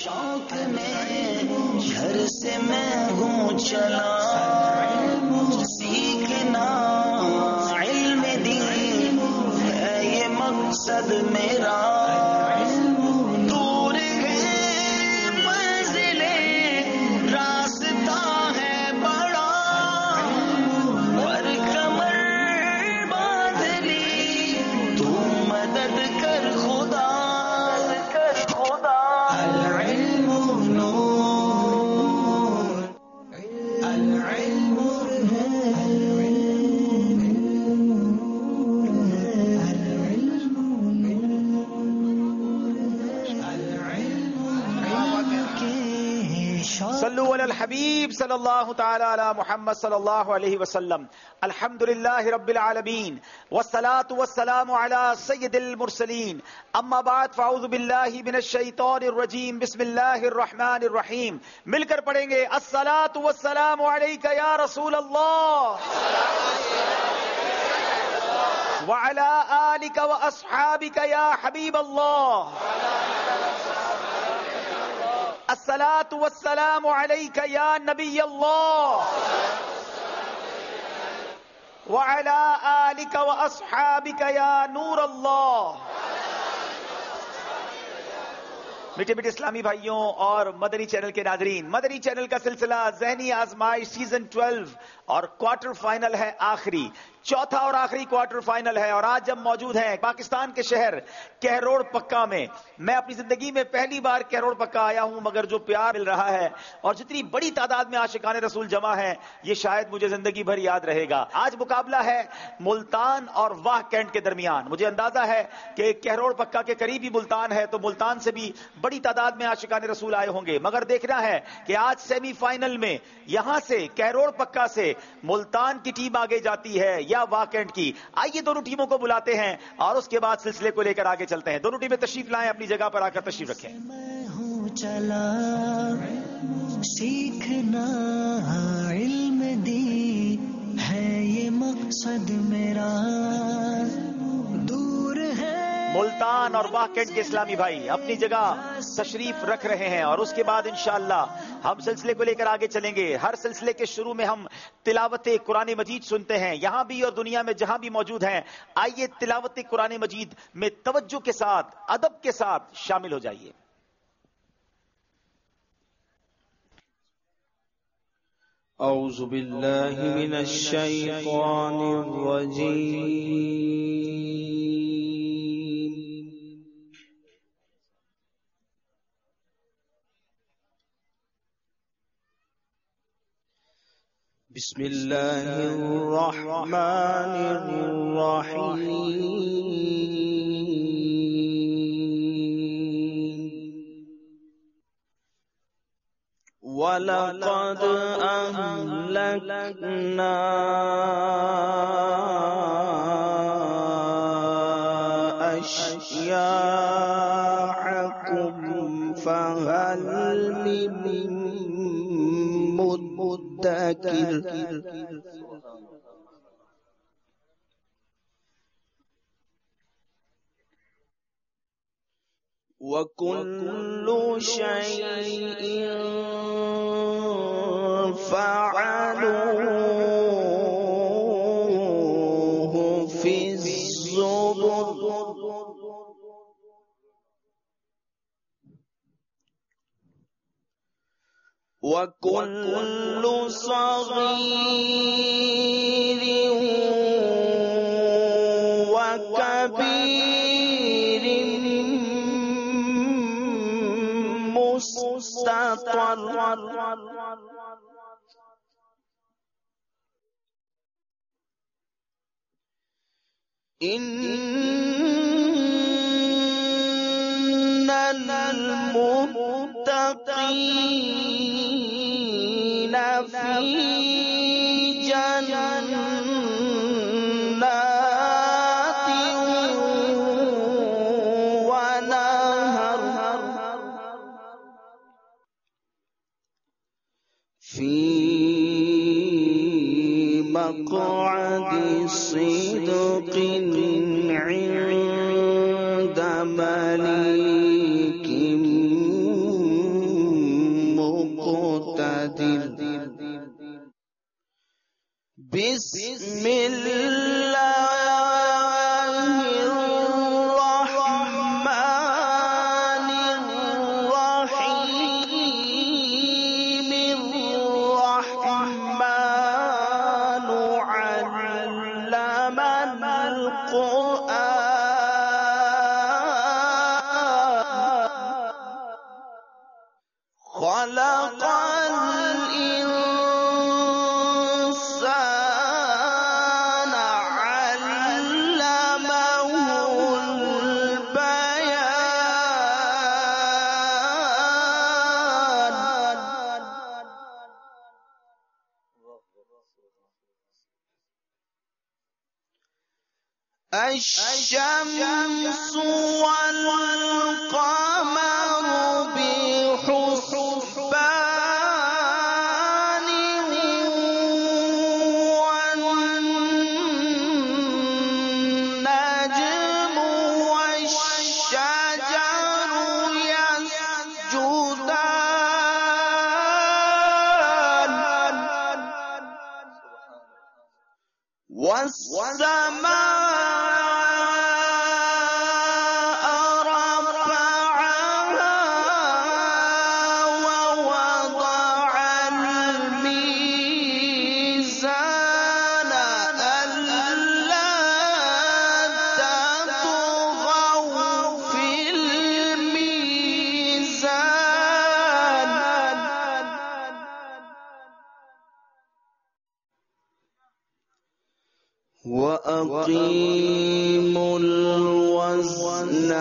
شوق میں گھر سے میں ہوں چلا، سیکھنا علم دین ہے یہ مقصد میرا، دور ہے منزلیں راستہ ہے بڑا، پر کمر باندھ لی تو مدد کر خدا، العلم نور، العلم صلو علی الحبیب صلی اللہ تعالی علی محمد صلی اللہ علیہ وسلم۔ الحمدللہ رب العالمین والصلاة والسلام علی سید المرسلین، اما بعد فاعوذ باللہ من الشیطان الرجیم، بسم اللہ الرحمن الرحیم۔ مل کر پڑھیں گے الصلاة والسلام علیک یا رسول اللہ وعلی آلک واصحابک یا حبیب اللہ، الصلاة والسلام علیک یا نبی اللہ وعلی آلک واصحابک یا نور اللہ۔ میٹھے میٹھے اسلامی بھائیوں اور مدنی چینل کے ناظرین، مدنی چینل کا سلسلہ ذہنی آزمائش سیزن 12 اور کوارٹر فائنل ہے، آخری چوتھا اور آخری کوارٹر فائنل ہے، اور آج ہم موجود ہیں پاکستان کے شہر کہروڑ پکا میں۔ میں اپنی زندگی میں پہلی بار کہروڑ پکا آیا ہوں، مگر جو پیار مل رہا ہے اور جتنی بڑی تعداد میں عاشقان رسول جمع ہیں، یہ شاید مجھے زندگی بھر یاد رہے گا۔ آج مقابلہ ہے ملتان اور واہ کینٹ کے درمیان۔ مجھے اندازہ ہے کہ کہروڑ پکا کے قریب ہی ملتان ہے، تو ملتان سے بھی بڑی تعداد میں عاشقان رسول آئے ہوں گے، مگر دیکھنا ہے کہ آج سیمی فائنل میں یہاں سے کہروڑ پکا سے ملتان کی ٹیم آگے جاتی ہے یا واکینٹ کی۔ آئیے دونوں ٹیموں کو بلاتے ہیں اور اس کے بعد سلسلے کو لے کر آگے چلتے ہیں۔ دونوں ٹیمیں تشریف لائیں، اپنی جگہ پر آ کر تشریف رکھیں۔ میں ہوں چلا، سیکھنا علم دی ہے یہ مقصد میرا، دور ہے ملتان اور واکینٹ کے اسلامی بھائی اپنی جگہ تشریف رکھ رہے ہیں، اور اس کے بعد انشاءاللہ ہم سلسلے کو لے کر آگے چلیں گے۔ ہر سلسلے کے شروع میں ہم تلاوت قرآن مجید سنتے ہیں، یہاں بھی اور دنیا میں جہاں بھی موجود ہیں۔ آئیے تلاوت قرآن مجید میں توجہ کے ساتھ، ادب کے ساتھ شامل ہو جائیے۔ اعوذ باللہ من الشیطان الرجیم، بسم اللہ الرحمن الرحیم، وَلَقَدْ أَهْلَكْنَا أَشْيَاعَكُمْ فَهَلْ مِن مُدَّكِرٍ، وَكُلُّ شَيْءٍ فَعَلُوهُ فِي الزُّبُرِ، وَكُلُّ صَغِيرٍ وَكَبِيرٍ مُسْتَطَرٌ، إِنَّ الْمُتَّقِينَ فِي جَنَّاتٍ وَنَهَرٍ، فِي مَقْعَدِ صِدْقٍ عِندَ مَلِيكٍ خلق الإنسان علمه البيان الشمس والقمر بحسبان والنجم والشجر يسجدان والسماء وَأَقِيمُوا الْوَزْنَ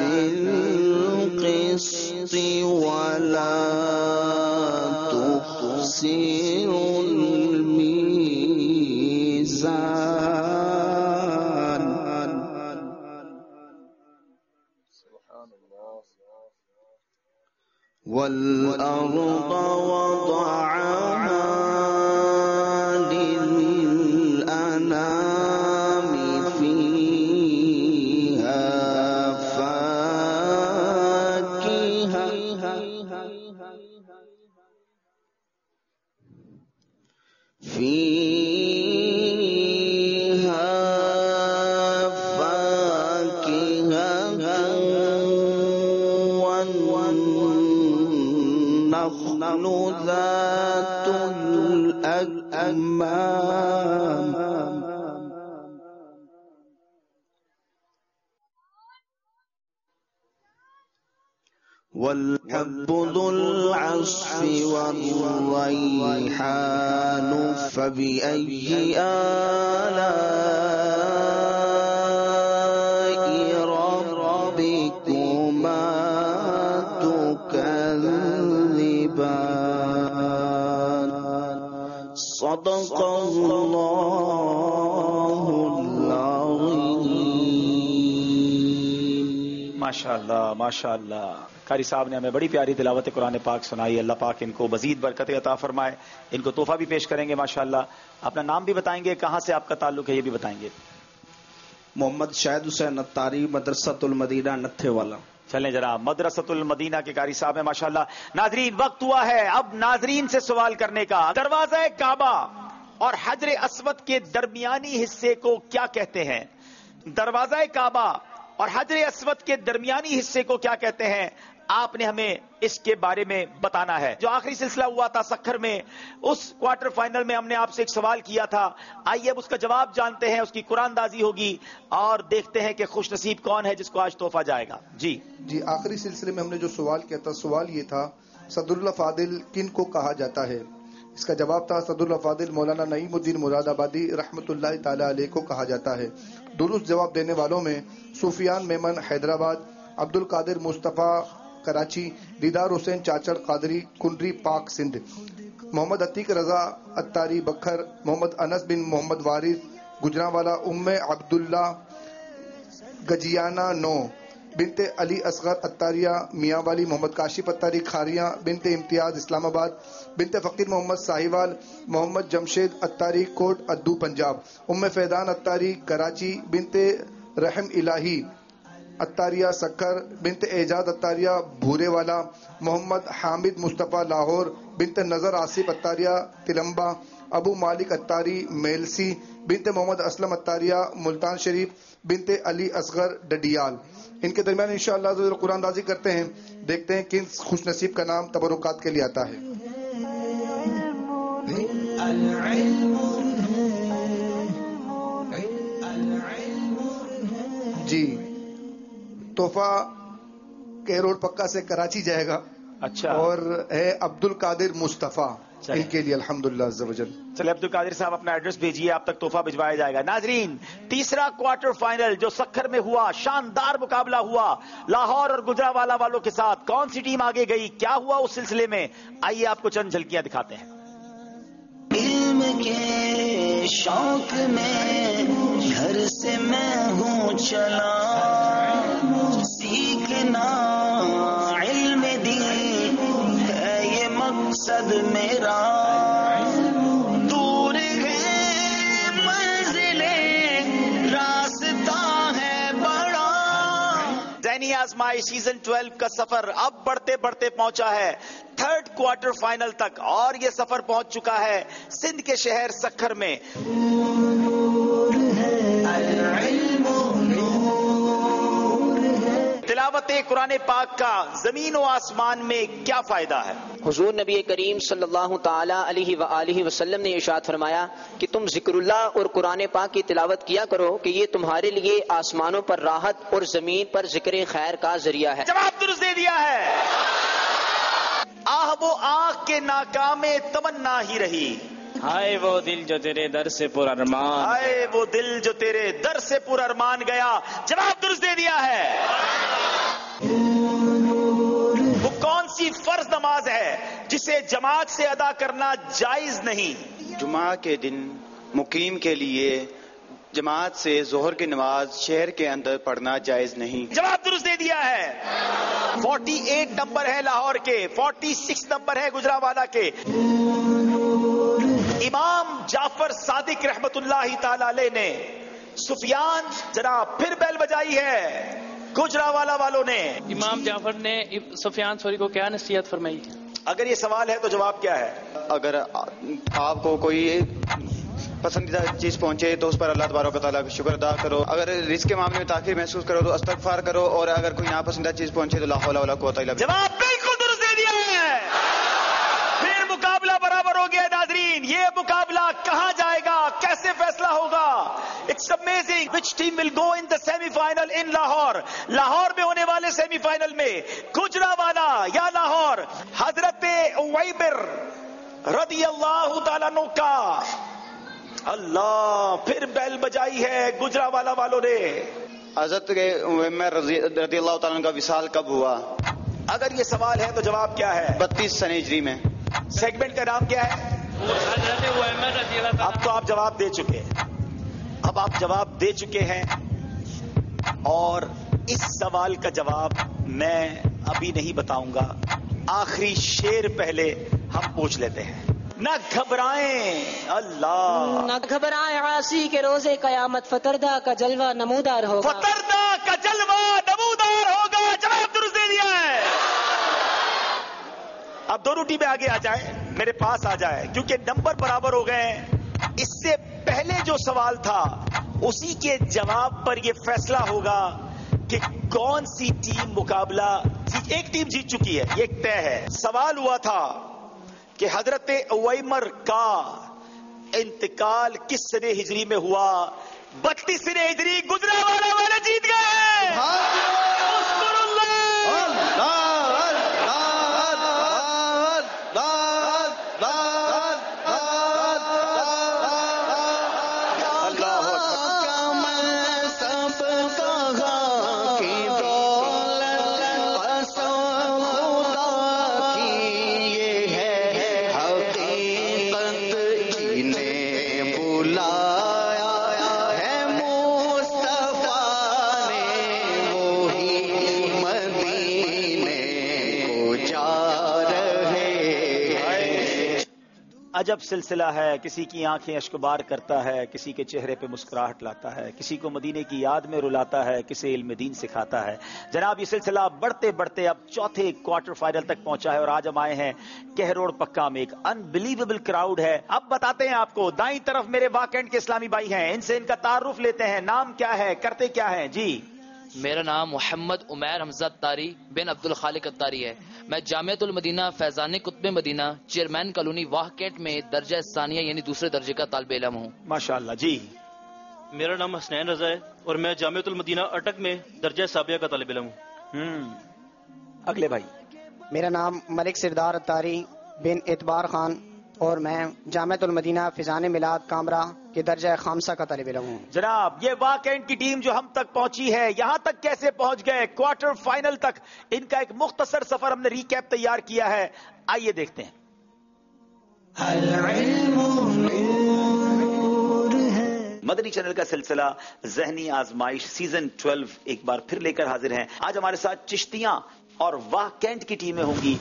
بِالْقِسْطِ وَلَا تُخْسِرُوا الْمِيزَانَ وَالْأَرْضَ وَضَعَهَا لِلْأَنَامِ فيها فاكهة والنخل ذات الأكمام والحب ذو العصف والريحان فبأي آلاء ربكما تكذبان صدق الله العظيم. ماشاءاللہ ماشاءاللہ. قاری صاحب نے ہمیں بڑی پیاری تلاوت قرآن پاک سنائی. اللہ پاک ان کو مزید برکت عطا فرمائے. ان کو تحفہ بھی پیش کریں گے ماشاءاللہ. اپنا نام بھی بتائیں گے, کہاں سے آپ کا تعلق ہے یہ بھی بتائیں گے. محمد شاہد حسین اتاری, مدرسۃ المدینہ نتھے والا. چلیں ذرا, مدرسۃ المدینہ کے قاری صاحب ہیں ماشاءاللہ. ناظرین وقت ہوا ہے اب ناظرین سے سوال کرنے کا. دروازہ کعبہ اور حجر اسود کے درمیانی حصے کو کیا کہتے ہیں؟ دروازہ کعبہ اور حجر اسود کے درمیانی حصے کو کیا کہتے ہیں؟ آپ نے ہمیں اس کے بارے میں بتانا ہے. جو آخری سلسلہ ہوا تھا سکھر میں, اس کوارٹر فائنل میں ہم نے آپ سے ایک سوال کیا تھا. آئیے اب اس کا جواب جانتے ہیں, اس کی قرآن اندازی ہوگی اور دیکھتے ہیں کہ خوش نصیب کون ہے جس کو آج تحفہ جائے گا. جی آخری سلسلے میں ہم نے جو سوال کیا تھا, سوال یہ تھا صدر اللہ فاضل کن کو کہا جاتا ہے؟ اس کا جواب تھا صدر اللہ فاضل مولانا نعیم الدین مراد آبادی رحمۃ اللہ تعالی علیہ کو کہا جاتا ہے. درست جواب دینے والوں میں سفیان میمن حیدرآباد, عبد القادر مصطفیٰ کراچی, دیدار حسین چاچڑ قادری کنڈری پاک سندھ, محمد عتیق رضا اتاری بکھر, محمد انس بن محمد وارث گجرانوالا, ام عبداللہ گجیانہ نو, بنت علی اصغر اتاریہ میاں والی, محمد کاشف اتاری کھاریاں, بنت امتیاز اسلام آباد, بنت فقیر محمد ساہیوال, محمد جمشید اتاری کوٹ ادو پنجاب, ام فیضان اتاری کراچی, بنت رحم الہی اتاریہ سکر, بنت اعجاز اتاریہ بھورے والا, محمد حامد مصطفیٰ لاہور, بنت نظر آصف اتاریہ تلمبا, ابو مالک اتاری میلسی, بنت محمد اسلم اتاریہ ملتان شریف, بنت علی اصغر ڈڈیال. ان کے درمیان انشاءاللہ قرآن اندازی کرتے ہیں, دیکھتے ہیں کن خوش نصیب کا نام تبرکات کے لیے آتا ہے. جی تحفہ کے روڈ پکا سے کراچی جائے گا. اچھا. اور ہے عبد القادر مصطفیٰ، ان کے لیے الحمدللہ عز و جل. چلے عبد القادر صاحب اپنا ایڈریس بھیجیے، آپ تک تحفہ بھجوایا جائے گا. ناظرین، تیسرا کوارٹر فائنل جو سکھر میں ہوا، شاندار مقابلہ ہوا لاہور اور گجرانوالہ والوں کے ساتھ. کون سی ٹیم آگے گئی، کیا ہوا اس سلسلے میں، آئیے آپ کو چند جھلکیاں دکھاتے ہیں. علم کے شوق میں گھر سے میں ہوں چلا، سیکھنا علم دین ہے یہ مقصد میرا، دور ہے منزلیں راستہ ہے بڑا. ذہنی آزمائش سیزن 12 کا سفر اب بڑھتے بڑھتے پہنچا ہے تھرڈ کوارٹر فائنل تک، اور یہ سفر پہنچ چکا ہے سندھ کے شہر سکھر میں. تلاوت قرآن پاک کا زمین و آسمان میں کیا فائدہ ہے؟ حضور نبی کریم صلی اللہ تعالی علیہ وآلہ وسلم نے ارشاد فرمایا کہ تم ذکر اللہ اور قرآن پاک کی تلاوت کیا کرو کہ یہ تمہارے لیے آسمانوں پر راحت اور زمین پر ذکر خیر کا ذریعہ ہے. جواب درست دے دیا ہے. آہ وہ آنکھ کے ناکام تمنا ہی رہی، ہائے وہ دل جو تیرے در سے پر ارمان، آئے وہ دل جو تیرے در سے پر ارمان گیا. جواب درست دے دیا ہے. وہ کون سی فرض نماز ہے جسے جماعت سے ادا کرنا جائز نہیں؟ جمعہ کے دن مقیم کے لیے جماعت سے ظہر کی نماز شہر کے اندر پڑھنا جائز نہیں. جواب درست دے دیا ہے. 48 نمبر ہے لاہور کے، 46 نمبر ہے گجرانوالہ کے. امام جعفر صادق رحمت اللہ تعالی علیہ نے سفیان جناب پھر بیل بجائی ہے گجرانوالہ والوں نے. امام جعفر نے سفیان ثوری کو کیا نصیحت فرمائی؟ اگر یہ سوال ہے تو جواب کیا ہے؟ اگر آپ کو کوئی پسندیدہ چیز پہنچے تو اس پر اللہ تبارک و تعالیٰ کا شکر ادا کرو. اگر رزق کے معاملے میں تاخیر محسوس کرو تو استغفار کرو، اور اگر کوئی ناپسندیدہ چیز پہنچے تو لا حول ولا قوت الا باللہ. جواب بالکل درست دے دیا ہے. پھر مقابلہ برابر ہو گیا. ناظرین، یہ مقابلہ کہاں جائے گا، کیسے فیصلہ ہوگا؟ It's amazing which team will go in the semi final in Lahore. Lahore میں ہونے والے سیمی فائنل میں گجرانوالہ یا لاہور، حضرت عویمر رضی اللہ تعالیٰ عنہ کا اللہ پھر بیل بجائی ہے گجرانوالہ والوں نے. حضرت عمر رضی اللہ تعالیٰ عنہ کا وصال کب ہوا؟ اگر یہ سوال ہے تو جواب کیا ہے؟ 32 سن ہجری میں. سیگمنٹ کا نام کیا ہے؟ اب تو آپ جواب دے چکے ہیں، اب آپ جواب دے چکے ہیں، اور اس سوال کا جواب میں ابھی نہیں بتاؤں گا. آخری شعر پہلے ہم پوچھ لیتے ہیں. نہ گھبرائیں اللہ، نہ گھبرائیں عاصی کے روزے قیامت، فتردہ کا جلوہ نمودار ہوگا، فتردہ کا جلوہ نمودار ہوگا. جواب درست دے دیا ہے. اب دونوں ٹیمیں آگے آ جائیں، میرے پاس آ جائے، کیونکہ نمبر برابر ہو گئے ہیں. اس سے پہلے جو سوال تھا اسی کے جواب پر یہ فیصلہ ہوگا کہ کون سی ٹیم مقابلہ ایک ٹیم جیت چکی ہے، یہ ایک طے ہے. سوال ہوا تھا کہ حضرت عویمر کا انتقال کس سنہ ہجری میں ہوا؟ 32 سنہ ہجری. گجرانوالہ والے جیت گئے. عجب سلسلہ ہے، کسی کی آنکھیں اشکبار کرتا ہے، کسی کے چہرے پہ مسکراہٹ لاتا ہے، کسی کو مدینے کی یاد میں رلاتا ہے، کسی علم دین سکھاتا ہے. جناب، یہ سلسلہ بڑھتے بڑھتے اب چوتھے کوارٹر فائنل تک پہنچا ہے، اور آج ہم آئے ہیں کہروڑ پکا میں. ایک انبلیویبل کراؤڈ ہے. اب بتاتے ہیں آپ کو. دائیں طرف میرے واقعینڈ کے اسلامی بھائی ہیں، ان سے ان کا تعارف لیتے ہیں. نام کیا ہے، کرتے کیا ہیں؟ جی میرا نام محمد عمیر حمزہ اتاری بن عبد الخالق اتاری ہے. میں جامعۃ المدینہ فیضان قطب مدینہ چیئرمین کالونی واہ کیٹ میں درجہ ثانیہ یعنی دوسرے درجے کا طالب علم ہوں. ماشاءاللہ. جی میرا نام حسنین رضا ہے اور میں جامعۃ المدینہ اٹک میں درجہ ثانیہ کا طالب علم ہوں. اگلے بھائی. میرا نام ملک سردار اتاری بن اعتبار خان اور میں جامعۃ المدینہ فیضان میلاد کامرہ کے درجہ خامسہ کا طالب علم ہوں. جناب یہ واقعین کی ٹیم جو ہم تک پہنچی ہے، یہاں تک کیسے پہنچ گئے، کوارٹر فائنل تک، ان کا ایک مختصر سفر ہم نے ریکیپ تیار کیا ہے، آئیے دیکھتے ہیں. مدنی چینل کا سلسلہ ذہنی آزمائش سیزن 12 ایک بار پھر لے کر حاضر ہیں. آج ہمارے ساتھ چشتیاں اور واہ کینٹ کی ٹیمیں ہوں گی.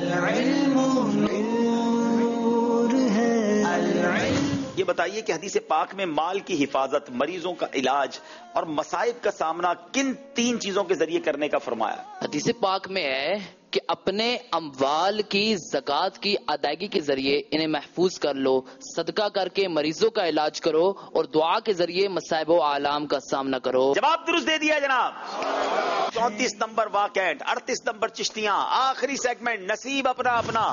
یہ بتائیے کہ حدیث پاک میں مال کی حفاظت، مریضوں کا علاج اور مصائب کا سامنا کن 3 چیزوں کے ذریعے کرنے کا فرمایا؟ حدیث پاک میں ہے کہ اپنے اموال کی زکوٰۃ کی ادائیگی کے ذریعے انہیں محفوظ کر لو، صدقہ کر کے مریضوں کا علاج کرو اور دعا کے ذریعے مصائب و آلام کا سامنا کرو. جواب درست دے دیا جناب. 34 نمبر واقعات، 38 نمبر چشتیاں. آخری سیگمنٹ نصیب اپنا اپنا.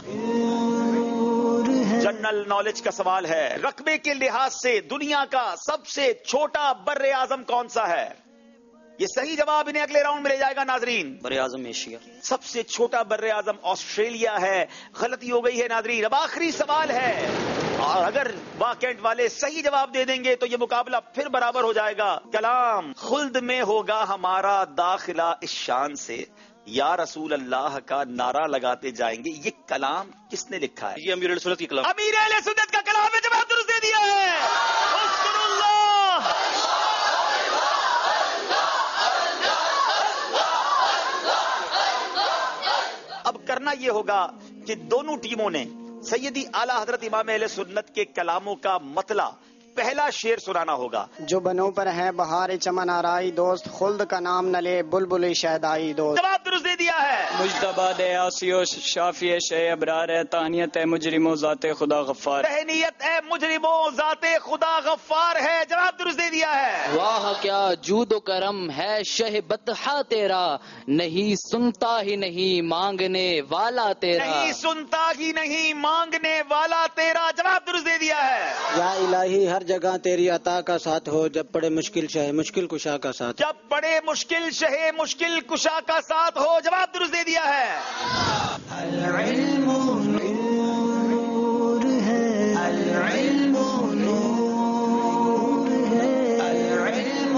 جنرل نالج کا سوال ہے، رقبے کے لحاظ سے دنیا کا سب سے چھوٹا بر اعظم کون سا ہے؟ یہ صحیح جواب انہیں اگلے راؤنڈ میں لے جائے گا. ناظرین، بر اعظم ایشیا. سب سے چھوٹا بر اعظم آسٹریلیا ہے. غلطی ہو گئی ہے ناظرین. اب آخری سوال ہے، اور اگر واقعات والے صحیح جواب دے دیں گے تو یہ مقابلہ پھر برابر ہو جائے گا. کلام خلد میں ہوگا ہمارا داخلہ اس شان سے، یا رسول اللہ کا نعرہ لگاتے جائیں گے. یہ کلام کس نے لکھا ہے؟ یہ امیر اہل سنت کی کلام. امیر اہل سنت کا کلام ہے. جواب درست دے دیا ہے. اذکر اللہ. اب کرنا یہ ہوگا کہ دونوں ٹیموں نے سیدی اعلیٰ حضرت امام اہل سنت کے کلاموں کا مطلع پہلا شعر سنانا ہوگا. جو بنوں پر ہے بہار چمن آرائی دوست، خلد کا نام نہ لے بلبل شہدائی دوست. جواب درست دے دیا ہے. مجتبی دے آسیو شافی شے ابرار ہے، تہنیت ہے مجرموں ذات خدا غفار. تہنیت ہے مجرموں ذات خدا غفار ہے. جواب درست دے دیا ہے. واہ کیا جود و کرم ہے شہ بطحا تیرا، نہیں سنتا ہی نہیں مانگنے والا تیرا. نہیں سنتا ہی نہیں مانگنے والا تیرا. جواب درست دے دیا ہے. یا الہی ہر جگہ تیری عطا کا ساتھ ہو، جب پڑے مشکل شہ مشکل کشا کا ساتھ. جب پڑے مشکل شہ مشکل کشا کا ساتھ ہو. جواب درست دے دیا ہے. العلم نور ہے، العلم نور ہے، العلم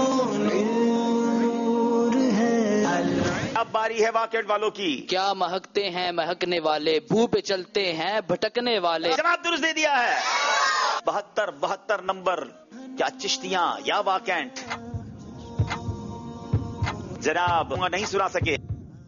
نور ہے. اب باری ہے واقعات والوں کی. کیا مہکتے ہیں مہکنے والے، بو پہ چلتے ہیں بھٹکنے والے. جواب درست دے دیا ہے. 72 نمبر. کیا چشتیاں یا واقعات؟ جناب نہیں سنا سکے.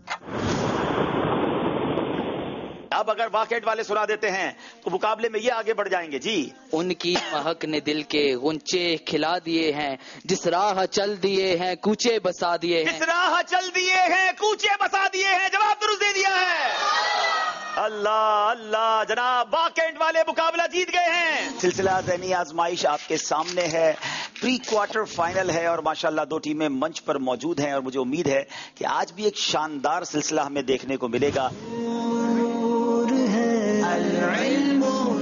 اب اگر واقعات والے سنا دیتے ہیں تو مقابلے میں یہ آگے بڑھ جائیں گے. جی. ان کی مہک نے دل کے غنچے کھلا دیے ہیں، جس راہ چل دیے ہیں کوچے بسا دیے ہیں. جس راہ چل دیے ہیں کوچے بسا دیے ہیں. جواب درست دے دیا ہے. اللہ اللہ. جناب واقعات والے مقابلہ جیت گئے ہیں. سلسلہ ذہنی آزمائش آپ کے سامنے ہے. پری کوارٹر فائنل ہے اور ماشاءاللہ 2 ٹیمیں منچ پر موجود ہیں اور مجھے امید ہے کہ آج بھی ایک شاندار سلسلہ ہمیں دیکھنے کو ملے گا. العلم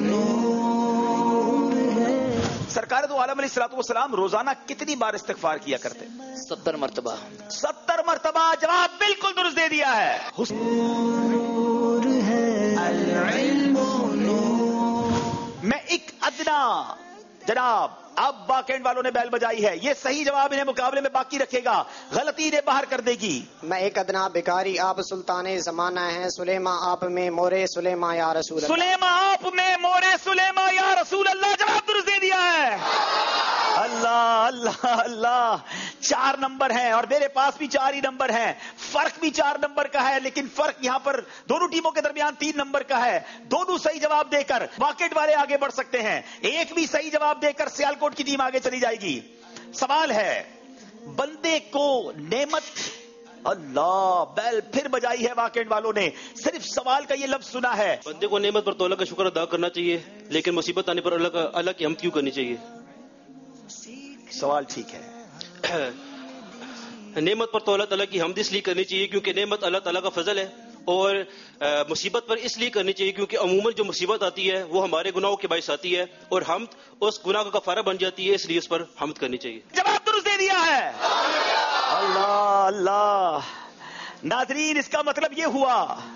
نور ہے. سرکار دو عالم علیہ الصلوۃ والسلام روزانہ کتنی بار استغفار کیا کرتے؟ 70 مرتبہ. 70 مرتبہ. جواب بالکل درست دے دیا ہے. نور ہے، العلم نور. میں ایک ادنا. جناب اب واقعات والوں نے بیل بجائی ہے. یہ صحیح جواب انہیں مقابلے میں باقی رکھے گا، غلطی انہیں باہر کر دے گی. میں ایک ادنا بیکاری آپ سلطان زمانہ ہیں، سلیمہ آپ میں مورے سلیمہ یا رسول اللہ. سلیمہ آپ میں مورے سلیمہ یا رسول اللہ. جواب درست دے دیا ہے. اللہ اللہ اللہ. 4 نمبر ہیں اور میرے پاس بھی 4 ہی نمبر ہیں. فرق بھی 4 نمبر کا ہے، لیکن فرق یہاں پر دونوں ٹیموں کے درمیان 3 نمبر کا ہے. دونوں صحیح جواب دے کر واقعات والے آگے بڑھ سکتے ہیں. ایک بھی صحیح جواب دے کر سیالکوٹ کی ٹیم آگے چلی جائے گی. سوال ہے، بندے کو نعمت. اللہ بیل پھر بجائی ہے واقعات والوں نے. صرف سوال کا یہ لفظ سنا ہے. بندے کو نعمت پر تو اللہ کا شکر ادا کرنا چاہیے، لیکن مصیبت آنے پر اللہ کی حمد کیوں کرنی چاہیے؟ سوال ٹھیک ہے. نعمت پر تو اللہ تعالیٰ کی حمد اس لیے کرنی چاہیے کیونکہ نعمت اللہ تعالیٰ کا فضل ہے، اور مصیبت پر اس لیے کرنی چاہیے کیونکہ عموماً جو مصیبت آتی ہے وہ ہمارے گناہوں کے باعث آتی ہے، اور حمد اس گناہ کا کفارہ بن جاتی ہے، اس لیے اس پر حمد کرنی چاہیے. جواب درست دے دیا ہے. اللہ اللہ. ناظرین اس کا مطلب یہ ہوا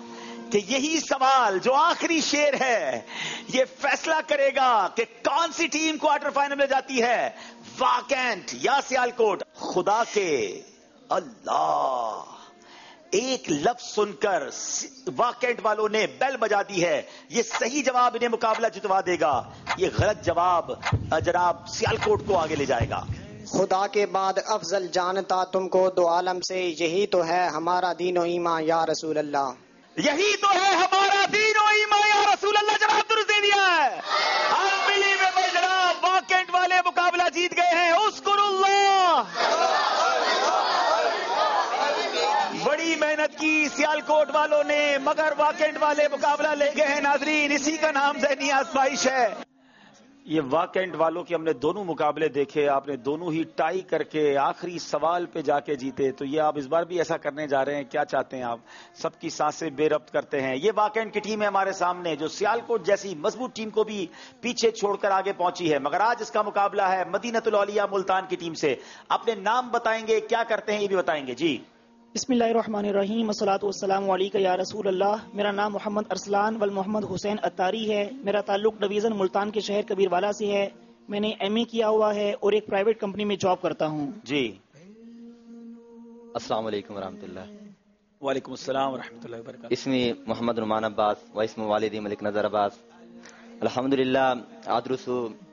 کہ یہی سوال جو آخری شیر ہے یہ فیصلہ کرے گا کہ کون سی ٹیم کوارٹر فائنل میں جاتی ہے، واکینٹ یا سیالکوٹ. خدا کے اللہ، ایک لفظ سن کر واکینٹ والوں نے بیل بجا دی ہے. یہ صحیح جواب انہیں مقابلہ جتوا دے گا، یہ غلط جواب جناب سیالکوٹ کو آگے لے جائے گا. خدا کے بعد افضل جانتا تم کو دو عالم سے، یہی تو ہے ہمارا دین و ایمان یا رسول اللہ. یہی تو ہے ہمارا دین و ایمان یا رسول اللہ. جناب درست دے دیا ہے. انبلیویبل جناب، واکینٹ والے مقابلہ جیت گئے ہیں. اذکر اللہ. بڑی محنت کی سیالکوٹ والوں نے، مگر واکینٹ والے مقابلہ لے گئے ہیں. ناظرین، اسی کا نام ذہنی آزمائش ہے. یہ واکینٹ والوں کے ہم نے دونوں مقابلے دیکھے، آپ نے دونوں ہی ٹائی کر کے آخری سوال پہ جا کے جیتے. تو یہ آپ اس بار بھی ایسا کرنے جا رہے ہیں، کیا چاہتے ہیں آپ؟ سب کی سانسیں بے ربط کرتے ہیں. یہ واکینٹ کی ٹیم ہے ہمارے سامنے، جو سیالکوٹ جیسی مضبوط ٹیم کو بھی پیچھے چھوڑ کر آگے پہنچی ہے. مگر آج اس کا مقابلہ ہے مدینۃ الاولیاء ملتان کی ٹیم سے. اپنے نام بتائیں گے، کیا کرتے ہیں یہ بھی بتائیں گے. جی بسم اللہ الرحمن الرحیم، والصلاۃ والسلام علیک یا رسول اللہ. میرا نام محمد ارسلان والمحمد حسین اتاری ہے. میرا تعلق ڈویژن ملتان کے شہر کبیر والا سے ہے. میں نے ایم اے کیا ہوا ہے اور ایک پرائیویٹ کمپنی میں جاب کرتا ہوں. جی السلام علیکم ورحمۃ اللہ. وعلیکم السلام ورحمۃ اللہ وبرکاتہ. اسمی محمد نعمان عباس و اسم والدی ملک نظر عباس. الحمدللہ ادرس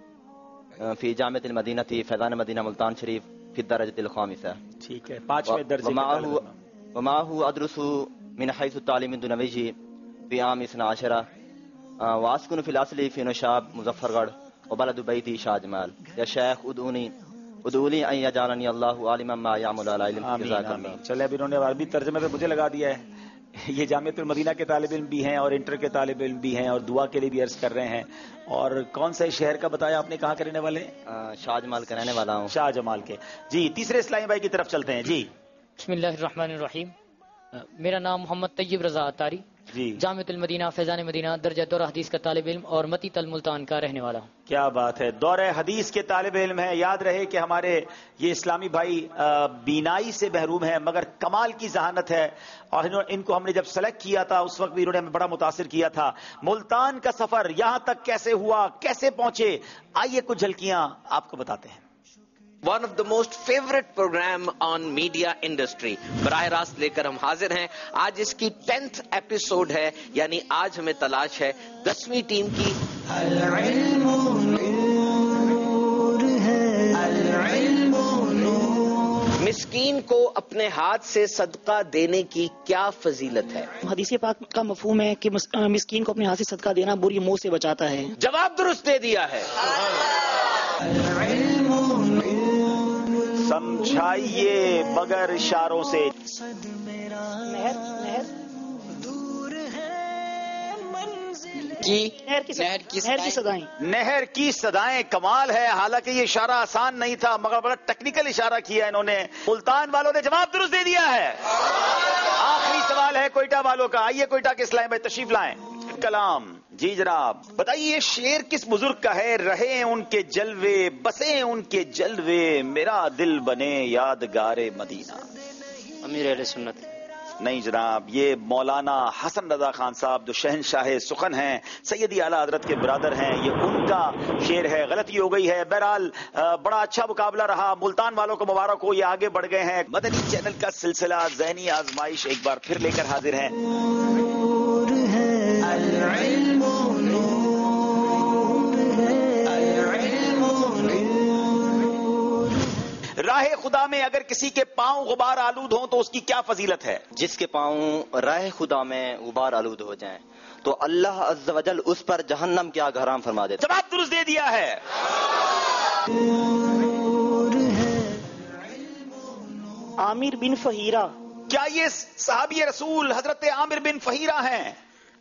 فی جامعۃ المدینہ فیضان مدینہ ملتان شریف فی الدرجۃ الخامسہ. ٹھیک ہے، 5ویں درجے ومعه ادرس من حیث التعلیم الدنیوی فی عام 12 واسکن فی الاصل فی نشاب مظفر گڑھ وبلد بیتی شاہ جمال. یا شیخ ادعونی ان یجعلنی اللہ عالما ما یعمل علی علم. جزاک اللہ. چلے اب انہوں نے عربی ترجمے پہ مجھے لگا دیا ہے. یہ جامعۃ المدینہ کے طالب علم بھی ہیں اور انٹر کے طالب علم بھی ہیں اور دعا کے لیے بھی عرض کر رہے ہیں. اور کون سے شہر کا بتایا آپ نے، کہاں کے رہنے والے؟ شاہ جمال کا رہنے والا ہوں. شاہ جمال کے. جی تیسرے اسلامی بھائی کی طرف چلتے ہیں. جی بسم اللہ الرحمن الرحیم. میرا نام محمد طیب رضا اتاری، جی جامعۃ المدینہ فیضان مدینہ درجہ دورہ حدیث کا طالب علم اور متی تل ملتان کا رہنے والا ہوں. کیا بات ہے، دورہ حدیث کے طالب علم ہے. یاد رہے کہ ہمارے یہ اسلامی بھائی بینائی سے محروم ہیں مگر کمال کی ذہانت ہے. اور ان کو ہم نے جب سلیکٹ کیا تھا اس وقت بھی انہوں نے ہمیں بڑا متاثر کیا تھا. ملتان کا سفر یہاں تک کیسے ہوا، کیسے پہنچے، آئیے کچھ جھلکیاں آپ کو بتاتے ہیں. One of the most favourite programme on media industry براہ راست لے کر ہم حاضر ہیں. آج اس کی 10th ایپیسوڈ ہے، یعنی آج ہمیں تلاش ہے 10ویں ٹیم کی. العلم نور ہے، العلم نور. مسکین کو اپنے ہاتھ سے صدقہ دینے کی کیا فضیلت ہے؟ حدیث پاک کا مفہوم ہے کہ مسکین کو اپنے ہاتھ سے صدقہ دینا بری منہ سے بچاتا ہے. جواب درست دے دیا ہے. سمجھائیے بغیر اشاروں سے. نہر کی صدائیں. کمال ہے، حالانکہ یہ اشارہ آسان نہیں تھا مگر بڑا ٹیکنیکل اشارہ کیا انہوں نے. ملتان والوں نے جواب درست دے دیا ہے. آخری سوال ہے کوئٹہ والوں کا. آئیے کوئٹہ کے اسلام بھائی تشریف لائیں. کلام. جی جناب بتائیے شعر کس بزرگ کا ہے؟ رہے ان کے جلوے، بسے ان کے جلوے، میرا دل بنے یادگار مدینہ. امیر اہل سنت. نہیں جناب، یہ مولانا حسن رضا خان صاحب جو شہنشاہ سخن ہیں، سیدی اعلیٰ حضرت کے برادر ہیں، یہ ان کا شعر ہے. غلطی ہو گئی ہے. بہرحال بڑا اچھا مقابلہ رہا. ملتان والوں کو مبارک ہو، یہ آگے بڑھ گئے ہیں. مدنی چینل کا سلسلہ ذہنی آزمائش ایک بار پھر لے کر حاضر ہیں. العلم نور ہے، العلم نور. راہ خدا میں اگر کسی کے پاؤں غبار آلود ہوں تو اس کی کیا فضیلت ہے؟ جس کے پاؤں راہ خدا میں غبار آلود ہو جائیں تو اللہ عز و جل اس پر جہنم کے آگ حرام فرما دیتا. جواب درست دے دیا ہے. عامر بن فہیرہ. کیا یہ صحابی رسول حضرت عامر بن فہیرہ ہیں؟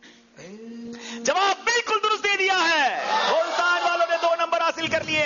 جواب بالکل درست دے دیا ہے. ملتان والوں نے 2 نمبر حاصل کر لیے.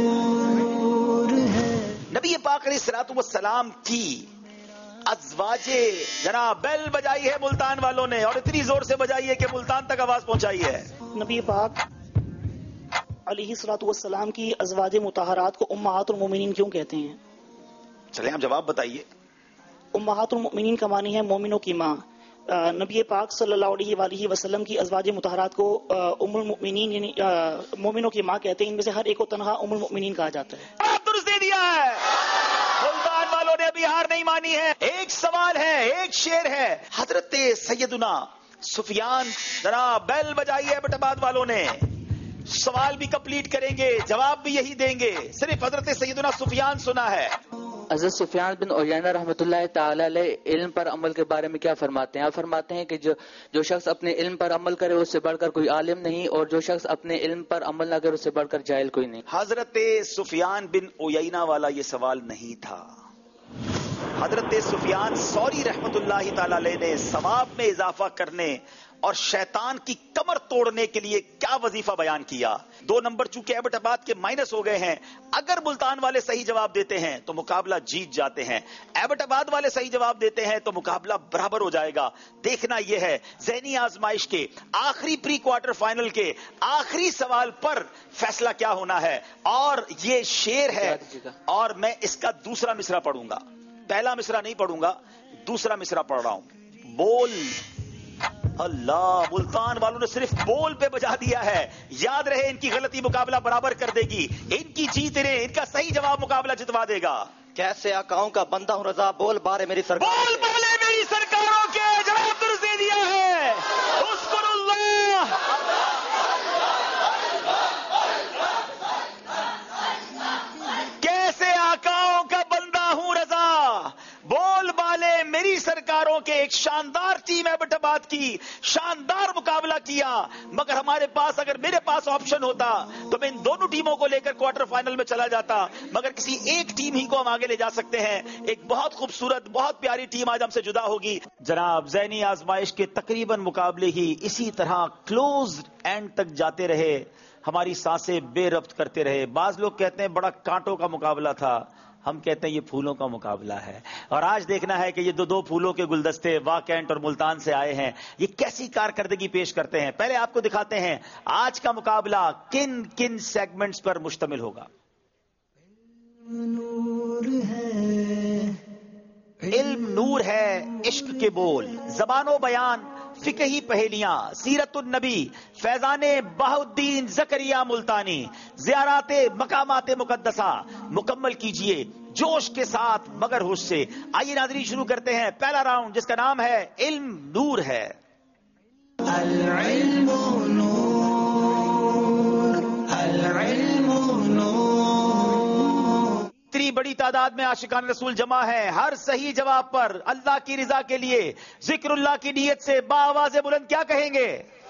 نبی پاک علیہ الصلوۃ والسلام کی ازواج جناب بیل بجائی ہے ملتان والوں نے، اور اتنی زور سے بجائی ہے کہ ملتان تک آواز پہنچائی ہے. نبی پاک علیہ الصلوۃ والسلام کی ازواج مطہرات کو امہات المومنین کیوں کہتے ہیں؟ چلیں آپ جواب بتائیے. امہات المومنین کا معنی ہے مومنوں کی ماں. नबी पाक सल्लल्लाहु अलैहि वसल्लम की अज़वाज मुतहरात को उम्मुल मुमिनीन यानी मोमिनों की माँ कहते हैं। इनमें से हर एक को तनहा उम्मुल मुमिनीन कहा जाता है। दुरुस्त दे दिया है। मुल्तान वालों ने अभी हार नहीं मानी है। एक सवाल है, एक शेर है। हजरत सैयदुना सुफियान, जरा बेल बजाई है एबटाबाद वालों ने। सवाल भी कंप्लीट करेंगे, जवाब भी यही देंगे। सिर्फ हजरत सैयदुना सुफियान सुना है। हज़रत सुफियान बिन उयैना रहमतुल्लाह ताला अलैह इल्म पर अमल के बारे में क्या फरमाते हैं? आप फरमाते हैं कि जो शख्स अपने इल्म पर अमल करे उससे बढ़कर कोई आलिम नहीं, और जो शख्स अपने इल्म पर अमल न करे उससे बढ़कर जाहिल कोई नहीं। हजरत सुफियान बिन उयैना वाला ये सवाल नहीं था। हजरत सुफियान सौरी रहमतुल्लाह ताला अलैह ने सवाब में इजाफा करने और शैतान की कमर तोड़ने के लिए क्या वजीफा बयान किया। 2 नंबर चूंकि एबटाबाद के माइनस हो गए हैं, अगर मुल्तान वाले सही जवाब देते हैं तो मुकाबला जीत जाते हैं, एबटाबाद वाले सही जवाब देते हैं तो मुकाबला बराबर हो जाएगा। देखना यह है ज़हनी आजमाइश के आखिरी प्री क्वार्टर फाइनल के आखिरी सवाल पर फैसला क्या होना है। और ये शेर है और मैं इसका दूसरा मिसरा पढ़ूंगा, पहला मिसरा नहीं पढ़ूंगा, दूसरा मिसरा पढ़ रहा हूं। बोल अल्लाह, मुल्तान वालों ने सिर्फ बोल पे बजा दिया है। याद रहे इनकी गलती मुकाबला बराबर कर देगी, इनकी जीत ने इनका सही जवाब मुकाबला जितवा देगा। कैसे आकाओं का बंदा हूं रजा, बोल बारे मेरी सरकार, बोल बाले मेरी सरकारों के जवाब दुरुस्त दे दिया है। उस्कुरुल्लाह, कैसे आकाओं का बंदा हूं रजा, बोल बाले मेरी सरकारों के। एक शानदार टीम एबटाबाद की शानदार मुकाबला किया, मगर हमारे पास, अगर मेरे पास ऑप्शन होता तो मैं इन दोनों टीमों को लेकर क्वार्टर फाइनल में चला जाता, मगर किसी एक टीम ही को हम आगे ले जा सकते हैं। एक बहुत खूबसूरत, बहुत प्यारी टीम आज हमसे जुदा होगी। जनाब, ज़हनी आजमाइश के तकरीबन मुकाबले ही इसी तरह क्लोज एंड तक जाते रहे, हमारी सांसें बेरब्त करते रहे। बाज लोग कहते हैं बड़ा कांटों का मुकाबला था, हम कहते हैं ये फूलों का मुकाबला है। और आज देखना है कि ये दो फूलों के गुलदस्ते वाकेंट और मुल्तान से आए हैं, ये कैसी कारकर्दगी पेश करते हैं। पहले आपको दिखाते हैं आज का मुकाबला किन किन सेगमेंट्स पर मुश्तमिल होगा। इल्म नूर है, इश्क के बोल, ज़बानो बयान, फिकही पहेलियां, सीरतुन नबी, फैजाने बहाउद्दीन ज़करिया मुल्तानी, ज़ियाराते मकामाते मुकद्दसा। मुकम्मल कीजिए जोश के साथ मगर होश से। आइए नाज़रीन, शुरू करते हैं पहला राउंड जिसका नाम है इल्म नूर है। इतनी बड़ी तादाद में आशिकान रसूल जमा है, हर सही जवाब पर अल्लाह की रिजा के लिए जिक्रुल्लाह की नीयत से बाआवाज़े बुलंद क्या कहेंगे?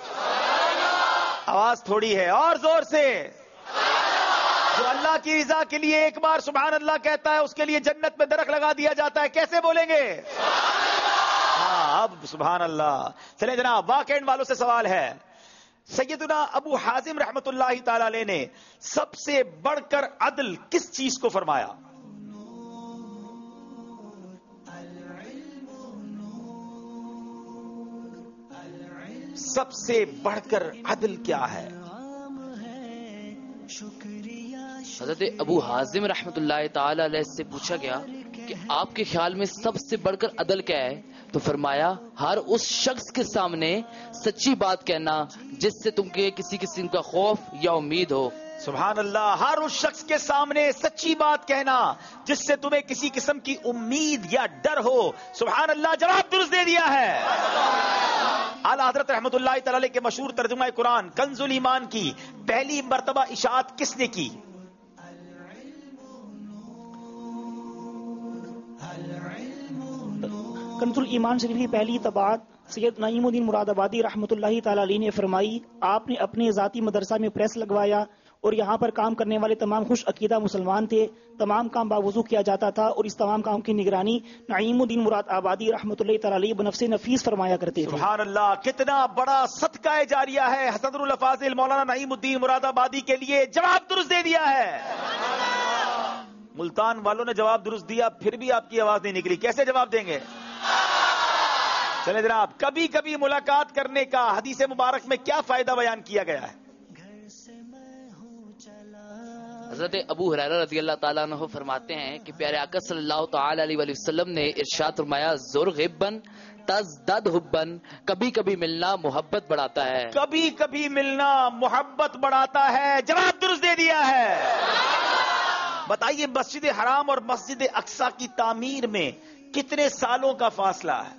आवाज थोड़ी है, और जोर से। जो अल्लाह की रिजा के लिए एक बार सुभान अल्लाह कहता है उसके लिए जन्नत में दरख्त लगा दिया जाता है। कैसे बोलेंगे? हाँ, अब सुभान अल्लाह। चले जनाब, वाकईन वालों से सवाल है। सैयदुना अबू हाजिम रहमतुल्लाह ताला अलैह ने सबसे बढ़कर अदल किस चीज को फरमाया? सबसे बढ़कर अदल क्या है? हज़रत अबू हाजिम रहमतुल्लाह ताला अलैह से पूछा गया कि आपके ख्याल में सबसे बढ़कर अदल क्या है, तो फरमाया हर उस शख्स के सामने सच्ची बात कहना जिससे तुमके किसी किस्म का खौफ या उम्मीद हो। सुभान अल्लाह, हर उस शख्स के सामने सच्ची बात कहना जिससे तुम्हें किसी किस्म की उम्मीद या डर हो। सुभान अल्लाह, जवाब दुरुस्त दे दिया है। आला हजरत रहमतुल्लाह तआला अलैह के मशहूर तर्जुमा कुरान कंजुल ईमान की पहली मर्तबा इशाअत किसने की? कंजुल ईमान शरीफ की पहली तबात सैयद नईमुद्दीन मुरादाबादी रहमतुल्लाह ताला अलैह ने फरमाई, आपने अपने जाती मदरसा में प्रेस लगवाया और यहाँ पर काम करने वाले तमाम खुश अकीदा मुसलमान थे। तमाम काम बावजू किया जाता था और इस तमाम काम की निगरानी नईमुद्दीन मुरादाबादी रहमतुल्लाह ताला अलैह बनफ्से नफीस फरमाया करते थे। सुभान अल्लाह, कितना बड़ा सदका जारिया है हज़रतुल फाज़िल मौलाना नईमुद्दीन मुरादाबादी के लिए। जवाब दुरुस्त दे दिया है। मुल्तान वालों ने जवाब दुरुस्त दिया, फिर भी आपकी आवाज नहीं निकली। कैसे जवाब देंगे? चले जनाब, कभी कभी मुलाकात करने का हदीस मुबारक में क्या फायदा बयान किया गया है? حضرت ابو ہریرہ رضی اللہ تعالیٰ عنہ فرماتے ہیں کہ پیارے آقا صلی اللہ تعالی علیہ وآلہ وسلم نے ارشاد فرمایا زر غبن تزداد حبن، کبھی کبھی ملنا محبت بڑھاتا ہے، کبھی کبھی ملنا محبت بڑھاتا ہے. جواب درست دے دیا ہے. بتائیے مسجد حرام اور مسجد اقصی کی تعمیر میں کتنے سالوں کا فاصلہ ہے؟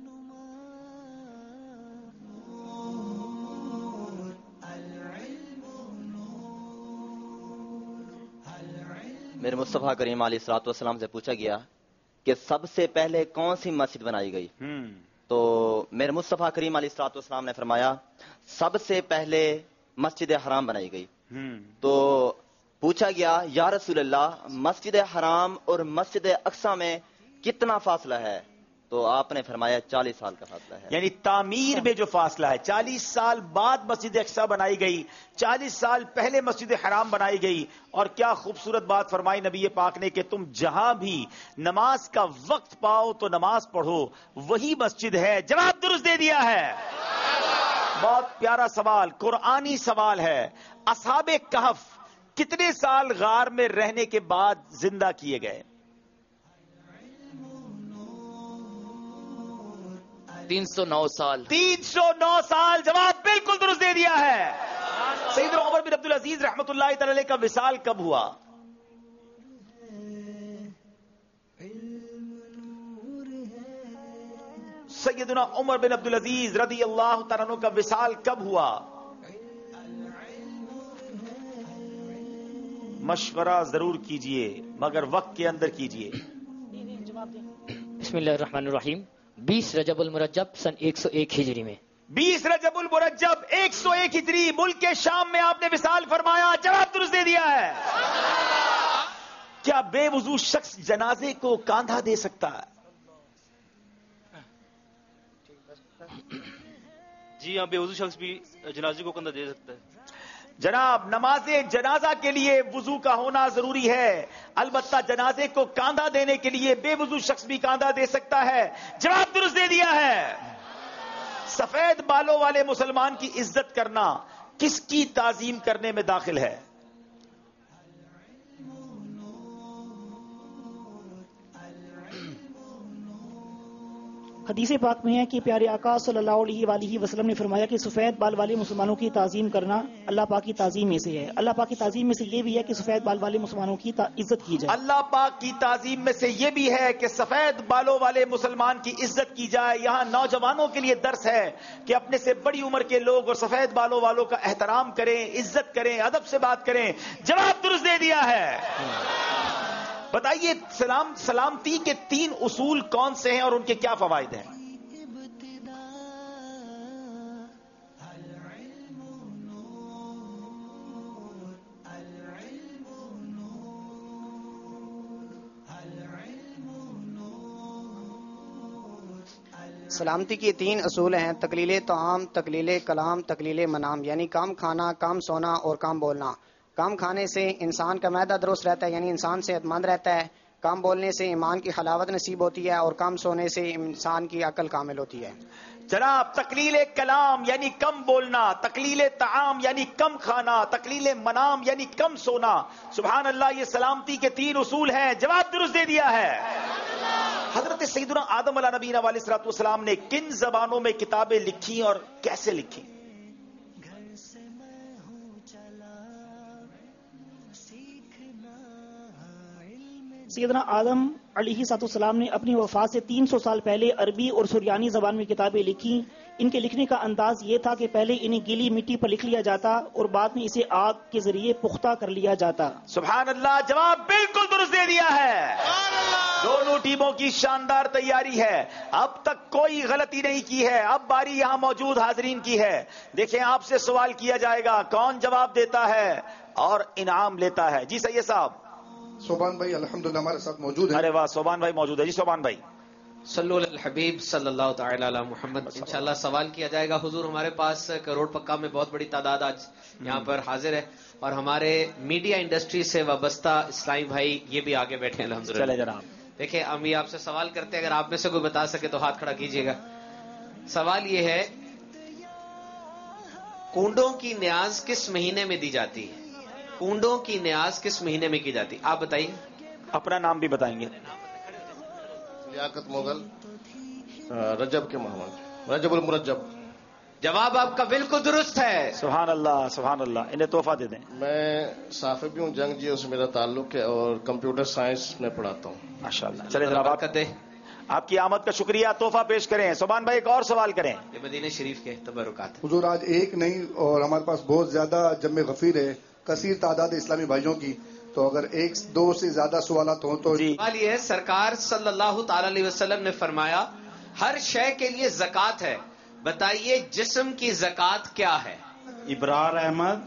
میرے مصطفیٰ کریم علیہ الصلوۃ والسلام سے پوچھا گیا کہ سب سے پہلے کون سی مسجد بنائی گئی؟ تو میرے مصطفیٰ کریم علیہ الصلوۃ والسلام نے فرمایا سب سے پہلے مسجد حرام بنائی گئی. تو پوچھا گیا یا رسول اللہ مسجد حرام اور مسجد اقصی میں کتنا فاصلہ ہے؟ تو آپ نے فرمایا 40 سال کا فاصلہ ہے. یعنی تعمیر میں جو فاصلہ ہے 40 سال بعد مسجد اقصی بنائی گئی، 40 سال پہلے مسجد حرام بنائی گئی. اور کیا خوبصورت بات فرمائی نبی پاک نے کہ تم جہاں بھی نماز کا وقت پاؤ تو نماز پڑھو، وہی مسجد ہے. جواب درست دے دیا ہے. بہت پیارا سوال، قرآنی سوال ہے. اصحاب کہف کتنے سال غار میں رہنے کے بعد زندہ کیے گئے؟ 309 سال. 309 سال. جواب بالکل درست دے دیا ہے. سیدنا عمر بن عبدالعزیز رحمت اللہ تعالی علیہ کا وصال کب ہوا؟ سیدنا عمر بن عبدالعزیز رضی اللہ تعالیٰ عنہ کا وصال کب ہوا؟ مشورہ ضرور کیجئے مگر وقت کے اندر کیجئے. بسم اللہ الرحمن الرحیم. 20 رجب المرجب سن 101 ہجری میں. 20 رجب المرجب 101 ہجری ملک کے شام میں آپ نے وصال فرمایا. جواب درست دے دیا ہے. کیا بے وضو شخص جنازے کو کاندھا دے سکتا ہے؟ جی ہاں، بے وضو شخص بھی جنازے کو کاندھا دے سکتا ہے. جناب نماز جنازہ کے لیے وضو کا ہونا ضروری ہے، البتہ جنازے کو کاندھا دینے کے لیے بے وضو شخص بھی کاندھا دے سکتا ہے. جواب درست دے دیا ہے. سفید بالوں والے مسلمان کی عزت کرنا کس کی تعظیم کرنے میں داخل ہے؟ حدیث پاک میں ہے کہ پیارے آقا صلی اللہ علیہ وآلہ وسلم نے فرمایا کہ سفید بال والے مسلمانوں کی تعظیم کرنا اللہ پاک کی تعظیم میں سے ہے. اللہ پاک کی تعظیم میں سے یہ بھی ہے کہ سفید بال والے مسلمانوں کی عزت کی جائے. اللہ پاک کی تعظیم میں سے یہ بھی ہے کہ سفید بالوں والے مسلمان کی عزت کی جائے. یہاں نوجوانوں کے لیے درس ہے کہ اپنے سے بڑی عمر کے لوگ اور سفید بالوں والوں کا احترام کریں، عزت کریں، ادب سے بات کریں. جواب درست دے دیا ہے. بتائیے سلامتی کے 3 اصول کون سے ہیں اور ان کے کیا فوائد ہیں؟ سلامتی کے 3 اصول ہیں: تقلیل طعام، تقلیل کلام، تقلیل منام. یعنی کام کھانا، کام سونا اور کام بولنا. کام کھانے سے انسان کا معدہ درست رہتا ہے، یعنی انسان صحت مند رہتا ہے. کام بولنے سے ایمان کی حلاوت نصیب ہوتی ہے، اور کام سونے سے انسان کی عقل کامل ہوتی ہے. جناب تقلیل کلام یعنی کم بولنا، تقلیل طعام یعنی کم کھانا، تقلیل منام یعنی کم سونا. سبحان اللہ، یہ سلامتی کے 3 اصول ہیں. جواب درست دے دیا ہے. حضرت سیدنا آدم علیہ نبینا علیہ الصلوۃ والسلام نے کن زبانوں میں کتابیں لکھی اور کیسے لکھی؟ سیدنا آدم علیہ السلام نے اپنی وفات سے 300 سال پہلے عربی اور سریانی زبان میں کتابیں لکھی. ان کے لکھنے کا انداز یہ تھا کہ پہلے انہیں گیلی مٹی پر لکھ لیا جاتا اور بعد میں اسے آگ کے ذریعے پختہ کر لیا جاتا. سبحان اللہ، جواب بالکل درست دے دیا ہے. دونوں ٹیموں کی شاندار تیاری ہے، اب تک کوئی غلطی نہیں کی ہے. اب باری یہاں موجود حاضرین کی ہے. دیکھیں آپ سے سوال کیا جائے گا، کون جواب دیتا ہے اور انعام لیتا ہے. جی سید صاحب. صوبان بھائی الحمدللہ ہمارے ساتھ موجود ہیں. ارے واہ، صوبان بھائی موجود ہے. جی صوبان بھائی. صلو علی الحبیب صلی اللہ تعالی علی محمد. انشاءاللہ سوال کیا جائے گا. حضور ہمارے پاس کروڑ پکا میں بہت بڑی تعداد آج یہاں پر حاضر ہے، اور ہمارے میڈیا انڈسٹری سے وابستہ اسلامی بھائی یہ بھی آگے بیٹھے ہیں الحمدللہ. چلے جناب. دیکھیں ہم یہ آپ سے سوال کرتے ہیں، اگر آپ میں سے کوئی بتا سکے تو ہاتھ کھڑا کیجئے گا. سوال یہ ہے، کونڈوں کی نیاز کس مہینے میں دی جاتی ہے؟ اونٹوں کی نیاز کس مہینے میں کی جاتی؟ آپ بتائیے. اپنا نام بھی بتائیں گے. لیاقت مغل رجب کے محمد رجب المرجب. جواب آپ کا بالکل درست ہے. سبحان اللہ سبحان اللہ. انہیں تحفہ دے دیں. میں صحافی بھی ہوں جنگ جی، اس سے میرا تعلق ہے اور کمپیوٹر سائنس میں پڑھاتا ہوں. ماشاءاللہ. چلے جناب آپ کی آمد کا شکریہ. تحفہ پیش کریں. سبحان بھائی ایک اور سوال کریں. یہ مدینہ شریف کے تبرکات. حضور آج ایک نہیں اور ہمارے پاس بہت زیادہ جمع غفیر ہے، کثیر تعداد اسلامی بھائیوں کی، تو اگر ایک دو سے زیادہ سوالات ہوں تو سوال یہ ہے، سرکار صلی اللہ تعالی علیہ وسلم نے فرمایا ہر شے کے لیے زکوٰۃ ہے، بتائیے جسم کی زکوٰۃ کیا ہے؟ ابرار احمد،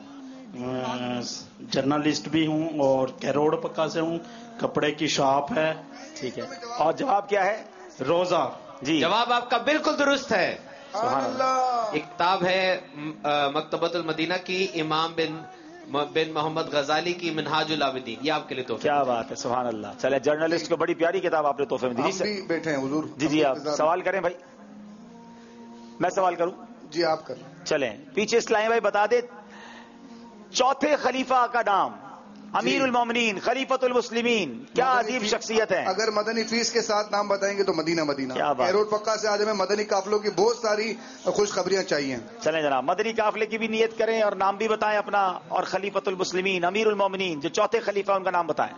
جرنلسٹ بھی ہوں اور کیروڑ پکا سے ہوں، کپڑے کی شاپ ہے. ٹھیک ہے. اور جواب کیا ہے؟ روزہ. جی جواب آپ کا بالکل درست ہے. سبحان اللہ. ایک کتاب ہے مکتبۃ المدینہ کی، امام بن محمد غزالی کی منہاج العابدین، یہ آپ کے لیے تحفہ. کیا بات ہے. سبحان اللہ. چلے جرنلسٹ کو بڑی پیاری کتاب آپ نے تحفے میں دی. بھی بیٹھے ہیں حضور. جی آپ سوال کریں بھائی. میں سوال کروں؟ جی آپ کریں. چلیں پیچھے اسلام بھائی بتا دے چوتھے خلیفہ کا نام. امیر المومنین، خلیفۃ المسلمین، کیا عظیم شخصیت ہے. اگر مدنی فیس کے ساتھ نام بتائیں گے تو مدینہ مدینہ. کیروڑ پکا سے آج ہمیں مدنی قافلوں کی بہت ساری خوشخبریاں چاہیے. چلیں جناب مدنی قافلے کی بھی نیت کریں اور نام بھی بتائیں اپنا، اور خلیفۃ المسلمین امیر المومنین جو چوتھے خلیفہ ان کا نام بتائیں.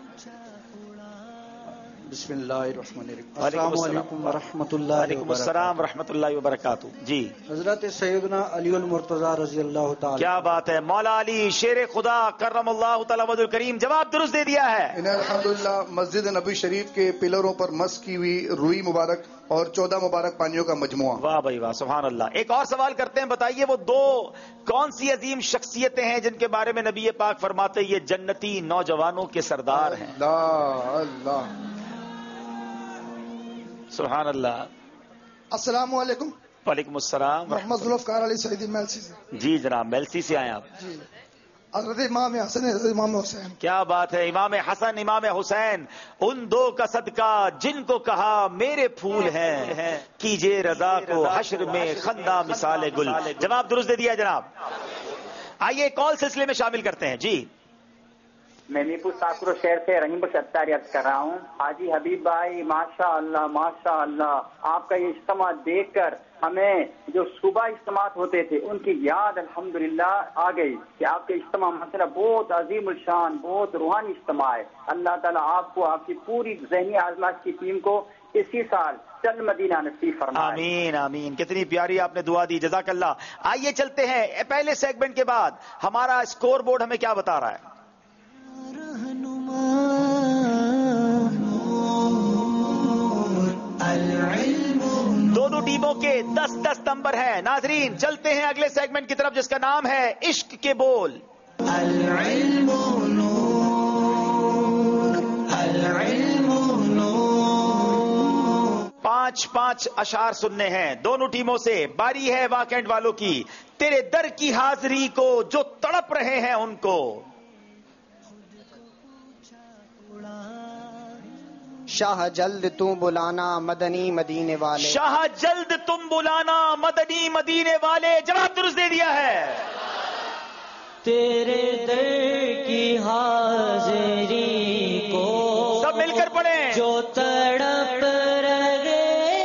بسم اللہ الرحمن الرحیم. السلام علیکم ورحمۃ اللہ. وعلیکم السلام ورحمۃ اللہ وبرکاتہ. جی حضرت سیدنا علی المرتضی رضی اللہ تعالی. کیا بات ہے. مولا علی شیر خدا کرم اللہ تعالی وجہ الکریم جواب درست دے دیا ہے. انہیں الحمدللہ مسجد نبی شریف کے پلروں پر مس کی ہوئی روئی مبارک اور 14 مبارک پانیوں کا مجموعہ. واہ بھائی واہ. سبحان اللہ. ایک اور سوال کرتے ہیں. بتائیے وہ دو کون سی عظیم شخصیتیں ہیں جن کے بارے میں نبی پاک فرماتے یہ جنتی نوجوانوں کے سردار ہیں؟ اللہ اللہ. سبحان اللہ. السلام علیکم. وعلیکم السلام. محمد ذوالفقار علی سعیدی میلسی سے. جی جناب میلسی سے آئے آپ. جی حضرت امام حسن حضرت امام حسین. کیا بات ہے. امام حسن امام حسین ان دو کا صدقہ جن کو کہا میرے پھول ہیں، کیجئے رضا کو حشر میں خندہ مثال گل. جواب درست دے دیا جناب. آئیے کال سلسلے میں شامل کرتے ہیں. جی میں میرپور ساکرو شہر سے رحیم بخش اتاری عرض کر رہا ہوں. حاجی حبیب بھائی ماشاء اللہ آپ کا یہ اجتماع دیکھ کر ہمیں جو صبح اجتماعات ہوتے تھے ان کی یاد الحمدللہ آ گئی کہ آپ کے اجتماع مسئلہ بہت عظیم الشان بہت روحانی اجتماع ہے. اللہ تعالیٰ آپ کو آپ کی پوری ذہنی آزمائش کی ٹیم کو اسی سال چل مدینہ نصیب فرمائے. آمین آمین. کتنی پیاری آپ نے دعا دی. جزاک اللہ. آئیے چلتے ہیں پہلے سیگمنٹ کے بعد ہمارا اسکور بورڈ ہمیں کیا بتا رہا ہے. دونوں ٹیموں کے 10 نمبر ہیں. ناظرین چلتے ہیں اگلے سیگمنٹ کی طرف جس کا نام ہے عشق کے بول. العلم نور العلم نور. 5 اشعار سننے ہیں دونوں ٹیموں سے. باری ہے واکنڈ والوں کی. تیرے در کی حاضری کو جو تڑپ رہے ہیں ان کو. شاہ جلد تم بلانا مدنی مدینے والے. شاہ جلد تم بلانا مدنی مدینے والے. جواب درست دے دیا ہے. تیرے در کی حاضری کو سب مل کر پڑھیں. جو تڑپ رہے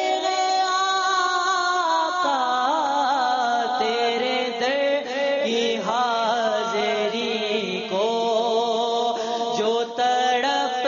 آقا تیرے در کی حاضری کو جو تڑپ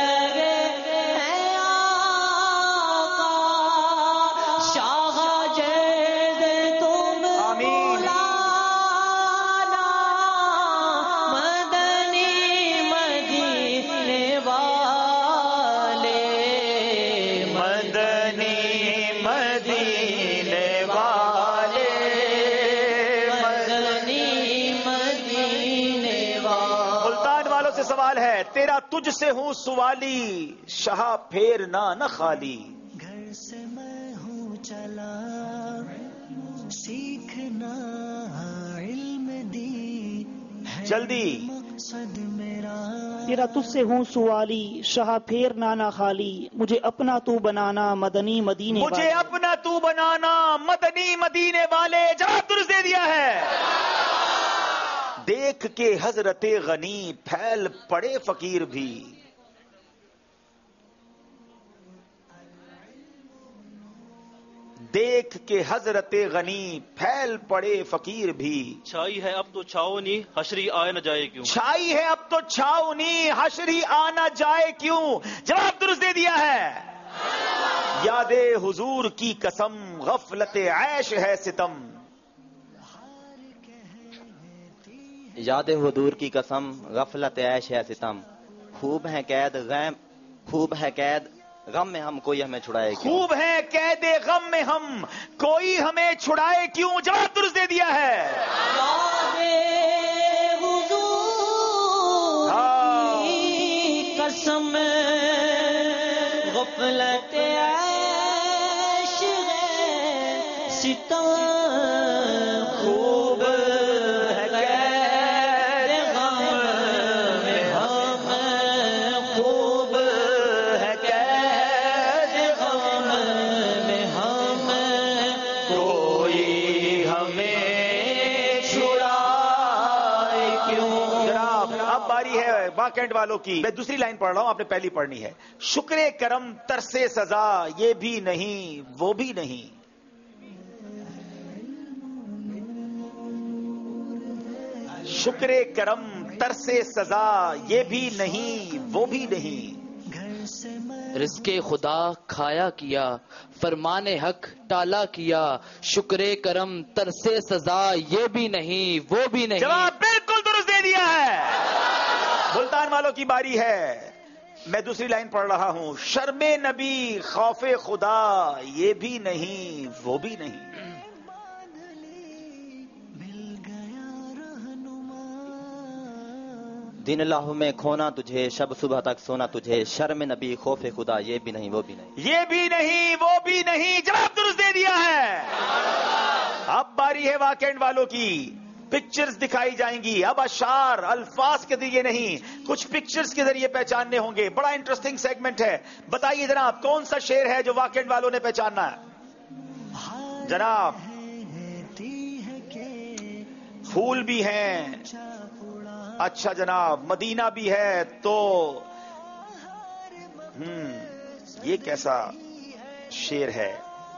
سوال ہے. تیرا تجھ سے ہوں سوالی شاہ پھیرنا نہ خالی. گھر سے میں ہوں چلا سیکھنا علم دی جلدی. مقصد میرا تیرا تجھ سے ہوں سوالی شاہ پھیرنا نہ خالی. مجھے اپنا تو بنانا مدنی مدینے والے. مجھے اپنا تو بنانا مدنی مدینے والے. جواب درست دے دیا ہے. دے دیکھ کے حضرت غنی پھیل پڑے فقیر بھی. دیکھ کے حضرت غنی پھیل پڑے فقیر بھی. چھائی ہے اب تو چھاؤ نہیں حشری آئے نہ جائے کیوں. چھائی ہے اب تو چھاؤ نہیں حشری آنا جائے کیوں. جواب درست دے دیا ہے. یاد حضور کی قسم غفلت عیش ہے ستم. یاد حضور کی قسم غفلت عیش ہے ستم. خوب ہے قید غم میں ہم کوئی ہمیں چھڑائے کیوں. خوب ہے قید غم میں ہم کوئی ہمیں چھڑائے کیوں. جواب درست دے دیا ہے. قسم غفلت عیش ہے ستم. خوب واکنڈ والوں کی. میں دوسری لائن پڑھ رہا ہوں, آپ نے پہلی پڑھنی ہے. شکر کرم ترسے سزا یہ بھی نہیں وہ بھی نہیں. شکر کرم ترسے سزا یہ بھی نہیں وہ بھی نہیں. رزق خدا کھایا کیا فرمان حق ٹالا کیا. شکر کرم ترسے سزا یہ بھی نہیں وہ بھی نہیں. جواب بالکل درست دے دیا ہے. ملتان والوں کی باری ہے. میں دوسری لائن پڑھ رہا ہوں. شرم نبی خوف خدا یہ بھی نہیں وہ بھی نہیں. دن اللہ میں کھونا تجھے شب صبح تک سونا تجھے. شرم نبی خوف خدا یہ بھی نہیں وہ بھی نہیں. یہ بھی نہیں وہ بھی نہیں. جواب درست دے دیا ہے. اب باری ہے واکنڈ والوں کی. پکچرز دکھائی جائیں گی. اب اشعار الفاظ کے ذریعے نہیں کچھ پکچرز کے ذریعے پہچاننے ہوں گے. بڑا انٹرسٹنگ سیگمنٹ ہے. بتائیے جناب کون سا شعر ہے جو واکنڈ والوں نے پہچاننا ہے. جناب پھول بھی ہیں. اچھا جناب مدینہ بھی ہے. تو یہ کیسا شعر ہے.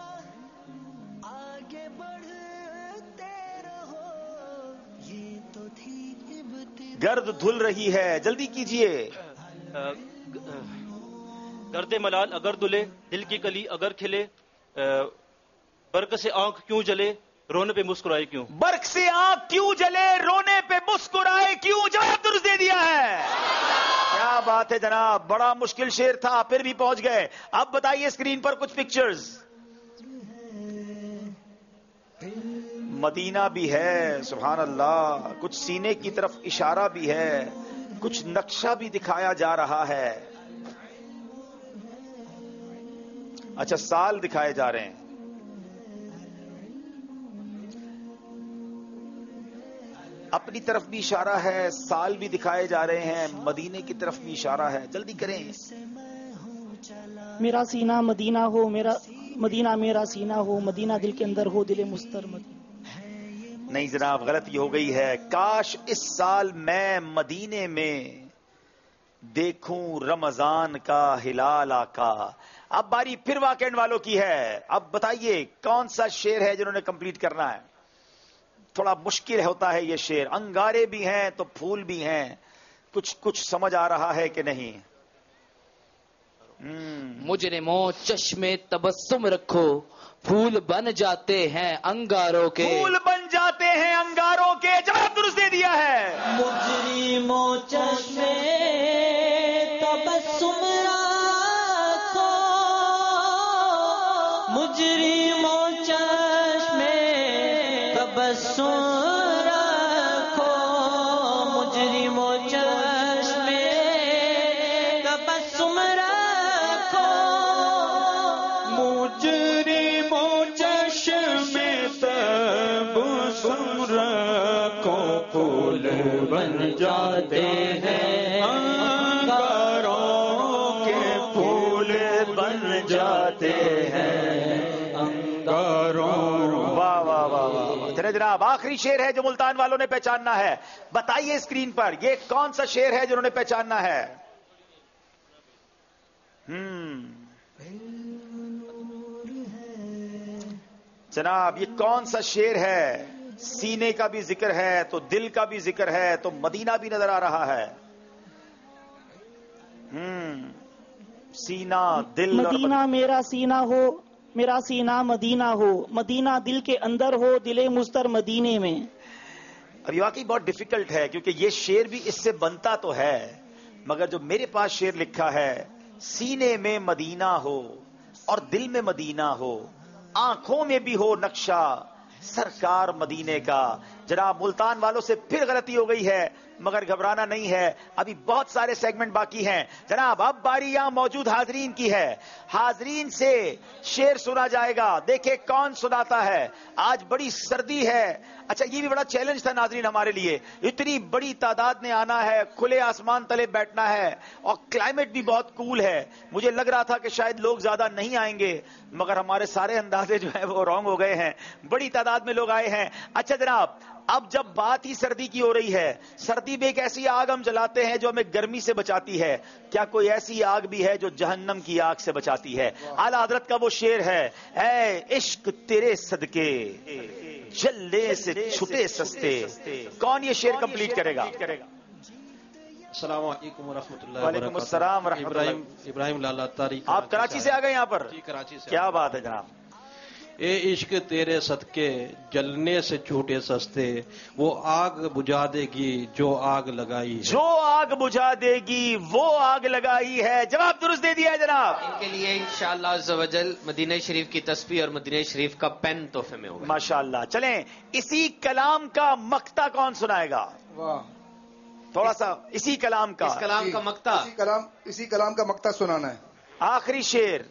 گرد دھل رہی ہے. جلدی کیجئے. گرد ملال اگر دھلے دل کی کلی اگر کھلے. برق سے آنکھ کیوں جلے رونے پہ مسکرائے کیوں. برق سے آنکھ کیوں جلے رونے پہ مسکرائے کیوں. جواب درست دے دیا ہے. کیا بات ہے جناب. بڑا مشکل شعر تھا پھر بھی پہنچ گئے. اب بتائیے اسکرین پر کچھ پکچرز. مدینہ بھی ہے سبحان اللہ. کچھ سینے کی طرف اشارہ بھی ہے. کچھ نقشہ بھی دکھایا جا رہا ہے. اچھا سال دکھائے جا رہے ہیں. اپنی طرف بھی اشارہ ہے. سال بھی دکھائے جا رہے ہیں. مدینے کی طرف بھی اشارہ ہے. جلدی کریں. میرا سینہ مدینہ ہو میرا مدینہ میرا سینہ ہو مدینہ دل کے اندر ہو دل مستر مدینہ. نہیں جناب غلطی ہو گئی ہے. کاش اس سال میں مدینے میں دیکھوں رمضان کا ہلال آقا. اب باری پھر واکنڈ والوں کی ہے. اب بتائیے کون سا شعر ہے جنہوں نے کمپلیٹ کرنا ہے. تھوڑا مشکل ہوتا ہے یہ شعر. انگارے بھی ہیں تو پھول بھی ہیں. کچھ سمجھ آ رہا ہے کہ نہیں. مجرموں چشمے تبسم رکھو پھول بن جاتے ہیں انگاروں کے. پھول بن جاتے ہیں انگاروں کے. جواب درست دے دیا ہے. مجرموں چشمے تبسم رکھو مجرموں چشمے تبسم رکھو مجرموں چشمے تبسم رکھو مجرموں چشمے تبسم رکھو پھول بن جاتے ہیں انگاروں کے پھول بن جاتے ہیں انگاروں. واہ واہ واہ واہ. چلے جناب آخری شعر ہے جو ملتان والوں نے پہچاننا ہے. بتائیے اسکرین پر یہ کون سا شعر ہے جو انہوں نے پہچاننا ہے. جناب یہ کون سا شعر ہے؟ سینے کا بھی ذکر ہے تو دل کا بھی ذکر ہے تو مدینہ بھی نظر آ رہا ہے. سینہ دل مدینہ میرا سینہ ہو، میرا سینہ مدینہ ہو، مدینہ دل کے اندر ہو، دل مستر مدینے میں. اب یہ واقعی بہت ڈیفیکلٹ ہے کیونکہ یہ شعر بھی اس سے بنتا تو ہے، مگر جو میرے پاس شعر لکھا ہے سینے میں مدینہ ہو اور دل میں مدینہ ہو، آنکھوں میں بھی ہو نقشہ سرکار مدینے کا. جناب ملتان والوں سے پھر غلطی ہو گئی ہے مگر گھبرانا نہیں ہے، ابھی بہت سارے سیگمنٹ باقی ہیں. جناب اب باری یہاں موجود حاضرین کی ہے، حاضرین سے شعر سنا جائے گا. دیکھیں کون سناتا ہے. آج بڑی سردی ہے. اچھا یہ بھی بڑا چیلنج تھا ناظرین ہمارے لیے، اتنی بڑی تعداد نے آنا ہے، کھلے آسمان تلے بیٹھنا ہے اور کلائمیٹ بھی بہت کول ہے. مجھے لگ رہا تھا کہ شاید لوگ زیادہ نہیں آئیں گے مگر ہمارے سارے اندازے جو ہیں وہ رانگ ہو گئے ہیں، بڑی تعداد میں لوگ آئے ہیں. اچھا جناب اب جب بات ہی سردی کی ہو رہی ہے، سردی میں ایک ایسی آگ ہم جلاتے ہیں جو ہمیں گرمی سے بچاتی ہے، کیا کوئی ایسی آگ بھی ہے جو جہنم کی آگ سے بچاتی ہے؟ اعلیٰ حضرت کا وہ شعر ہے، اے عشق تیرے صدقے جلنے سے چھٹے سستے. کون یہ شعر کمپلیٹ کرے گا؟ السلام علیکم ورحمۃ اللہ. وعلیکم السلام ورحمۃ اللہ. ابراہیم لالا تاری. آپ کراچی سے آ گئے یہاں پر؟ جی کراچی سے. کیا بات ہے جناب. اے عشق تیرے صدقے جلنے سے چھوٹے سستے، وہ آگ بجھا دے گی جو آگ لگائی ہے. جو آگ بجھا دے گی وہ آگ لگائی ہے. جواب درست دے دیا ہے جناب. ان کے لیے انشاءاللہ عز و جل مدینہ شریف کی تسبیح اور مدینہ شریف کا پین تحفے میں ہوگا. ماشاءاللہ. چلیں اسی کلام کا مقطع کون سنائے گا؟ واہ تھوڑا سا اسی کلام کا. اس کلام کا مقطع اسی کلام کا مقطع سنانا ہے. آخری شعر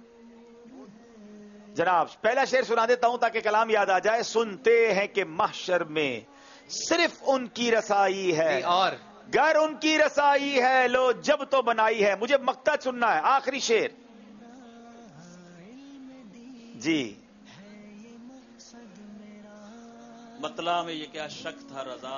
جناب پہلا شعر سنا دیتا ہوں تاکہ کلام یاد آ جائے. سنتے ہیں کہ محشر میں صرف ان کی رسائی ہے اور گر ان کی رسائی ہے لو جب تو بنائی ہے. مجھے مقطع چننا ہے. آخری شعر جی. مطلع میں یہ کیا شک تھا رضا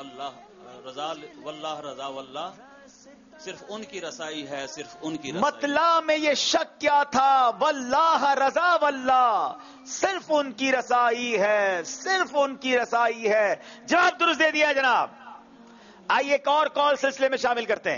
واللہ صرف ان کی رسائی ہے، صرف ان کی رسائی. مطلع میں یہ شک کیا تھا واللہ رضا واللہ صرف ان کی رسائی ہے، صرف ان کی رسائی ہے. جواب درست دے دیا جناب. آئیے ایک اور کال سلسلے میں شامل کرتے ہیں.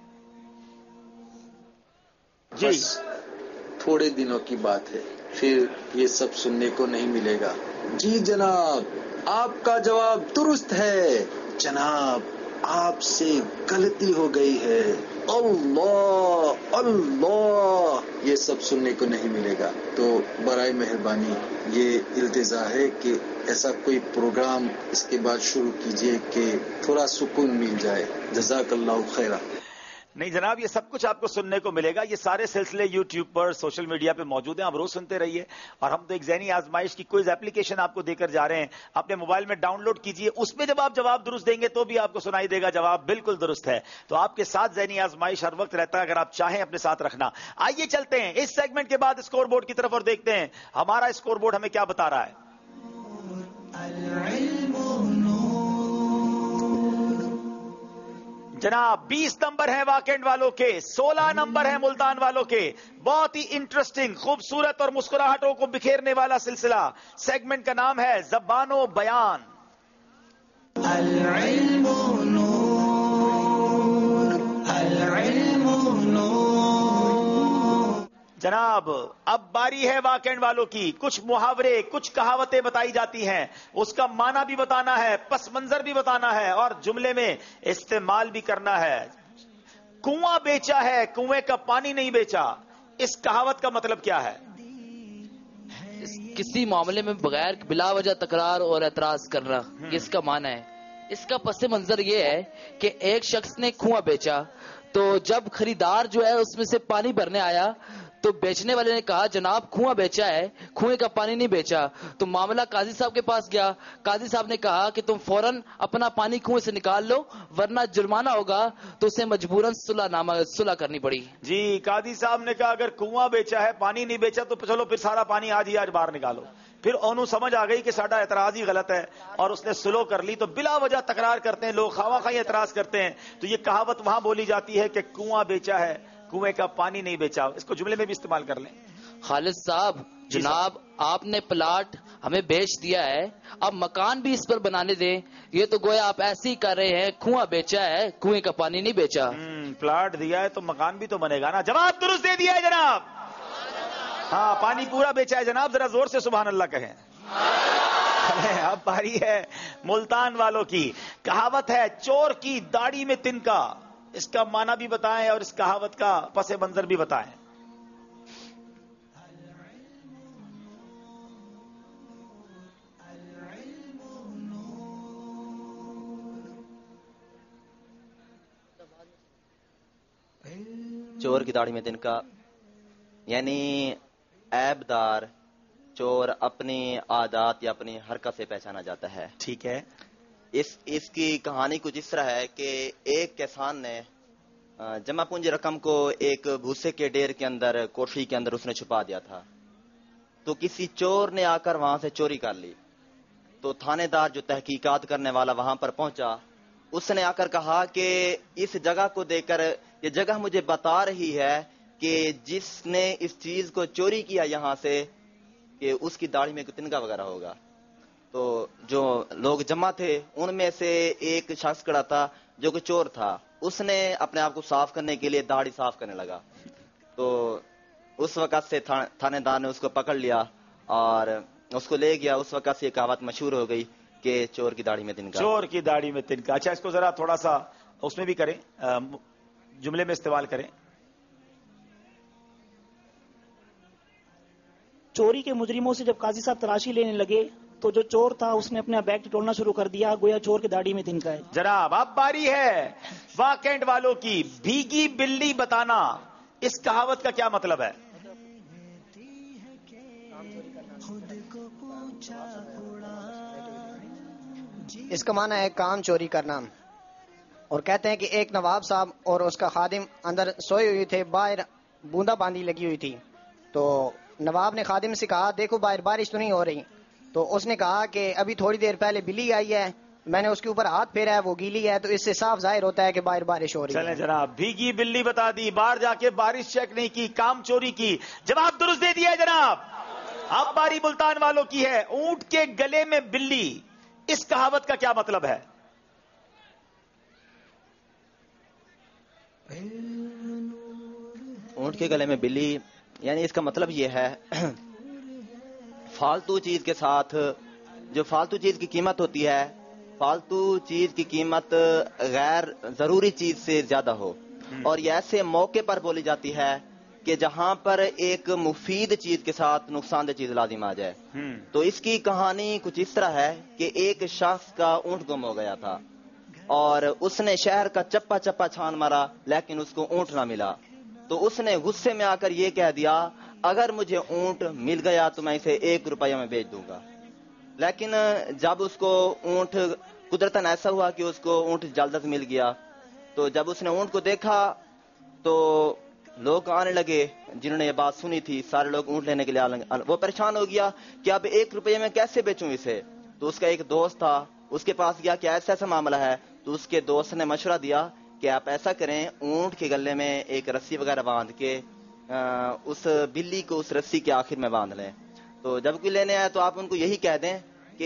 جی تھوڑے دنوں کی بات ہے، پھر یہ سب سننے کو نہیں ملے گا. جی جناب آپ کا جواب درست ہے. جناب آپ سے غلطی ہو گئی ہے. اللہ اللہ یہ سب سننے کو نہیں ملے گا. تو برائے مہربانی یہ التجا ہے کہ ایسا کوئی پروگرام اس کے بعد شروع کیجئے کہ تھوڑا سکون مل جائے. جزاک اللہ خیرہ. نہیں جناب یہ سب کچھ آپ کو سننے کو ملے گا. یہ سارے سلسلے یوٹیوب پر سوشل میڈیا پہ موجود ہیں، آپ روز سنتے رہیے. اور ہم تو ایک ذہنی آزمائش کی کوئی اپلیکیشن آپ کو دے کر جا رہے ہیں، اپنے موبائل میں ڈاؤن لوڈ کیجئے. اس میں جب آپ جواب درست دیں گے تو بھی آپ کو سنائی دے گا جواب بالکل درست ہے. تو آپ کے ساتھ ذہنی آزمائش ہر وقت رہتا ہے، اگر آپ چاہیں اپنے ساتھ رکھنا. آئیے چلتے ہیں اس سیگمنٹ کے بعد اسکور بورڈ کی طرف اور دیکھتے ہیں ہمارا اسکور بورڈ ہمیں کیا بتا رہا ہے. جناب 20 نمبر ہیں واکنڈ والوں کے، 16 نمبر ہیں ملتان والوں کے. بہت ہی انٹرسٹنگ، خوبصورت اور مسکراہٹوں کو بکھیرنے والا سلسلہ. سیگمنٹ کا نام ہے زبان و بیان. العلم نور العلم نور. جناب اب باری ہے واکنڈ والوں کی. کچھ محاورے کچھ کہاوتیں بتائی جاتی ہیں، اس کا معنی بھی بتانا ہے، پس منظر بھی بتانا ہے اور جملے میں استعمال بھی کرنا ہے. کنواں بیچا ہے کنویں کا پانی نہیں بیچا، اس کہاوت کا مطلب کیا ہے؟ کسی معاملے میں بغیر بلا وجہ تکرار اور اعتراض کرنا، اس کا معنی ہے. اس کا پس منظر یہ ہے کہ ایک شخص نے کنواں بیچا تو جب خریدار جو ہے اس میں سے پانی بھرنے آیا تو بیچنے والے نے کہا جناب کنواں بیچا ہے، کنویں کا پانی نہیں بیچا. تو معاملہ قاضی صاحب کے پاس گیا. قاضی صاحب نے کہا کہ تم فوراً اپنا پانی کنویں سے نکال لو ورنہ جرمانہ ہوگا. تو اسے مجبوراً صلح کرنی پڑی. جی قاضی صاحب نے کہا اگر کنواں بیچا ہے پانی نہیں بیچا تو چلو پھر سارا پانی آج ہی آج باہر نکالو. پھر اونوں سمجھ آ گئی کہ ساڈا اعتراض ہی غلط ہے اور اس نے سلو کر لی، تو بلا وجہ تکرار کرتے ہیں لوگ، خواہ خواہ اعتراض کرتے ہیں. تو یہ کہاوت وہاں بولی جاتی ہے کہ کنواں بیچا ہے، کنویں کا پانی نہیں بیچا. اس کو جملے میں بھی استعمال کر لیں. خالد صاحب، جناب آپ نے پلاٹ ہمیں بیچ دیا ہے، اب مکان بھی اس پر بنانے دیں. یہ تو گویا آپ ایسے ہی کر رہے ہیں، کنواں بیچا ہے، کنویں کا پانی نہیں بیچا. پلاٹ دیا ہے تو مکان بھی تو بنے گا نا. جواب درست دے دیا ہے جناب. ہاں پانی پورا بیچا ہے جناب. ذرا زور سے سبحان اللہ کہیں. اب باری ہے ملتان والوں کی. کہاوت ہے چور کی داڑھی میں تنکا. اس کا معنی بھی بتائیں اور اس کہاوت کا پس منظر بھی بتائیں. چور کی داڑھی میں تنکا یعنی عیب دار چور اپنی عادات یا اپنی حرکت سے پہچانا جاتا ہے. ٹھیک ہے. اس کی کہانی کچھ اس طرح ہے کہ ایک کسان نے جمع پونجی رقم کو ایک بھوسے کے ڈیر کے اندر، کوٹھی کے اندر اس نے چھپا دیا تھا. تو کسی چور نے آ کر وہاں سے چوری کر لی. تو تھانے دار جو تحقیقات کرنے والا وہاں پر پہنچا، اس نے آ کر کہا کہ اس جگہ کو دیکھ کر یہ جگہ مجھے بتا رہی ہے کہ جس نے اس چیز کو چوری کیا یہاں سے کہ اس کی داڑھی میں تنکا وغیرہ ہوگا. تو جو لوگ جمع تھے ان میں سے ایک شخص کھڑا تھا جو کہ چور تھا. اس نے اپنے آپ کو صاف کرنے کے لیے داڑھی صاف کرنے لگا. تو اس وقت سے تھانے دار نے اس کو پکڑ لیا اور اس کو لے گیا. اس وقت سے یہ کہاوت مشہور ہو گئی کہ چور کی داڑھی میں تنکا. چور کی داڑھی میں تنکا. اچھا اس کو ذرا تھوڑا سا اس میں بھی کریں، جملے میں استعمال کریں. چوری کے مجرموں سے جب قاضی صاحب تلاشی لینے لگے تو جو چور تھا اس نے اپنا بیگ ٹٹولنا شروع کر دیا، گویا چور کی داڑھی میں تنکا ہے. جناب اب باری ہے واکینٹ والوں کی. بھیگی بلی بتانا، اس کہاوت کا کیا مطلب ہے؟ اس کا معنی ہے کام چوری کرنا. اور کہتے ہیں کہ ایک نواب صاحب اور اس کا خادم اندر سوئے ہوئے تھے، باہر بوندا باندی لگی ہوئی تھی. تو نواب نے خادم سے کہا دیکھو باہر بارش تو نہیں ہو رہی. تو اس نے کہا کہ ابھی تھوڑی دیر پہلے بلی آئی ہے، میں نے اس کے اوپر ہاتھ پھیرا ہے، وہ گیلی ہے، تو اس سے صاف ظاہر ہوتا ہے کہ باہر بارش ہو رہی ہے. چلیں جناب، بھیگی بلی بتا دی، باہر جا کے بارش چیک نہیں کی، کام چوری کی. جواب درست دے دیا جناب. اب باری ملتان والوں کی ہے. اونٹ کے گلے میں بلی، اس کہاوت کا کیا مطلب ہے؟ اونٹ کے گلے میں بلی یعنی اس کا مطلب یہ ہے فالتو چیز کے ساتھ، جو فالتو چیز کی قیمت ہوتی ہے، فالتو چیز کی قیمت غیر ضروری چیز سے زیادہ ہو. اور یہ ایسے موقع پر بولی جاتی ہے کہ جہاں پر ایک مفید چیز کے ساتھ نقصان دہ چیز لازم آ جائے. تو اس کی کہانی کچھ اس طرح ہے کہ ایک شخص کا اونٹ گم ہو گیا تھا اور اس نے شہر کا چپا چپا چھان مارا لیکن اس کو اونٹ نہ ملا. تو اس نے غصے میں آ کر یہ کہہ دیا اگر مجھے اونٹ مل گیا تو میں اسے 1 روپیہ میں بیچ دوں گا. لیکن جب اس کو اونٹ قدرتاً ایسا ہوا کہ اس کو اونٹ جلد مل گیا، تو جب اس نے اونٹ کو دیکھا تو لوگ آنے لگے جنہوں نے یہ بات سنی تھی، سارے لوگ اونٹ لینے کے لیے وہ پریشان ہو گیا کہ اب 1 روپیہ میں کیسے بیچوں اسے. تو اس کا ایک دوست تھا، اس کے پاس گیا کہ ایسا معاملہ ہے. تو اس کے دوست نے مشورہ دیا کہ آپ ایسا کریں، اونٹ کے گلے میں ایک رسی وغیرہ باندھ کے اس بلی کو اس رسی کے آخر میں باندھ لیں. تو جب کوئی لینے آئے تو آپ ان کو یہی کہہ دیں کہ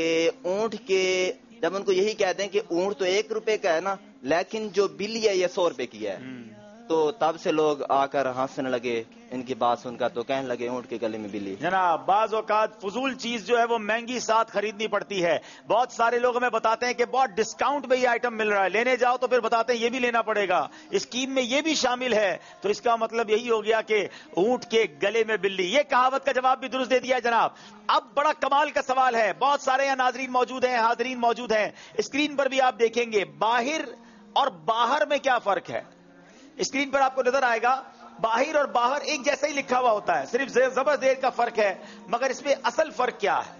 جب ان کو یہی کہہ دیں کہ اونٹ تو 1 روپے کا ہے نا، لیکن جو بلی ہے یہ 100 روپے کی ہے. تو تب سے لوگ آ کر ہنسنے لگے ان کی بات سن کر، تو کہنے لگے اونٹ کے گلے میں بلی. جناب بعض اوقات فضول چیز جو ہے وہ مہنگی ساتھ خریدنی پڑتی ہے. بہت سارے لوگ ہمیں بتاتے ہیں کہ بہت ڈسکاؤنٹ میں یہ آئٹم مل رہا ہے، لینے جاؤ تو پھر بتاتے ہیں یہ بھی لینا پڑے گا، اسکیم میں یہ بھی شامل ہے. تو اس کا مطلب یہی ہو گیا کہ اونٹ کے گلے میں بلی. یہ کہاوت کا جواب بھی درست دے دیا جناب. اب بڑا کمال کا سوال ہے، بہت سارے یہاں ناظرین موجود ہیں، حاضرین موجود ہیں، اسکرین پر بھی آپ دیکھیں گے باہر اور باہر میں کیا فرق ہے. اسکرین پر آپ کو نظر آئے گا باہر اور باہر ایک جیسا ہی لکھا ہوا ہوتا ہے، صرف زبر زیر کا فرق ہے، مگر اس میں اصل فرق کیا ہے؟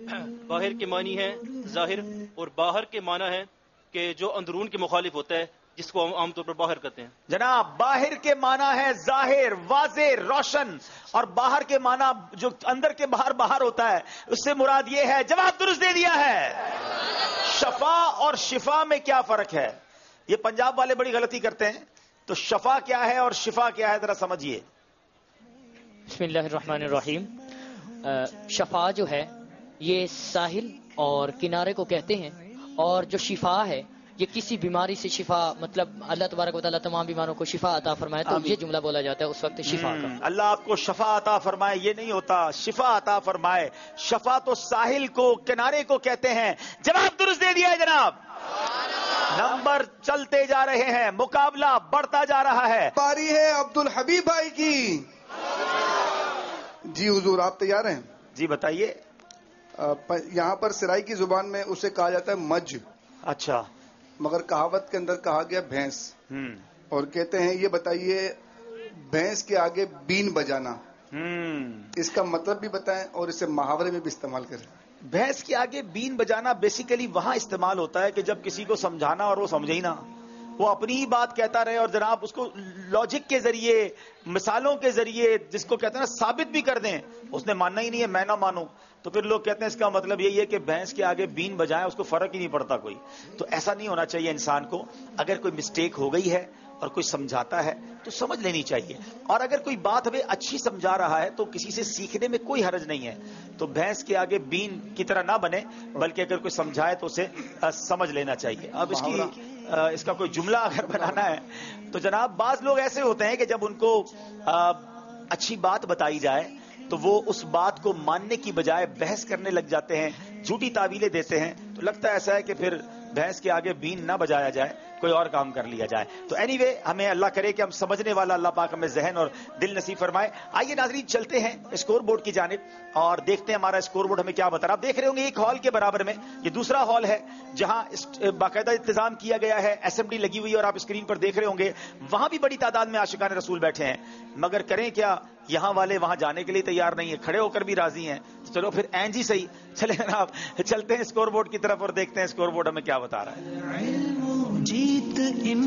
باہر کے معنی ہے ظاہر اور باہر کے معنی ہے کہ جو اندرون کے مخالف ہوتا ہے، جس کو ہم عام طور پر باہر کہتے ہیں. جناب باہر کے معنی ہے ظاہر، واضح، روشن، اور باہر کے معنی جو اندر کے باہر ہوتا ہے اس سے مراد یہ ہے. جواب درست دے دیا ہے. شفا اور شفا میں کیا فرق ہے؟ یہ پنجاب والے بڑی غلطی کرتے ہیں. تو شفا کیا ہے اور شفا کیا ہے ذرا سمجھیے. بسم اللہ الرحمن الرحیم. شفا جو ہے یہ ساحل اور کنارے کو کہتے ہیں، اور جو شفا ہے یہ کسی بیماری سے شفا، مطلب اللہ تبارک و تعالیٰ تمام بیماروں کو شفا عطا فرمائے، تو یہ جملہ بولا جاتا ہے اس وقت شفا کا. اللہ آپ کو شفا عطا فرمائے یہ نہیں ہوتا، شفا عطا فرمائے. شفا تو ساحل کو، کنارے کو کہتے ہیں. جواب درست دے دیا ہے جناب. نمبر چلتے جا رہے ہیں، مقابلہ بڑھتا جا رہا ہے. پاری ہے عبد الحبیب بھائی کی. جی حضور آپ تیار ہیں؟ جی بتائیے. یہاں پر سرائی کی زبان میں اسے کہا جاتا ہے مجھ. اچھا. مگر کہاوت کے اندر کہا گیا بھینس. اور کہتے ہیں یہ بتائیے بھینس کے آگے بین بجانا، اس کا مطلب بھی بتائیں اور اسے محاورے میں بھی استعمال کریں. بھینس کے آگے بین بجانا بیسیکلی وہاں استعمال ہوتا ہے کہ جب کسی کو سمجھانا اور وہ سمجھے ہی نہ، وہ اپنی ہی بات کہتا رہے اور جناب اس کو لاجک کے ذریعے، مثالوں کے ذریعے، جس کو کہتے ہیں نا ثابت بھی کر دیں، اس نے ماننا ہی نہیں ہے، میں نہ مانوں، تو پھر لوگ کہتے ہیں اس کا مطلب یہی ہے کہ بھینس کے آگے بین بجائیں، اس کو فرق ہی نہیں پڑتا کوئی. تو ایسا نہیں ہونا چاہیے انسان کو. اگر کوئی مسٹیک ہو گئی ہے اور کوئی سمجھاتا ہے تو سمجھ لینی چاہیے، اور اگر کوئی بات ہمیں اچھی سمجھا رہا ہے تو کسی سے سیکھنے میں کوئی حرج نہیں ہے. تو بھینس کے آگے بین کی طرح نہ بنے، بلکہ اگر کوئی سمجھائے تو اسے سمجھ لینا چاہیے. اب اس کا کوئی جملہ اگر بنانا ہے تو جناب بعض لوگ ایسے ہوتے ہیں کہ جب ان کو اچھی بات بتائی جائے تو وہ اس بات کو ماننے کی بجائے بحث کرنے لگ جاتے ہیں، جھوٹی تعویلیں دیتے ہیں. تو لگتا ہے ایسا ہے کہ پھر بھینس کے آگے بین نہ بجایا جائے، کوئی اور کام کر لیا جائے. تو اینی وے ہمیں اللہ کرے کہ ہم سمجھنے والا اللہ پاک ہمیں ذہن اور دل نصیب فرمائے. آئیے ناظرین چلتے ہیں اسکور بورڈ کی جانب اور دیکھتے ہیں ہمارا اسکور بورڈ ہمیں کیا بتا رہا ہے. آپ دیکھ رہے ہوں گے ایک ہال کے برابر میں یہ دوسرا ہال ہے جہاں باقاعدہ انتظام کیا گیا ہے، اسمبلی لگی ہوئی ہے، اور آپ اسکرین پر دیکھ رہے ہوں گے وہاں بھی بڑی تعداد میں عاشقان رسول بیٹھے ہیں. مگر کریں کیا، یہاں والے وہاں جانے کے لیے تیار نہیں ہے، کھڑے ہو کر بھی راضی ہیں. چلو پھر این جی صحیح، چلے جناب چلتے ہیں اسکور بورڈ کی طرف اور دیکھتے ہیں اسکور بورڈ ہمیں کیا بتا رہا ہے. جیت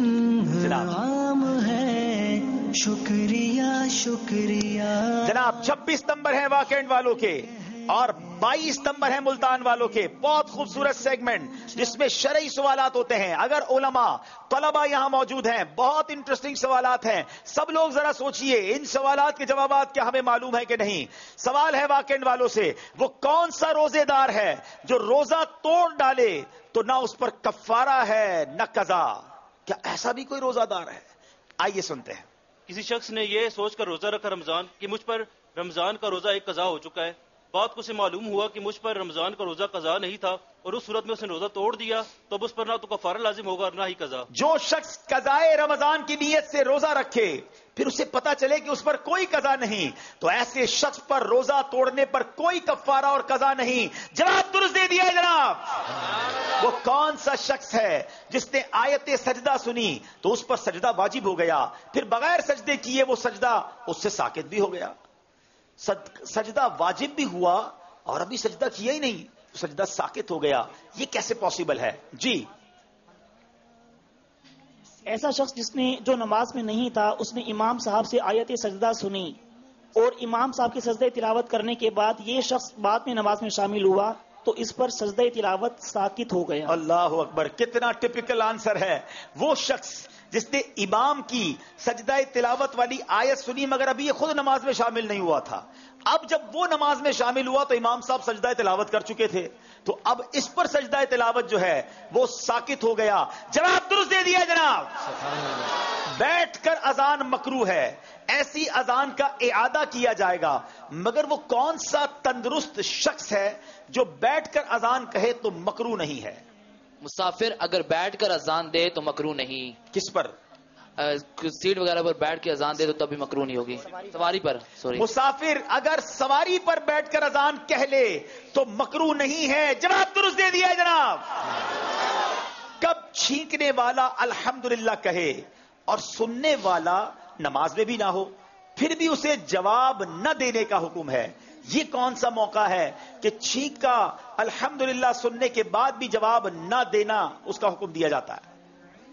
انعام ہے، شکریہ شکریہ. جناب 26 نمبر ہیں واقعینڈ والوں کے اور 22 نمبر ہیں ملتان والوں کے. بہت خوبصورت سیگمنٹ جس میں شرعی سوالات ہوتے ہیں. اگر علماء طلباء یہاں موجود ہیں، بہت انٹرسٹنگ سوالات ہیں. سب لوگ ذرا سوچئے ان سوالات کے جوابات کیا ہمیں معلوم ہے کہ نہیں. سوال ہے واقعینڈ والوں سے، وہ کون سا روزے دار ہے جو روزہ توڑ ڈالے تو نہ اس پر کفارہ ہے نہ قضا؟ کیا ایسا بھی کوئی روزہ دار ہے؟ آئیے سنتے ہیں. کسی شخص نے یہ سوچ کر روزہ رکھا رمضان کہ مجھ پر رمضان کا روزہ ایک قضا ہو چکا ہے. بات کو سے معلوم ہوا کہ مجھ پر رمضان کا روزہ قضا نہیں تھا، اور اس صورت میں اس نے روزہ توڑ دیا تو اب اس پر نہ تو کفارہ لازم ہوگا اور نہ ہی قضا. جو شخص قضائے رمضان کی نیت سے روزہ رکھے پھر اسے پتا چلے کہ اس پر کوئی قضا نہیں، تو ایسے شخص پر روزہ توڑنے پر کوئی کفارہ اور قضا نہیں. جواب درست دے دیا ہے جناب. وہ کون سا شخص ہے جس نے آیت سجدہ سنی تو اس پر سجدہ واجب ہو گیا، پھر بغیر سجدے کیے وہ سجدہ اس سے ساقط بھی ہو گیا. سجدہ واجب بھی ہوا اور ابھی سجدہ کیا ہی نہیں، سجدہ ساقط ہو گیا. یہ کیسے پاسبل ہے؟ جی ایسا شخص جس نے جو نماز میں نہیں تھا، اس نے امام صاحب سے آیت سجدہ سنی اور امام صاحب کے سجدہ تلاوت کرنے کے بعد یہ شخص بعد میں نماز میں شامل ہوا تو اس پر سجدہ تلاوت ساقط ہو گیا. اللہ اکبر، کتنا ٹپیکل آنسر ہے. وہ شخص جس نے امام کی سجدہ تلاوت والی آیت سنی مگر ابھی یہ خود نماز میں شامل نہیں ہوا تھا، اب جب وہ نماز میں شامل ہوا تو امام صاحب سجدہ تلاوت کر چکے تھے، تو اب اس پر سجدہ تلاوت جو ہے وہ ساقط ہو گیا. جواب درست دے دیا جناب. بیٹھ کر اذان مکروہ ہے، ایسی اذان کا اعادہ کیا جائے گا، مگر وہ کون سا تندرست شخص ہے جو بیٹھ کر اذان کہے تو مکروہ نہیں ہے؟ مسافر اگر بیٹھ کر اذان دے تو مکروہ نہیں. کس پر؟ سیٹ وغیرہ پر بیٹھ کے اذان دے تو تب بھی مکروہ نہیں ہوگی. سواری پر، سوری، مسافر اگر سواری پر بیٹھ کر اذان کہہ لے تو مکروہ نہیں ہے. جواب درست دے دیا ہے جناب. کب چھینکنے والا الحمدللہ کہے اور سننے والا نماز میں بھی نہ ہو پھر بھی اسے جواب نہ دینے کا حکم ہے؟ یہ کون سا موقع ہے کہ چھینک کا الحمدللہ سننے کے بعد بھی جواب نہ دینا اس کا حکم دیا جاتا ہے؟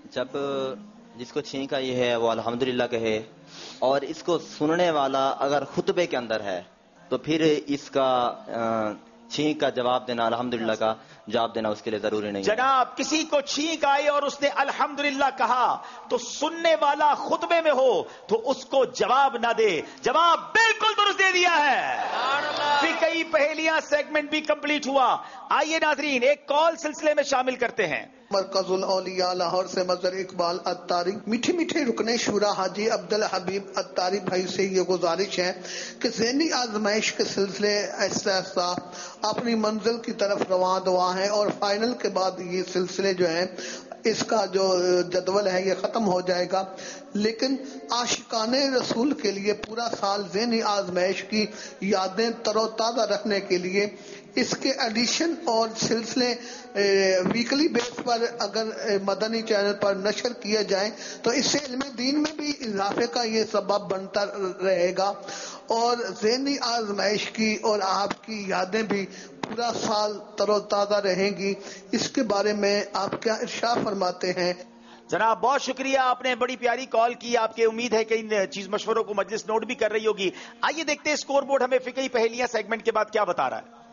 جب جس کو چھینک آئی ہے وہ الحمدللہ کہے، اور اس کو سننے والا اگر خطبے کے اندر ہے تو پھر اس کا چھینک کا جواب دینا، الحمدللہ کا جواب دینا اس کے لیے ضروری نہیں ہے۔ جناب کسی کو چھینک آئی اور اس نے الحمدللہ کہا تو سننے والا خطبے میں ہو تو اس کو جواب نہ دے، جواب بالکل درست دے دیا ہے۔ فقہی پہیلیاں سیگمنٹ بھی کمپلیٹ ہوا۔ آئیے ناظرین ایک کال سلسلے میں شامل کرتے ہیں۔ مرکز الاولیاء لاہور سے مظہر اقبال اتاری، میٹھے میٹھے رکن شورا حاجی عبدالحبیب اتاری بھائی سے یہ گزارش ہے کہ ذہنی آزمائش کے سلسلے ایسا ایسا اپنی منزل کی طرف رواں دوا ہے، اور فائنل کے بعد یہ سلسلے جو ہیں اس کا جو جدول ہے یہ ختم ہو جائے گا، لیکن عاشقان رسول کے لیے پورا سال ذہنی آزمائش کی یادیں تر و تازہ رکھنے کے لیے اس کے ایڈیشن اور سلسلے ویکلی بیس پر اگر مدنی چینل پر نشر کیے جائیں تو اس سے علم دین میں بھی اضافے کا یہ سبب بنتا رہے گا، اور ذہنی آزمائش کی اور آپ کی یادیں بھی پورا سال تر و تازہ رہیں گی۔ اس کے بارے میں آپ کیا ارشاد فرماتے ہیں؟ جناب بہت شکریہ، آپ نے بڑی پیاری کال کی۔ آپ کی امید ہے کہ ان چیز مشوروں کو مجلس نوٹ بھی کر رہی ہوگی۔ آئیے دیکھتے ہیں اسکور بورڈ ہمیں فقہی پہیلیاں سیگمنٹ کے بعد کیا بتا رہا ہے۔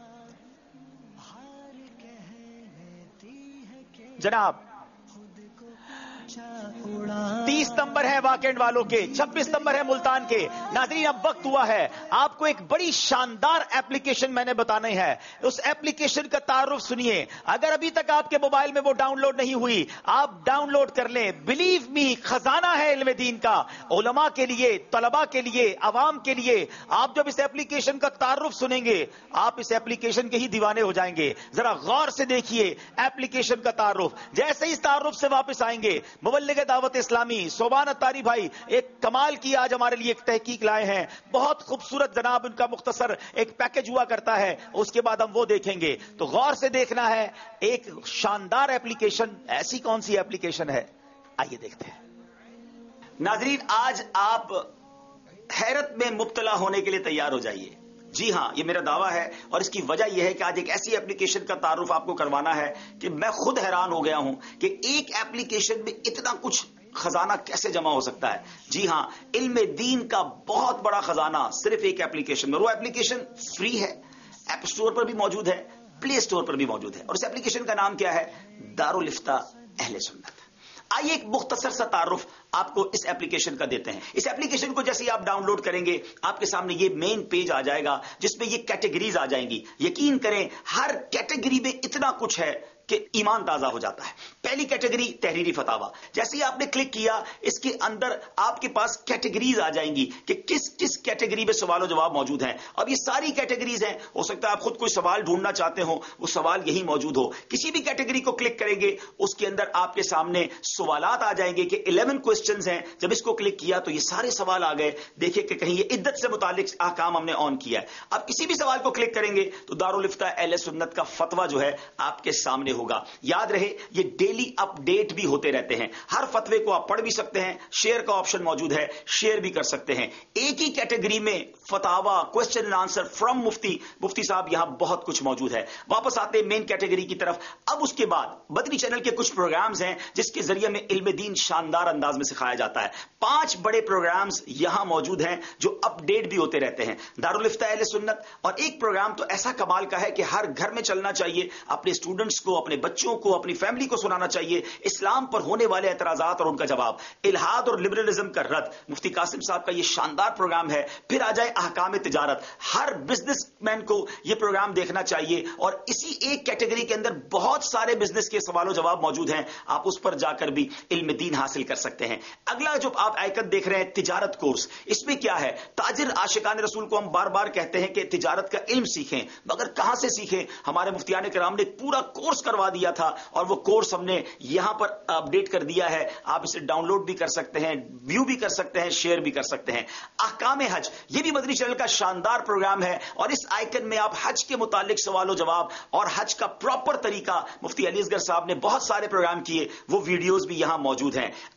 جناب 30 نمبر ہے واکنڈ والوں کے، 26 نمبر ہے ملتان کے۔ ناظرین اب وقت ہوا ہے آپ کو ایک بڑی شاندار ایپلیکیشن میں نے بتانا ہے، اس ایپلیکیشن کا تعارف سنیے۔ اگر ابھی تک آپ کے موبائل میں وہ ڈاؤن لوڈ نہیں ہوئی آپ ڈاؤن لوڈ کر لیں۔ بلیو می خزانہ ہے علم دین کا، علماء کے لیے، طلباء کے لیے، عوام کے لیے۔ آپ جب اس ایپلیکیشن کا تعارف سنیں گے آپ اس ایپلیکیشن کے ہی دیوانے ہو جائیں گے۔ ذرا غور سے دیکھیے ایپلیکیشن کا تعارف۔ جیسے ہی اس تعارف سے واپس آئیں گے مبلغ دعوت اسلامی صوبان اتاری بھائی ایک کمال کی آج ہمارے لیے ایک تحقیق لائے ہیں، بہت خوبصورت جناب ان کا مختصر ایک پیکج ہوا کرتا ہے، اس کے بعد ہم وہ دیکھیں گے۔ تو غور سے دیکھنا ہے، ایک شاندار ایپلیکیشن۔ ایسی کون سی ایپلیکیشن ہے آئیے دیکھتے ہیں۔ ناظرین آج آپ حیرت میں مبتلا ہونے کے لیے تیار ہو جائیے۔ جی ہاں یہ میرا دعویٰ ہے، اور اس کی وجہ یہ ہے کہ آج ایک ایسی ایپلیکیشن کا تعارف آپ کو کروانا ہے کہ میں خود حیران ہو گیا ہوں کہ ایک ایپلیکیشن میں اتنا کچھ خزانہ کیسے جمع ہو سکتا ہے۔ جی ہاں علم دین کا بہت بڑا خزانہ صرف ایک ایپلیکیشن میں۔ وہ ایپلیکیشن فری ہے، ایپ سٹور پر بھی موجود ہے، پلے سٹور پر بھی موجود ہے، اور اس ایپلیکیشن کا نام کیا ہے؟ دارالافتاء اہل سنت۔ آئیے ایک مختصر سا تعارف آپ کو اس ایپلیکیشن کا دیتے ہیں۔ اس ایپلیکیشن کو جیسے آپ ڈاؤن لوڈ کریں گے آپ کے سامنے یہ مین پیج آ جائے گا جس میں یہ کیٹیگریز آ جائیں گی۔ یقین کریں ہر کیٹیگری میں اتنا کچھ ہے کہ ایمان تازہ ہو جاتا ہے۔ پہلی کیٹیگری تحریری فتاوا، جیسے ہی آپ نے کلک کیا اس کے اندر آپ کے پاس کیٹیگریز آ جائیں گی کہ کس کس کیٹیگری میں سوال و جواب موجود ہیں۔ اب یہ ساری کیٹیگریز ہیں، ہو سکتا ہے آپ خود کوئی سوال ڈھونڈنا چاہتے ہو وہ سوال یہی موجود ہو۔ کسی بھی کیٹیگری کو کلک کریں گے اس کے اندر آپ کے سامنے سوالات آ جائیں گے کہ 11 کوسچنز ہیں۔ جب اس کو کلک کیا تو یہ سارے سوال آ گئے۔ دیکھیں کہ کہیں یہ عدت سے متعلق احکام ہم نے آن کیا ہے۔ اب کسی بھی سوال کو کلک کریں گے تو دارالافتاء اہل سنت کا فتویٰ جو ہے آپ کے سامنے ہوگا۔ یاد رہے یہ ڈیلی اپ ڈیٹ بھی ہوتے رہتے ہیں، ہر فتوے کو آپ پڑھ بھی سکتے ہیں، شیئر کا آپشن موجود ہے، شیئر بھی کر سکتے ہیں۔ ایک ہی کیٹیگری میں فتاوا، کوسچن اینڈ آنسر فرام مفتی صاحب، یہاں بہت کچھ موجود ہے۔ واپس آتے ہیں مین کیٹیگری کی طرف۔ اب اس کے بعد مدنی چینل کے کچھ پروگرامز ہیں جس کے ذریعے میں علم دین شاندار انداز میں سکھایا جاتا ہے۔ 5 بڑے پروگرامز یہاں موجود ہیں جو اپ ڈیٹ بھی ہوتے رہتے ہیں، دارالافتاء اہل سنت۔ اور ایک پروگرام تو ایسا کمال کا ہے کہ ہر گھر میں چلنا چاہیے، اپنے اسٹوڈنٹس کو، اپنے بچوں کو، اپنی فیملی کو سنانا چاہیے۔ اسلام پر ہونے والے اعتراضات اور ان کا جواب، الحاد اور لبرلزم کا رد، مفتی قاسم صاحب کا یہ شاندار پروگرام ہے۔ پھر آ جائے احکام تجارت، ہر بزنس مین کو یہ پروگرام دیکھنا چاہیے، اور اسی ایک کیٹیگری کے اندر بہت سارے بزنس کے سوال و جواب موجود ہیں، آپ اس پر جا کر بھی علم دین حاصل کر سکتے ہیں۔ اگلا جو آپ آئکن دیکھ رہے ہیں تجارت کورس، اس میں کیا ہے؟ تاجر عاشقان رسول کو ہم بار بار کہتے ہیں کہ تجارت کا علم سیکھیں، مگر کہاں سے سیکھیں؟ ہمارے مفتیان کرام نے پورا کورس کروا دیا تھا، اور وہ کورس ہم نے یہاں پر اپڈیٹ کر دیا ہے۔ آپ اسے ڈاؤن لوڈ بھی کر سکتے ہیں، ویو بھی کر سکتے ہیں، شیئر بھی کر سکتے ہیں۔ احکام حج، یہ بھی مدنی چینل کا شاندار پروگرام ہے، اور اس آئکن میں آپ حج کے متعلق سوال و جواب اور حج کا پراپر طریقہ، مفتی علی اصغر صاحب نے بہت سارے پروگرام کیے، وہ ویڈیوز بھی یہاں موجود ہیں۔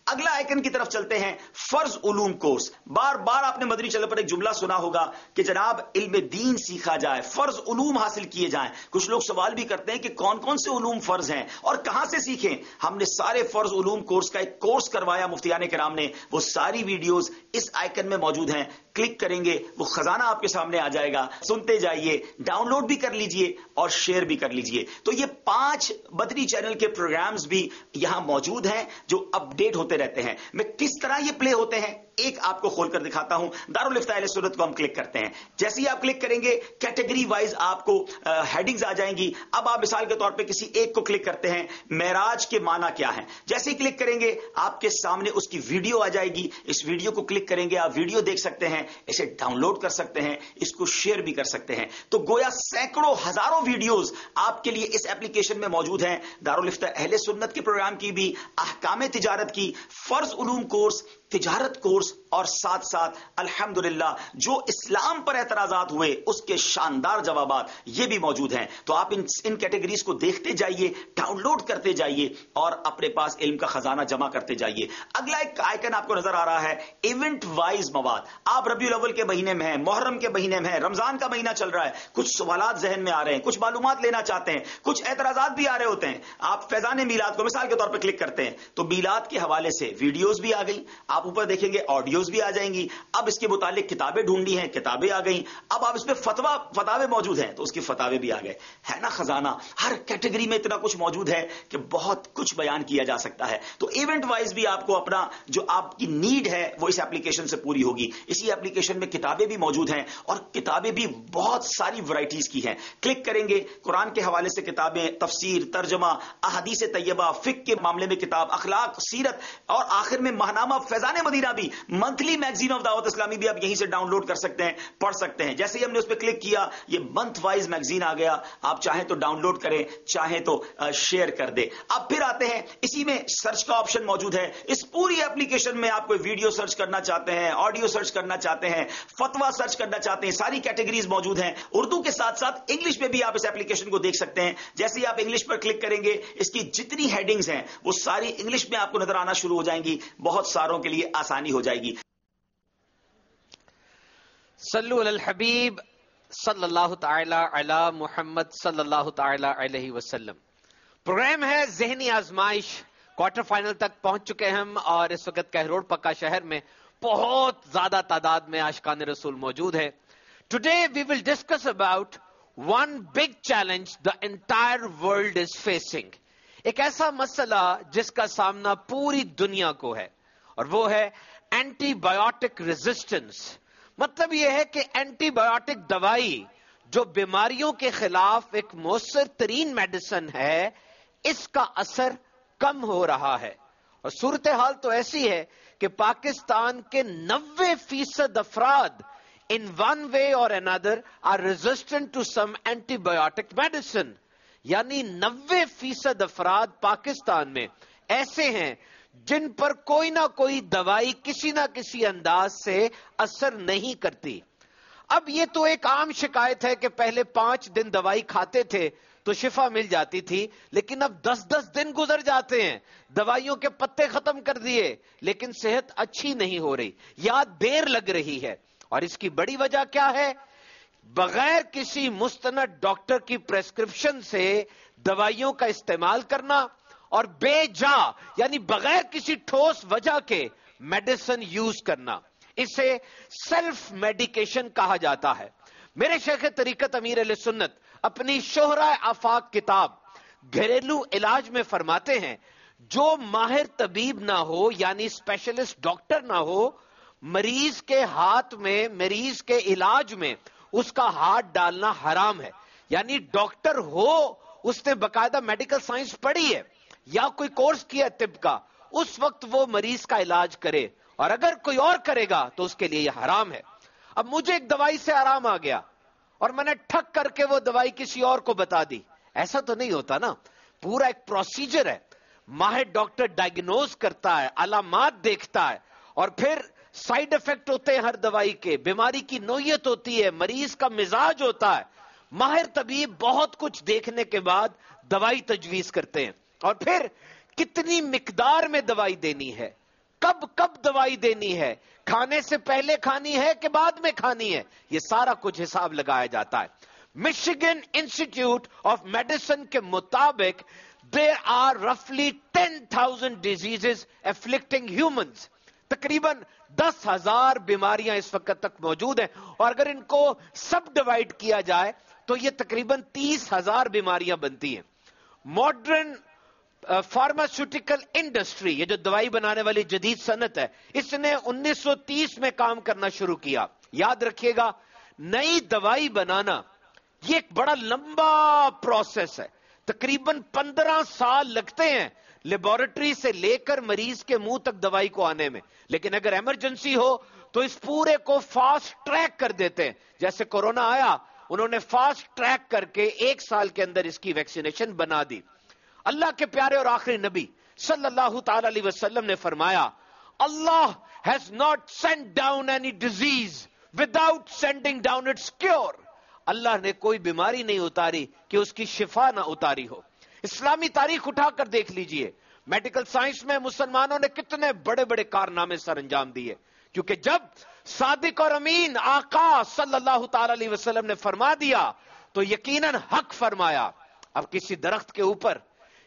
अगला आइकन की तरफ चलते हैं, फर्ज उलूम कोर्स। बार बार आपने मदनी चैनल पर एक जुमला सुना होगा कि जनाब इल्म दीन सीखा जाए, फर्ज उलूम हासिल किए जाएं। कुछ लोग सवाल भी करते हैं कि कौन कौन से उलूम फर्ज हैं और कहां से सीखें। हमने सारे फर्ज उलूम कोर्स का एक कोर्स करवाया मुफ्तियाने किराम ने, वो सारी वीडियोस इस आइकन में मौजूद हैं। क्लिक करेंगे वो खजाना आपके सामने आ जाएगा, सुनते जाइए, डाउनलोड भी कर लीजिए और शेयर भी कर लीजिए। तो ये 5 मदनी चैनल के प्रोग्राम्स भी यहां मौजूद हैं जो अपडेट होते रहते हैं। मैं किस तरह ये प्ले होते हैं एक आपको खोलकर दिखाता हूं। दारुल इफ्ता अहले सुन्नत को हम क्लिक करते हैं। जैसे ही आप क्लिक करेंगे कैटेगरी वाइज आपको हेडिंग्स आ जाएंगी। अब आप मिसाल के तौर पे किसी एक को क्लिक करते हैं, मेराज के माना क्या है। जैसे ही क्लिक करेंगे आपके सामने उसकी वीडियो आ जाएगी। इस वीडियो को क्लिक करेंगे, आप वीडियो देख सकते हैं, इसे डाउनलोड कर सकते हैं, इसको शेयर भी कर सकते हैं। तो गोया सैकड़ों हजारों वीडियोस आपके लिए इस एप्लीकेशन में मौजूद हैं। दारुल इफ्ता अहले सुन्नत के प्रोग्राम की भी, अहकामे तिजारत की, फर्ज उलूम कोर्स, तिजारत कोर्स और साथ साथ अल्हम्दुलिल्लाह जो इस्लाम पर एतराजात हुए उसके शानदार जवाबात ये भी मौजूद हैं। तो आप इन कैटेगरीज को देखते जाइए, डाउनलोड करते जाइए और अपने पास इल्म का खजाना जमा करते जाइए। अगला एक आइकन आपको नजर आ रहा है, इवेंट वाइज मवाद। आप रबीउल अव्वल के महीने में हैं, मुहर्रम के महीने में हैं, रमजान का महीना चल रहा है, कुछ सवालात जहन में आ रहे हैं, कुछ मालूमात लेना चाहते हैं, कुछ एतराजात भी आ रहे होते हैं। आप फैजान मीलाद को मिसाल के तौर पर क्लिक करते हैं तो मीलाद के हवाले से वीडियोज भी आ गई, आप ऊपर देखेंगे ऑडियोज भी आ जाएंगी। अब इसके मुतालिक किताबें ढूंढनी हैं, किताबें आ गई। अब आप इसमें फतवे मौजूद हैं तो उसकी फतावे भी आ गए। है ना खजाना, हर कैटेगरी में इतना कुछ मौजूद है कि बहुत कुछ बयान किया जा सकता है। तो इवेंट वाइज भी आपको अपना जो आपकी नीड है वो इस एप्लीकेशन से पूरी होगी। इसी एप्लीकेशन में किताबें भी मौजूद हैं और किताबें भी बहुत सारी वैरायटीज की हैं। क्लिक करेंगे, कुरान के हवाले से किताबें, तफसीर, तर्जमा, अहादीस तैयबा, फिक के मामले में किताब, अखलाक, सीरत और आखिर में महनामा फैजान मदीना भी, monthly magazine of Dawat Islami भी आप यहीं से डाउनलोड कर सकते हैं, पढ़ सकते हैं। जैसे ही हमने उस पर क्लिक किया ये मंथ वाइज मैगजीन आ गया। आप चाहें तो डाउनलोड करें, चाहें तो शेयर कर दे। अब फिर आते हैं, इसी में सर्च का ऑप्शन मौजूद है। इस पूरी एप्लीकेशन में आप कोई वीडियो सर्च करना चाहते हैं, ऑडियो सर्च करना चाहते हैं, फतवा सर्च करना चाहते हैं, सारी कैटेगरीज मौजूद हैं। उर्दू के साथ साथ इंग्लिश में भी आप इस एप्लीकेशन को देख सकते हैं। जैसे ही आप इंग्लिश पर क्लिक करेंगे इसकी जितनी हेडिंग्स हैं वो सारी इंग्लिश में आपको नजर आना शुरू हो जाएंगी। बहुत सारों के लिए आसानी हो जाएगी। सल्लु अलल हबीब सल्लल्लाहु तआला अला मुहम्मद सल्लल्लाहु तआला अलैहि वसल्लम। प्रोग्राम है ज़हनी आजमाइश, क्वार्टर फाइनल तक पहुंच चुके हैं हम और इस वक्त कहरोड़ पक्का शहर में बहुत ज्यादा तादाद में आशिकान रसूल मौजूद है। Today we will discuss about one big challenge the entire world is facing. एक ऐसा मसला जिसका सामना पूरी दुनिया को है और वो है एंटीबायोटिक रेजिस्टेंस। मतलब यह है कि एंटीबायोटिक दवाई जो बीमारियों के खिलाफ एक मौसर तरीन मेडिसिन है, इसका असर कम हो रहा है। और सूरत हाल तो ऐसी है कि पाकिस्तान के 90% अफराद इन वन वे और another are resistant to some antibiotic medicine. यानी 90% अफराद पाकिस्तान में ऐसे हैं जिन पर कोई ना कोई दवाई किसी ना किसी अंदाज से असर नहीं करती। अब ये तो एक आम शिकायत है कि पहले 5 दिन दवाई खाते थे तो शिफा मिल जाती थी, लेकिन अब 10-10 दिन गुजर जाते हैं, दवाइयों के पत्ते खत्म कर दिए, लेकिन सेहत अच्छी नहीं हो रही या देर लग रही है। और इसकी बड़ी वजह क्या है? बगैर किसी मुस्तनद डॉक्टर की प्रेस्क्रिप्शन से दवाइयों का इस्तेमाल करना और बेजा यानी बगैर किसी ठोस वजह के मेडिसिन यूज करना, इसे सेल्फ मेडिकेशन कहा जाता है। मेरे शेख तरीकत अमीर अहले सुन्नत अपनी शोहरा आफाक किताब घरेलू इलाज में फरमाते हैं, जो माहिर तबीब ना हो यानी स्पेशलिस्ट डॉक्टर ना हो, मरीज के हाथ में, मरीज के इलाज में उसका हाथ डालना हराम है। यानी डॉक्टर हो, उसने बकायदा मेडिकल साइंस पढ़ी है या कोई कोर्स किया तिब का, उस वक्त वो मरीज का इलाज करे, और अगर कोई और करेगा तो उसके लिए यह हराम है। अब मुझे एक दवाई से आराम आ गया और मैंने ठक करके वो दवाई किसी और को बता दी, ऐसा तो नहीं होता ना। पूरा एक प्रोसीजर है, माहिर डॉक्टर डायग्नोज करता है, अलामात देखता है और फिर साइड इफेक्ट होते हैं हर दवाई के, बीमारी की नोयत होती है, मरीज का मिजाज होता है। माहिर तबीब बहुत कुछ देखने के बाद दवाई तजवीज करते हैं और फिर कितनी मिकदार में दवाई देनी है, کب کب دوائی دینی ہے, کھانے سے پہلے کھانی ہے کہ بعد میں کھانی ہے, یہ سارا کچھ حساب لگایا جاتا ہے. مشیگن انسٹیٹیوٹ آف میڈیسن کے مطابق there are roughly 10,000 diseases afflicting humans. تقریباً 10,000 بیماریاں اس وقت تک موجود ہیں, اور اگر ان کو سب ڈیوائڈ کیا جائے تو یہ تقریباً 30,000 بیماریاں بنتی ہیں. ماڈرن فارماسیوٹیکل انڈسٹری, یہ جو دوائی بنانے والی جدید صنعت ہے, اس نے 1930 میں کام کرنا شروع کیا. یاد رکھیے گا, نئی دوائی بنانا یہ ایک بڑا لمبا پروسیس ہے, تقریباً 15 سال لگتے ہیں لیبارٹری سے لے کر مریض کے منہ تک دوائی کو آنے میں. لیکن اگر ایمرجنسی ہو تو اس پورے کو فاسٹ ٹریک کر دیتے ہیں. جیسے کورونا آیا, انہوں نے فاسٹ ٹریک کر کے 1 سال کے اندر اس کی ویکسینیشن بنا دی. اللہ کے پیارے اور آخری نبی صلی اللہ تعالی علیہ وسلم نے فرمایا, Allah has not send down any disease without sending down its cure. Allah نے کوئی بیماری نہیں اتاری کہ اس کی شفا نہ اتاری ہو. اسلامی تاریخ اٹھا کر دیکھ لیجئے, میڈیکل سائنس میں مسلمانوں نے کتنے بڑے بڑے کارنامے سر انجام دیے, کیونکہ جب صادق اور امین آقا صلی اللہ تعالی علیہ وسلم نے فرما دیا تو یقیناً حق فرمایا. اب کسی درخت کے اوپر,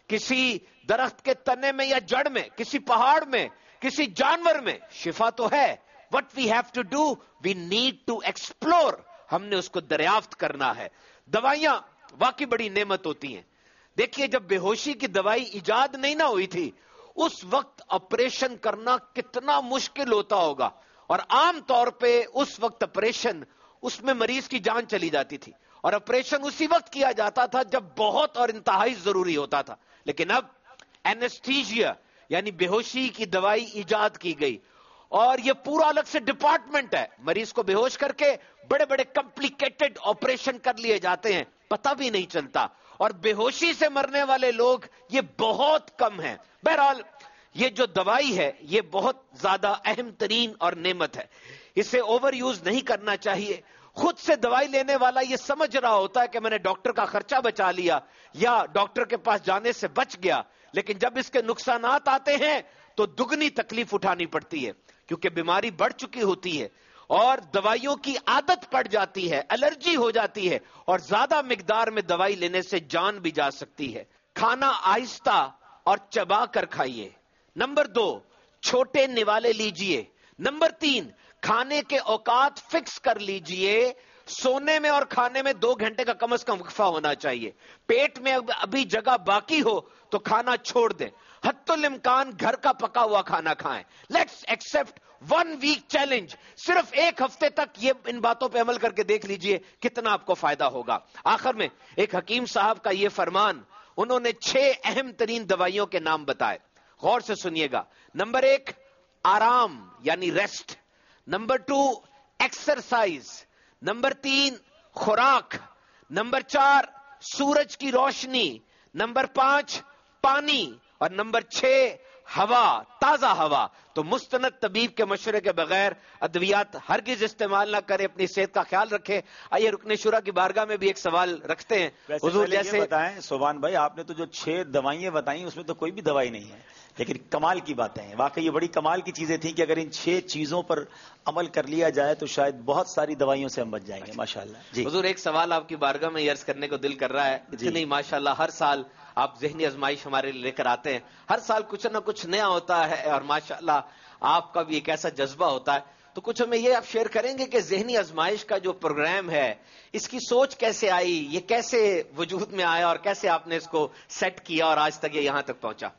کسی درخت کے تنے میں یا جڑ میں, کسی پہاڑ میں, کسی جانور میں شفا تو ہے. What we have to do, we need to explore. ہم نے اس کو دریافت کرنا ہے. دوائیاں واقعی بڑی نعمت ہوتی ہیں. دیکھیے, جب بے ہوشی کی دوائی ایجاد نہیں نہ ہوئی تھی, اس وقت آپریشن کرنا کتنا مشکل ہوتا ہوگا, اور عام طور پہ اس وقت آپریشن, اس میں مریض کی جان چلی جاتی تھی, اور آپریشن اسی وقت کیا جاتا تھا جب بہت اور انتہائی ضروری ہوتا تھا. لیکن اب اینستھیزیا یعنی بے ہوشی کی دوائی ایجاد کی گئی, اور یہ پورا الگ سے ڈپارٹمنٹ ہے. مریض کو بے ہوش کر کے بڑے بڑے کمپلیکیٹڈ آپریشن کر لیے جاتے ہیں, پتہ بھی نہیں چلتا, اور بے ہوشی سے مرنے والے لوگ یہ بہت کم ہیں. بہرحال یہ جو دوائی ہے یہ بہت زیادہ اہم ترین اور نعمت ہے, اسے اوور یوز نہیں کرنا چاہیے. خود سے دوائی لینے والا یہ سمجھ رہا ہوتا ہے کہ میں نے ڈاکٹر کا خرچہ بچا لیا یا ڈاکٹر کے پاس جانے سے بچ گیا, لیکن جب اس کے نقصانات آتے ہیں تو دگنی تکلیف اٹھانی پڑتی ہے, کیونکہ بیماری بڑھ چکی ہوتی ہے اور دوائیوں کی عادت پڑ جاتی ہے, الرجی ہو جاتی ہے, اور زیادہ مقدار میں دوائی لینے سے جان بھی جا سکتی ہے. کھانا آہستہ اور چبا کر کھائیے. نمبر 2, چھوٹے نوالے لیجئے. نمبر 3, کھانے کے اوقات فکس کر لیجئے. سونے میں اور کھانے میں 2 گھنٹے کا کم از کم وقفہ ہونا چاہیے. پیٹ میں ابھی جگہ باقی ہو تو کھانا چھوڑ دیں. حتی الامکان گھر کا پکا ہوا کھانا کھائیں. Let's accept 1 week challenge. صرف 1 ہفتے تک یہ ان باتوں پہ عمل کر کے دیکھ لیجئے کتنا آپ کو فائدہ ہوگا. آخر میں ایک حکیم صاحب کا یہ فرمان, انہوں نے 6 اہم ترین دوائیوں کے نام بتائے. غور سے سنیے گا. نمبر 1, آرام یعنی ریسٹ. Number 2, exercise. نمبر 3, خوراک. نمبر 4, سورج کی روشنی. نمبر 5, پانی. اور نمبر 6, ہوا, تازہ ہوا. تو مستند طبیب کے مشورے کے بغیر ادویات ہرگز استعمال نہ کرے, اپنی صحت کا خیال رکھے. آئیے رکن شورا کی بارگاہ میں بھی ایک سوال رکھتے ہیں. حضور جیسے بتائیں سبحان بھائی, آپ نے تو جو 6 دوائیاں بتائیں اس میں تو کوئی بھی دوائی نہیں ہے, لیکن کمال کی باتیں ہیں. واقعی یہ بڑی کمال کی چیزیں تھیں کہ اگر ان 6 چیزوں پر عمل کر لیا جائے تو شاید بہت ساری دوائیوں سے ہم بچ جائیں گے. ماشاءاللہ. جی حضور, ایک سوال آپ کی بارگاہ میں عرض کرنے کو دل کر رہا ہے. اتنی ماشاءاللہ ہر سال آپ ذہنی آزمائش ہمارے لے کر آتے ہیں, ہر سال کچھ نہ کچھ نیا ہوتا ہے, اور ماشاءاللہ آپ کا بھی ایک ایسا جذبہ ہوتا ہے. تو کچھ ہمیں یہ آپ شیئر کریں گے کہ ذہنی آزمائش کا جو پروگرام ہے, اس کی سوچ کیسے آئی, یہ کیسے وجود میں آیا, اور کیسے آپ نے اس کو سیٹ کیا اور آج تک یہ یہاں تک پہنچا؟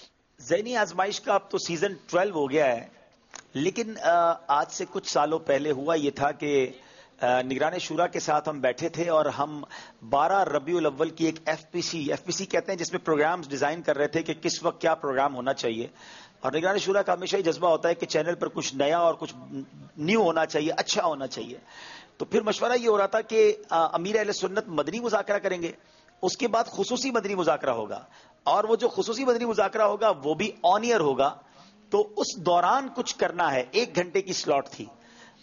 ذہنی آزمائش کا اب تو سیزن 12 ہو گیا ہے, لیکن آج سے کچھ سالوں پہلے ہوا یہ تھا کہ نگران شورا کے ساتھ ہم بیٹھے تھے اور ہم 12 ربیع الاول کی ایک ایف پی سی کہتے ہیں, جس میں پروگرامز ڈیزائن کر رہے تھے کہ کس وقت کیا پروگرام ہونا چاہیے. اور نگران شورا کا ہمیشہ یہ جذبہ ہوتا ہے کہ چینل پر کچھ نیا اور کچھ نیو ہونا چاہیے, اچھا ہونا چاہیے. تو پھر مشورہ یہ ہو رہا تھا کہ امیر اہل سنت مدنی مذاکرہ کریں گے, اس کے بعد خصوصی مدنی مذاکرہ ہوگا, اور وہ جو خصوصی مدنی مذاکرہ ہوگا وہ بھی آن ایئر ہوگا. تو اس دوران کچھ کرنا ہے. 1 گھنٹے کی سلاٹ تھی.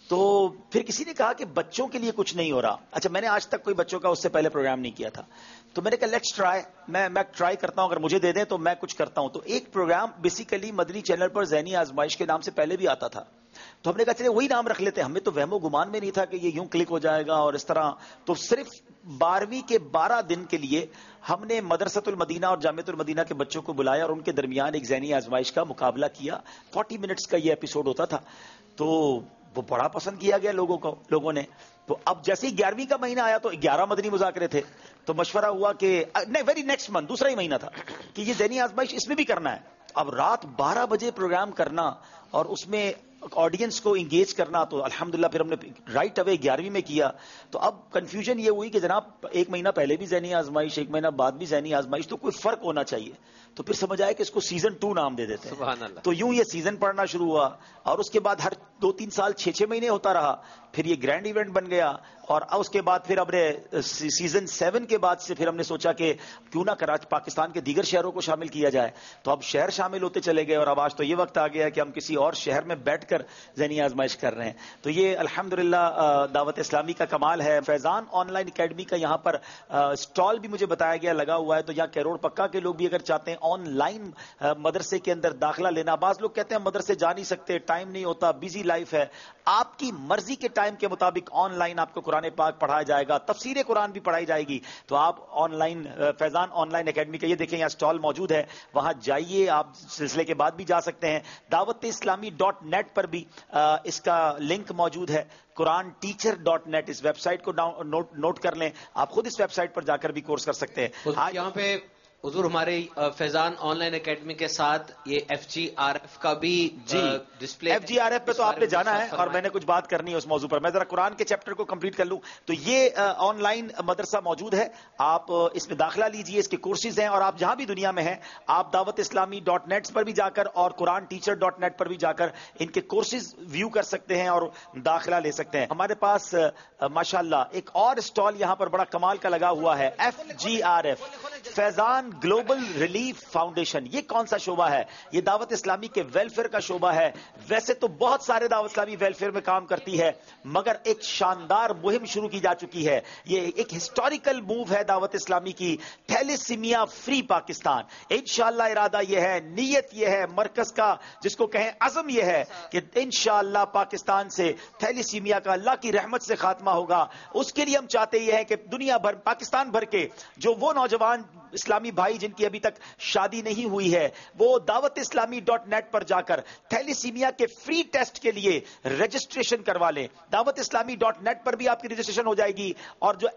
تو پھر کسی نے کہا کہ بچوں کے لیے کچھ نہیں ہو رہا. اچھا میں نے آج تک کوئی بچوں کا اس سے پہلے پروگرام نہیں کیا تھا, تو میں نے کہا لیٹس ٹرائی, میں ٹرائی کرتا ہوں, اگر مجھے دے دیں تو میں کچھ کرتا ہوں. تو ایک پروگرام بیسیکلی مدنی چینل پر ذہنی آزمائش کے نام سے پہلے بھی آتا تھا, تو ہم نے کہا چلے وہی نام رکھ لیتے ہیں. ہمیں تو وہم و گمان میں نہیں تھا کہ یہ یوں کلک ہو جائے گا اور اس طرح. تو صرف 12ویں کے 12 دن کے لیے ہم نے مدرسۃ المدینہ اور جامعۃ المدینہ کے بچوں کو بلایا اور ان کے درمیان ایک ذہنی آزمائش کا مقابلہ کیا. 40 منٹس کا یہ ایپیسوڈ ہوتا تھا, تو وہ بڑا پسند کیا گیا لوگوں نے. تو اب جیسے ہی 11ویں کا مہینہ آیا تو 11 مدنی مذاکرے تھے, تو مشورہ ہوا کہ ویری نیکسٹ منتھ, دوسرا ہی مہینہ تھا, کہ یہ ذہنی آزمائش اس میں بھی کرنا ہے. اب رات 12 بجے پروگرام کرنا اور اس میں آڈینس کو انگیج کرنا, تو الحمدللہ پھر ہم نے رائٹ اوے 11ویں میں کیا. تو اب کنفیوژن یہ ہوئی کہ جناب ایک مہینہ پہلے بھی ذہنی آزمائش, ایک مہینہ بعد بھی ذہنی آزمائش, تو کوئی فرق ہونا چاہیے. تو پھر سمجھ آیا کہ اس کو سیزن 2 نام دے دیتے ہیں. تو یوں یہ سیزن پڑھنا شروع ہوا, اور اس کے بعد ہر 2-3 سال 6-6 مہینے ہوتا رہا. پھر یہ گرینڈ ایونٹ بن گیا, اور اس کے بعد پھر ہم نے سیزن 7 کے بعد سے پھر ہم نے سوچا کہ کیوں نہ کراچی پاکستان کے دیگر شہروں کو شامل کیا جائے. تو اب شہر شامل ہوتے چلے گئے, اور اب آج تو یہ وقت آ گیا ہے کہ ہم کسی اور شہر میں بیٹھ کر ذہنی آزمائش کر رہے ہیں. تو یہ الحمدللہ دعوت اسلامی کا کمال ہے. فیضان آن لائن اکیڈمی کا یہاں پر اسٹال بھی مجھے بتایا گیا لگا ہوا ہے, تو یہاں کروڑ پکا کے لوگ بھی اگر چاہتے ہیں آن لائن مدرسے کے اندر داخلہ لینا. بعض لوگ کہتے ہیں مدرسے جا نہیں سکتے, ٹائم نہیں ہوتا, بزی لائف ہے. آپ کی مرضی کے ٹائم کے مطابق آن لائن آپ کو قرآن پاک پڑھایا جائے گا, تفسیر قرآن بھی پڑھائی جائے گی. تو آپ online Faizan online academy کا یہ دیکھیں یہاں اسٹال موجود ہے, وہاں جائیے, آپ سلسلے کے بعد بھی جا سکتے ہیں. dawatesslami.net پر بھی اس کا لنک موجود ہے. قرآن ٹیچر .net اس ویب سائٹ کو نوٹ کر لیں, آپ خود اس ویب سائٹ پر جا کر بھی کورس کر سکتے ہیں. یہاں پہ حضور ہمارے فیضان آن لائن اکیڈمی کے ساتھ یہ FGRF کا بھی ڈسپلے, FGRF پہ تو آپ نے جانا ہے, اور میں نے کچھ بات کرنی ہے اس موضوع پر. میں ذرا قرآن کے چیپٹر کو کمپلیٹ کر لوں. تو یہ آن لائن مدرسہ موجود ہے, آپ اس میں داخلہ لیجئے, اس کے کورسز ہیں, اور آپ جہاں بھی دنیا میں ہیں آپ dawatesslami.net پر بھی جا کر اور قرآن ٹیچر .net پر بھی جا کر ان کے کورسز ویو کر سکتے ہیں اور داخلہ لے سکتے ہیں. ہمارے پاس ماشاءاللہ ایک اور اسٹال یہاں پر بڑا کمال کا لگا ہوا ہے, FGRF Faizan global relief foundation. یہ کون سا شعبہ ہے؟ یہ دعوت اسلامی کے ویلفیئر کا شعبہ ہے. ویسے تو بہت سارے دعوت اسلامی ویلفیئر میں کام کرتی ہے, مگر ایک شاندار مہم شروع کی جا چکی ہے. یہ ایک ہسٹوریکل موو ہے دعوت اسلامی کی, تھیلیسیمیا فری پاکستان. انشاءاللہ ارادہ یہ ہے, نیت یہ ہے, مرکز کا جس کو کہیں عزم یہ ہے کہ انشاءاللہ پاکستان سے تھیلیسیمیا کا اللہ کی رحمت سے خاتمہ ہوگا. اس کے لیے ہم چاہتے یہ ہے کہ دنیا بھر, پاکستان بھر کے جو وہ نوجوان اسلامی بھائی جن کی ابھی تک شادی نہیں ہوئی ہے, وہ دعوت اسلامی .net پر جا کر تھیلیسیمیا کے فری ٹیسٹ کے لیے رجسٹریشن کروا لیں. دعوت اسلامی .net پر بھی آپ کی رجسٹریشن ہو جائے گی, اور جو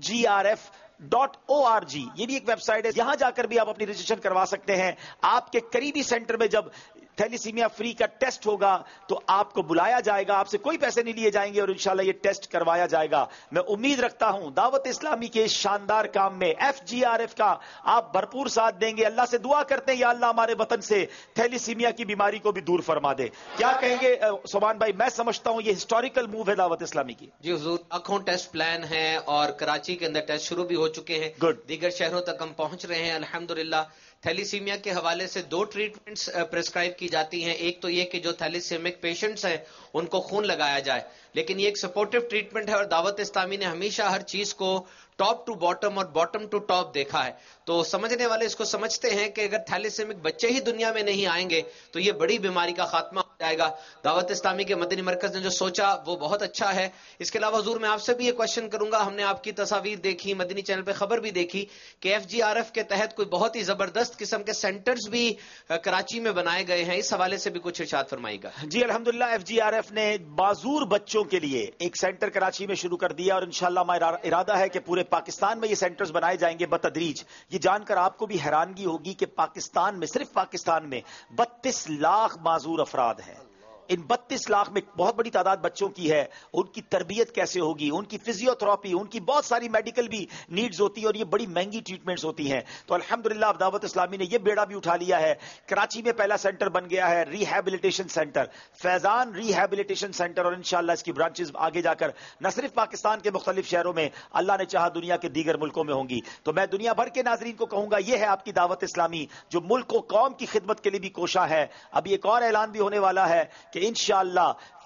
FGRF.org یہ بھی ایک ویب سائٹ ہے, یہاں جا کر بھی آپ اپنی رجسٹریشن کروا سکتے ہیں. آپ کے قریبی سینٹر میں جب تھیلیسیمیا فری کا ٹیسٹ ہوگا تو آپ کو بلایا جائے گا, آپ سے کوئی پیسے نہیں لیے جائیں گے, اور انشاءاللہ یہ ٹیسٹ کروایا جائے گا. میں امید رکھتا ہوں دعوت اسلامی کے اس شاندار کام میں FGRF کا آپ بھرپور ساتھ دیں گے. اللہ سے دعا کرتے ہیں یا اللہ ہمارے وطن سے تھیلیسیمیا کی بیماری کو بھی دور فرما دے. کیا کہیں گے سبحان بھائی؟ میں سمجھتا ہوں یہ ہسٹوریکل موو ہے دعوت اسلامی کی. جی حضور, آنکھوں ٹیسٹ پلان ہے اور کراچی کے اندر ٹیسٹ شروع بھی ہو چکے ہیں. دیگر شہروں تک ہم پہنچ رہے ہیں الحمدللہ. تھیلیسیمیا کے حوالے سے 2 ٹریٹمنٹس پرسکرائب کی جاتی ہیں. ایک تو یہ کہ جو تھیلیسیمک پیشنٹس ہیں ان کو خون لگایا جائے, لیکن یہ ایک سپورٹیو ٹریٹمنٹ ہے, اور دعوت اسلامی نے ہمیشہ ہر چیز کو ٹاپ ٹو باٹم اور باٹم ٹو ٹاپ دیکھا ہے. تو سمجھنے والے اس کو سمجھتے ہیں کہ اگر تھیلیسیمک بچے ہی دنیا میں نہیں آئیں گے تو یہ بڑی بیماری کا خاتمہ ہو جائے گا. دعوت اسلامی کے مدنی مرکز نے جو سوچا وہ بہت اچھا ہے. اس کے علاوہ حضور میں آپ سے بھی یہ کوشچن کروں گا, ہم نے آپ کی تصاویر دیکھی, مدنی چینل پہ خبر بھی دیکھی کہ FGRF کے تحت کوئی بہت ہی زبردست قسم کے سینٹرز بھی کراچی میں بنائے گئے ہیں. اس حوالے سے بھی کچھ ارشاد فرمائے گا. جی الحمدللہ, FGRF نے معذور بچوں کے لیے ایک سینٹر کراچی میں شروع کر دیا, اور انشاءاللہ ہمارا ارادہ ہے کہ پورے پاکستان میں یہ سینٹرز بنائے جائیں گے بتدریج. یہ جان کر آپ کو بھی حیرانگی ہوگی کہ پاکستان میں, صرف پاکستان میں 32 لاکھ معذور افراد ہیں. ان 32 لاکھ میں بہت بڑی تعداد بچوں کی ہے. ان کی تربیت کیسے ہوگی, ان کی فزیو تھراپی, ان کی بہت ساری میڈیکل بھی نیڈز ہوتی ہیں, اور یہ بڑی مہنگی ٹریٹمنٹس ہوتی ہیں. تو الحمدللہ اب دعوت اسلامی نے یہ بیڑا بھی اٹھا لیا ہے. کراچی میں پہلا سینٹر بن گیا ہے, rehabilitation centre, Faizan rehabilitation centre, اور انشاءاللہ اس کی برانچز آگے جا کر نہ صرف پاکستان کے مختلف شہروں میں, اللہ نے چاہا دنیا کے دیگر ملکوں میں ہوں گی. تو میں دنیا بھر کے ناظرین کو کہوں گا یہ ہے آپ کی دعوت اسلامی جو ملک و قوم کی خدمت کے لیے بھی کوشاں ہے. ابھی ایک اور اعلان بھی ہونے والا ہے کہ انشاءاللہ فری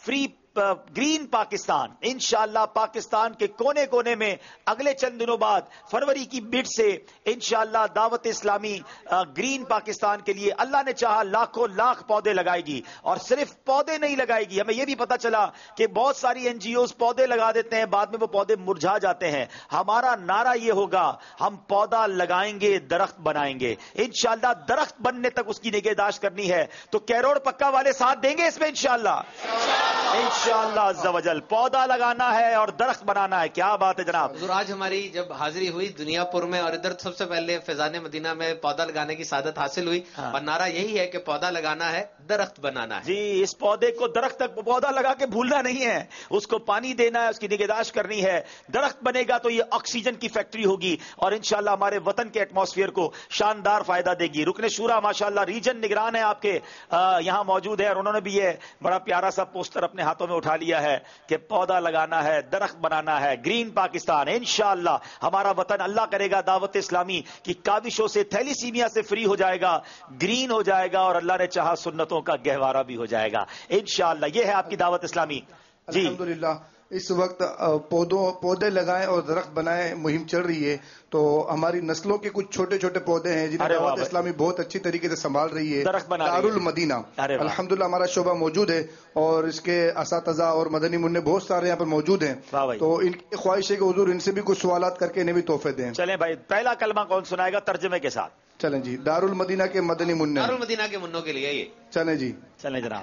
ग्रीन पाकिस्तान इंशाअल्लाह पाकिस्तान के कोने कोने में अगले चंद दिनों बाद फरवरी की मिड से इंशाअल्लाह दावत इस्लामी ग्रीन पाकिस्तान के लिए अल्लाह ने चाहा लाखों लाख पौधे लगाएगी। और सिर्फ पौधे नहीं लगाएगी, हमें यह भी पता चला कि बहुत सारी एनजीओज पौधे लगा देते हैं, बाद में वो पौधे मुरझा जाते हैं। हमारा नारा यह होगा, हम पौधा लगाएंगे दरख्त बनाएंगे। इंशाअल्लाह दरख्त बनने तक उसकी निगहदाश्त करनी है। तो कैरोड़ पक्का वाले साथ देंगे इसमें इंशाअल्लाह अज़्ज़ा वजल। पौधा लगाना है और दरख्त बनाना है। क्या बात है जनाब। हुजूर आज हमारी जब हाजिरी हुई दुनियापुर में और इधर सबसे पहले फैजान मदीना में पौधा लगाने की सादत हासिल हुई और नारा यही है कि पौधा लगाना है दरख्त बनाना है। जी, इस पौधे को दरख्त तक पौधा लगा के भूलना नहीं है, उसको पानी देना है, उसकी निगहदाश्त करनी है। दरख्त बनेगा तो ये ऑक्सीजन की फैक्ट्री होगी और इंशाअल्लाह हमारे वतन के एटमॉस्फेयर को शानदार फायदा देगी। रुकने शूरा माशाअल्लाह रीजन निगरान है आपके यहां मौजूद है और उन्होंने भी ये बड़ा प्यारा सा पोस्टर अपने हाथों में उठा लिया है कि पौधा लगाना है दरख्त बनाना है, ग्रीन पाकिस्तान। इंशाअल्लाह हमारा वतन अल्लाह करेगा दावत इस्लामी की काविशों से थैलीसीमिया से फ्री हो जाएगा, ग्रीन हो जाएगा और अल्लाह ने चाहा सुन्नतों का गहवारा भी हो जाएगा इंशाअल्लाह। ये है आपकी दावत इस्लामी। जी अल्हम्दुलिल्लाह इस वक्त पौधे लगाएं और दरख्त बनाएं मुहिम चल रही है। तो हमारी नस्लों के कुछ छोटे छोटे पौधे हैं जिन्हें दावत इस्लामी बहुत अच्छी तरीके से संभाल रही है। दारुल मदीना अल्हम्दुलिल्लाह हमारा शोबा मौजूद है और इसके असातिज़ा और मदनी मुन्ने बहुत सारे यहाँ पर मौजूद हैं। तो इनकी ख्वाहिश है कि हुजूर इनसे भी कुछ सवालात करके इन्हें भी तोहफे दें। चलें भाई, पहला कलमा कौन सुनाएगा तर्जुमे के साथ? चलें जी, दारुल मदीना के मदनी मुन्ने। दारुल मदीना के मुन्नों के लिए ये चलें जी, चलें जनाब।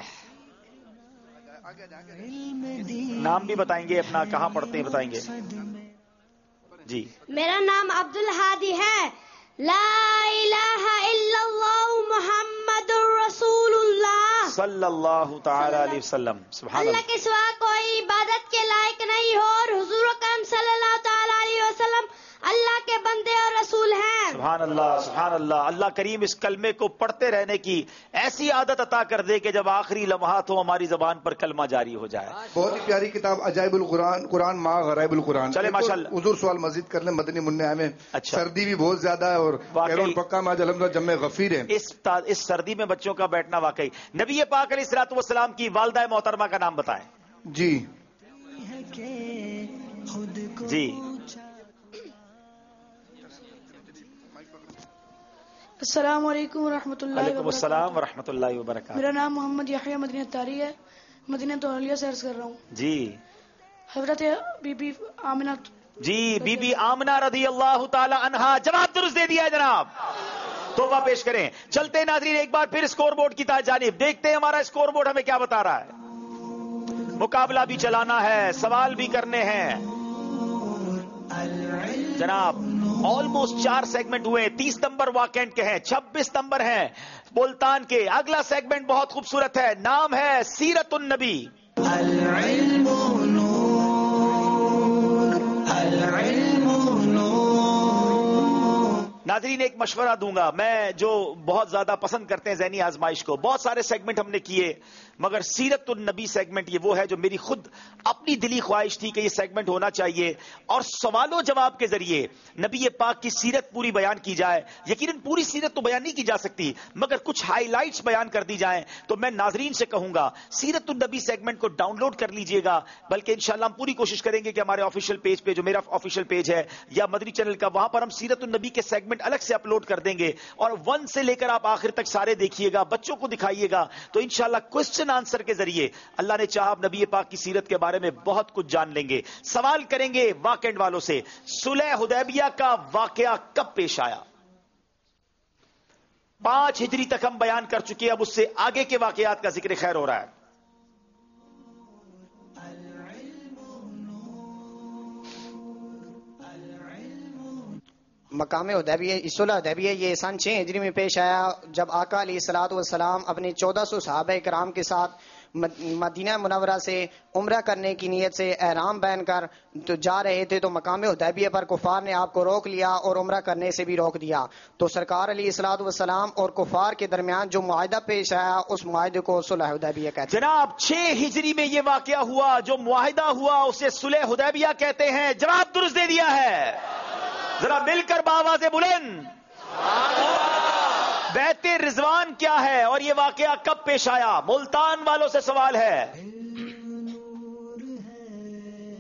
नाम भी बताएंगे अपना, कहाँ पढ़ते हैं बताएंगे जी। मेरा नाम अब्दुल हादी है। ला इलाहा इल्लल्लाह मुहम्मदुर रसूलुल्लाह सल्लल्लाहु तआला अलैहि वसल्लम। सुभान अल्लाह के सिवा कोई इबादत के लायक नहीं हो और हुजूर अकरम सल्लल्लाहु तआला अलैहि वसल्लम अल्लाह के बंदे और रसूल हैं। सुभान अल्लाह सुभान अल्लाह। अल्लाह करीम इस कलमे को पढ़ते रहने की ऐसी आदत अता कर दे कि जब आखिरी लम्हात हो हमारी जबान पर कलमा जारी हो जाए। बहुत ही प्यारी किताब अजाइबुल कुरान, कुरान मा गराइबुल कुरान। चले माशाअल्लाह। हुजूर सवाल मजीद कर ले मदनी मुन्ने में। अच्छा। सर्दी भी बहुत ज्यादा है और कैरोल पक्का में आज अल्हम्दुलिल्लाह जम्मे गफीर है। इस सर्दी में बच्चों का बैठना वाकई। नबी पाक अलैहिस्सलातु वस्सलाम की वालिदा मोहतरमा का नाम बताएं जी। जी अस्सलामु अलैकुम वरहमतुल्लाहि वबरकातुहू। मेरा नाम मोहम्मद याहिया मदीना तारी है, मदीना तौलिया से अर्ज कर रहा हूँ जी। हजरत बीबी आमिना जी, बीबी आमिना रदी अल्लाह ताला अन्हा। जवाब दुरुस्त दे दिया है जनाब, तोबा पेश करें। चलते नाज़रीन एक बार फिर स्कोर बोर्ड की जानिब देखते हैं हमारा स्कोर बोर्ड हमें क्या बता रहा है। मुकाबला भी चलाना है, सवाल भी करने हैं जनाब। ऑलमोस्ट 4 सेगमेंट हुए, 30 नंबर वाकेंट के हैं, 26 नंबर हैं मुल्तान के। अगला सेगमेंट बहुत खूबसूरत है, नाम है सीरतुन नबी। नाज़रीन एक मशवरा दूंगा मैं, जो बहुत ज्यादा पसंद करते हैं ज़हनी आजमाइश को। बहुत सारे सेगमेंट हमने किए मगर सीरतुन नबी सेगमेंट ये वो है जो मेरी खुद अपनी दिली ख्वाहिश थी कि ये सेगमेंट होना चाहिए और सवालों जवाब के जरिए नबी पाक की सीरत पूरी बयान की जाए। यकीनन पूरी सीरत तो बयान नहीं की जा सकती मगर कुछ हाईलाइट्स बयान कर दी जाएं। तो मैं नाजरीन से कहूंगा सीरतुन नबी सेगमेंट को डाउनलोड कर लीजिएगा, बल्कि इंशाल्लाह हम पूरी कोशिश करेंगे कि हमारे ऑफिशियल पेज पे, जो मेरा ऑफिशियल पेज है या मदनी चैनल का, वहां पर हम सीरतुन नबी के सेगमेंट अलग से अपलोड कर देंगे और 1 से लेकर आप आखिर तक सारे देखिएगा, बच्चों को दिखाइएगा। तो इंशाल्लाह क्वेश्चन आंसर के जरिए अल्लाह ने चाहा नबी पाक की सीरत के बारे में बहुत कुछ जान लेंगे। सवाल करेंगे वाकेंड वालों से, सुलह हुदैबिया का वाकया कब पेश आया? 5 हिजरी तक हम बयान कर चुके, अब उससे आगे के वाकयात का जिक्र खैर हो रहा है। मकाम हुदैबिया सुलह हुदैबिया ये सन 6 हिजरी में पेश आया जब आका अलैहिस्सलातु वस्सलाम अपने 1400 सहाबा किराम के साथ मदीना मुनव्वरा से उम्रा करने की नीयत से एहराम पहन कर तो जा रहे थे। तो मकाम हुदैबिया पर कुफार ने आपको रोक लिया और उम्रा करने से भी रोक दिया। तो सरकार अलैहिस्सलातु वस्सलाम और कुफार के दरमियान जो मुआहिदा पेश आया उस मुआहिदे को सुलह हुदैबिया कहते हैं। जनाब 6 हिजरी में ये वाकया हुआ, जो मुआहिदा हुआ उसे सुलह हुदैबिया कहते हैं। जवाब दुरुस्त दे दिया है, जरा मिलकर बावाज़े बुलंद। बैते रिजवान क्या है और ये वाकया कब पेश आया? मुल्तान वालों से सवाल है।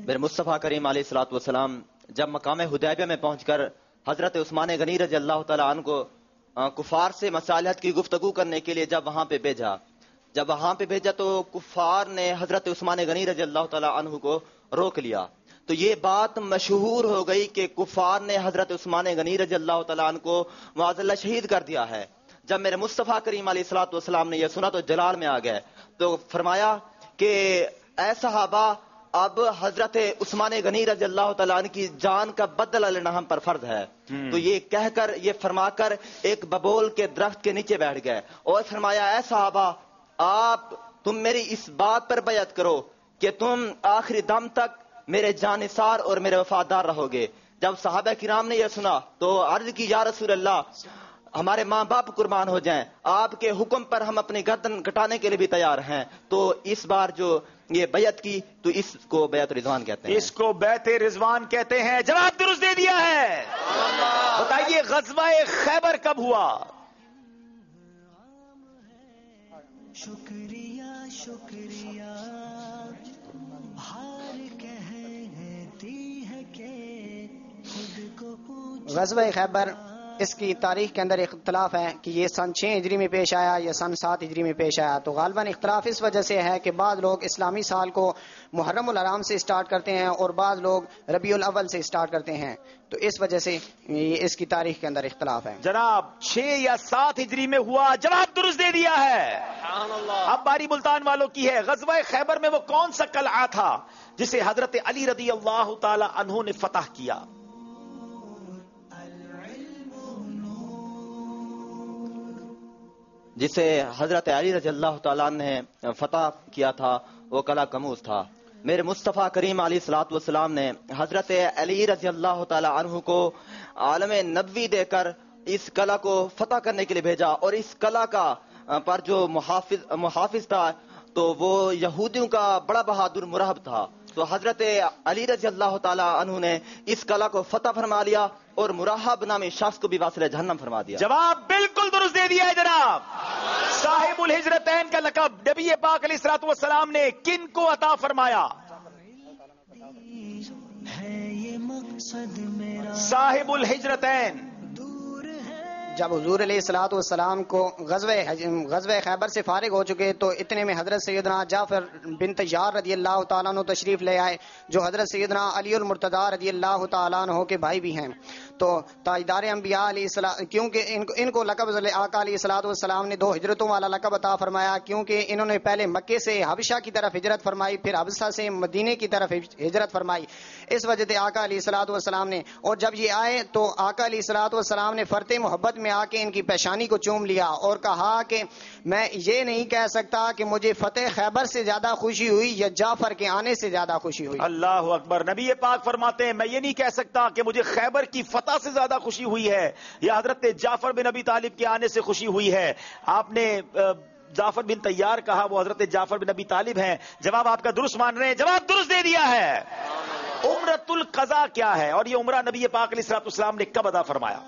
میرے مصطفیٰ کریم علیہ الصلوۃ والسلام جب مقام حدیبیہ میں پہنچ کر حضرت عثمان غنی رضی اللہ تعالیٰ عنہ کو کفار سے مصالحت کی گفتگو کرنے کے لیے جب وہاں پہ بھیجا تو کفار نے حضرت عثمان غنی رضی اللہ تعالیٰ عنہ کو روک لیا. تو یہ بات مشہور ہو گئی کہ کفار نے حضرت عثمان غنی رضی اللہ تعالیٰ عنہ کو معاذ اللہ شہید کر دیا ہے. جب میرے مصطفیٰ کریم علیہ الصلوۃ والسلام نے یہ سنا تو جلال میں آ گئے, تو فرمایا کہ اے صحابہ اب حضرت عثمان غنی رضی اللہ تعالیٰ عنہ کی جان کا بدلہ لینا ہم پر فرض ہے. تو یہ کہہ کر یہ فرما کر ایک ببول کے درخت کے نیچے بیٹھ گئے اور فرمایا اے صحابہ تم میری اس بات پر بیعت کرو کہ تم آخری دم تک میرے جانثار اور میرے وفادار رہو گے. جب صحابہ کرام نے یہ سنا تو عرض کی یا رسول اللہ ہمارے ماں باپ قربان ہو جائیں, آپ کے حکم پر ہم اپنی گردن کٹانے کے لیے بھی تیار ہیں. تو اس بار جو یہ بیعت کی تو اس کو بیعت رضوان کہتے ہیں. اس کو بیعت رضوان کہتے ہیں. جواب درست دے دیا ہے. بتائیے غزوہ خیبر کب ہوا؟ شکریہ شکریہ ہار کہتی ہے کہ خود کو غزوہ خیبر اس کی تاریخ کے اندر اختلاف ہے کہ یہ سن 6 ہجری میں پیش آیا یا سن 7 ہجری میں پیش آیا. تو غالباً اختلاف اس وجہ سے ہے کہ بعض لوگ اسلامی سال کو محرم الحرام سے اسٹارٹ کرتے ہیں اور بعض لوگ ربیع الاول سے اسٹارٹ کرتے ہیں. تو اس وجہ سے اس کی تاریخ کے اندر اختلاف ہے. جناب 6 یا 7 ہجری میں ہوا. جواب درست دے دیا ہے. اب باری ملتان والوں کی ہے. غزوہ خیبر میں وہ کون سا قلعہ تھا جسے حضرت علی رضی اللہ تعالی عنہ نے فتح کیا؟ جسے حضرت علی رضی اللہ تعالیٰ نے فتح کیا تھا وہ قلعہ کموز تھا. میرے مصطفیٰ کریم علیہ الصلوۃ والسلام نے حضرت علی رضی اللہ تعالیٰ عنہ کو عالم نبوی دے کر اس قلعہ کو فتح کرنے کے لیے بھیجا, اور اس قلعہ کا پر جو محافظ تھا تو وہ یہودیوں کا بڑا بہادر مرہب تھا. تو حضرت علی رضی اللہ تعالیٰ عنہ نے اس قلعہ کو فتح فرما لیا اور مرہب نامی شخص کو بھی واصل جہنم فرما دیا. جواب بالکل درست دے دیا ہے جناب. صاحب الہجرتین کا لقب نبی پاک علیہ الصلوۃ والسلام نے کن کو عطا فرمایا؟ صاحب الہجرتین. جب حضور علیہ الصلوۃ والسلام کو غزوہ خیبر سے فارغ ہو چکے تو اتنے میں حضرت سیدنا جعفر بن طیار رضی اللہ تعالیٰ عنہ تشریف لے آئے, جو حضرت سیدنا علی المرتضی رضی اللہ تعالیٰ عنہ کے بھائی بھی ہیں. تو تاجدار انبیاء علیہ السلام, کیونکہ ان کو لقب آقا علیہ الصلوۃ والسلام نے 2 ہجرتوں والا لقب عطا فرمایا, کیونکہ انہوں نے پہلے مکے سے حبشہ کی طرف ہجرت فرمائی, پھر حبشہ سے مدینے کی طرف ہجرت فرمائی. اس وجہ سے آقا علیہ الصلوۃ والسلام نے, اور جب یہ آئے تو آقا علیہ الصلوۃ والسلام نے فرط محبت میں آ کے ان کی پیشانی کو چوم لیا اور کہا کہ میں یہ نہیں کہہ سکتا کہ مجھے فتح خیبر سے زیادہ خوشی ہوئی یا جعفر کے آنے سے زیادہ خوشی ہوئی. اللہ اکبر. نبی پاک فرماتے ہیں میں یہ نہیں کہہ سکتا کہ مجھے خیبر کی فتح سے زیادہ خوشی ہوئی ہے یا حضرت جعفر بن ابی طالب کے آنے سے خوشی ہوئی ہے. آپ نے جعفر بن طیار کہا, وہ حضرت جعفر بن ابی طالب ہیں. جواب آپ کا درست مان رہے ہیں. جواب درست دے دیا ہے. عمرۃ القضاء کیا ہے اور یہ عمرہ نبی پاک علیہ الصلوۃ والسلام نے کب ادا فرمایا؟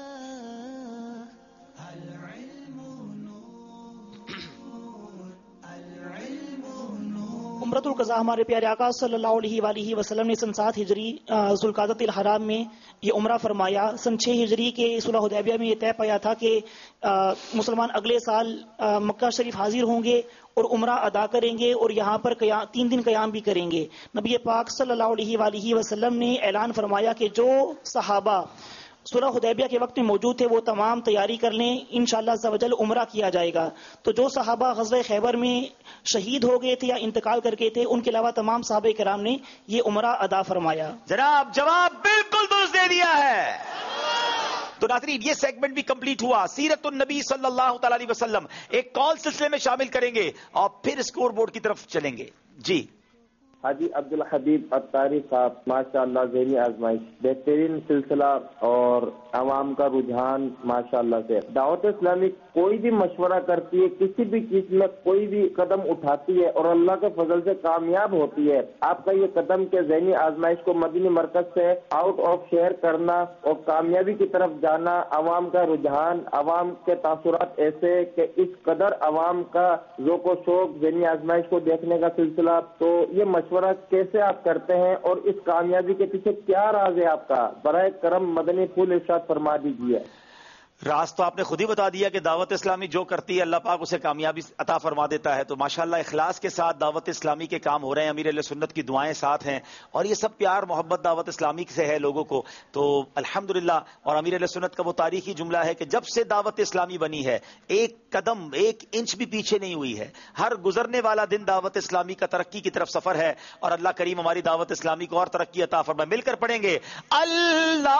عمرۃ القضاء ہمارے پیارے آقا صلی اللہ علیہ وآلہ وسلم نے سن 7 ہجری ذوالقعدۃ الحرام میں یہ عمرہ فرمایا. سن 6 ہجری کے صلح حدیبیہ میں یہ طے پایا تھا کہ مسلمان اگلے سال مکہ شریف حاضر ہوں گے اور عمرہ ادا کریں گے اور یہاں پر 3 دن قیام بھی کریں گے. نبی پاک صلی اللہ علیہ وآلہ وسلم نے اعلان فرمایا کہ جو صحابہ صلح حدیبیہ کے وقت میں موجود تھے وہ تمام تیاری کر لیں, انشاءاللہ عز و جل عمرہ کیا جائے گا. تو جو صحابہ غزوہ خیبر میں شہید ہو گئے تھے یا انتقال کر گئے تھے ان کے علاوہ تمام صحابہ کرام نے یہ عمرہ ادا فرمایا. جناب جواب بالکل درست دے دیا ہے. تو ناظرین یہ سیگمنٹ بھی کمپلیٹ ہوا. سیرت النبی صلی اللہ تعالی علیہ وسلم ایک کال سلسلے میں شامل کریں گے اور پھر اسکور بورڈ کی طرف چلیں گے. جی حاجی عبدالحبیب اتاری صاحب, ماشاءاللہ ذہنی آزمائش بہترین سلسلہ اور عوام کا رجحان ماشاءاللہ سے. دعوت اسلامی کوئی بھی مشورہ کرتی ہے, کسی بھی چیز میں کوئی بھی قدم اٹھاتی ہے اور اللہ کے فضل سے کامیاب ہوتی ہے. آپ کا یہ قدم کے ذہنی آزمائش کو مدنی مرکز سے آؤٹ آف شہر کرنا اور کامیابی کی طرف جانا, عوام کا رجحان, عوام کے تاثرات ایسے کہ اس قدر عوام کا ذوق و شوق ذہنی آزمائش کو دیکھنے کا سلسلہ, تو یہ مشورہ مشورہ کیسے آپ کرتے ہیں اور اس کامیابی کے پیچھے کیا راز ہے آپ کا؟ برائے کرم مدنی پھول ارشاد فرما دیجیے۔ راز تو آپ نے خود ہی بتا دیا کہ دعوت اسلامی جو کرتی ہے اللہ پاک اسے کامیابی عطا فرما دیتا ہے۔ تو ماشاءاللہ اخلاص کے ساتھ دعوت اسلامی کے کام ہو رہے ہیں، امیر اہل سنت کی دعائیں ساتھ ہیں، اور یہ سب پیار محبت دعوت اسلامی سے ہے لوگوں کو، تو الحمدللہ۔ اور امیر اہل سنت کا وہ تاریخی جملہ ہے کہ جب سے دعوت اسلامی بنی ہے ایک قدم ایک انچ بھی پیچھے نہیں ہوئی ہے، ہر گزرنے والا دن دعوت اسلامی کا ترقی کی طرف سفر ہے، اور اللہ کریم ہماری دعوت اسلامی کو اور ترقی عطا فرمائے۔ مل کر پڑھیں گے اللہ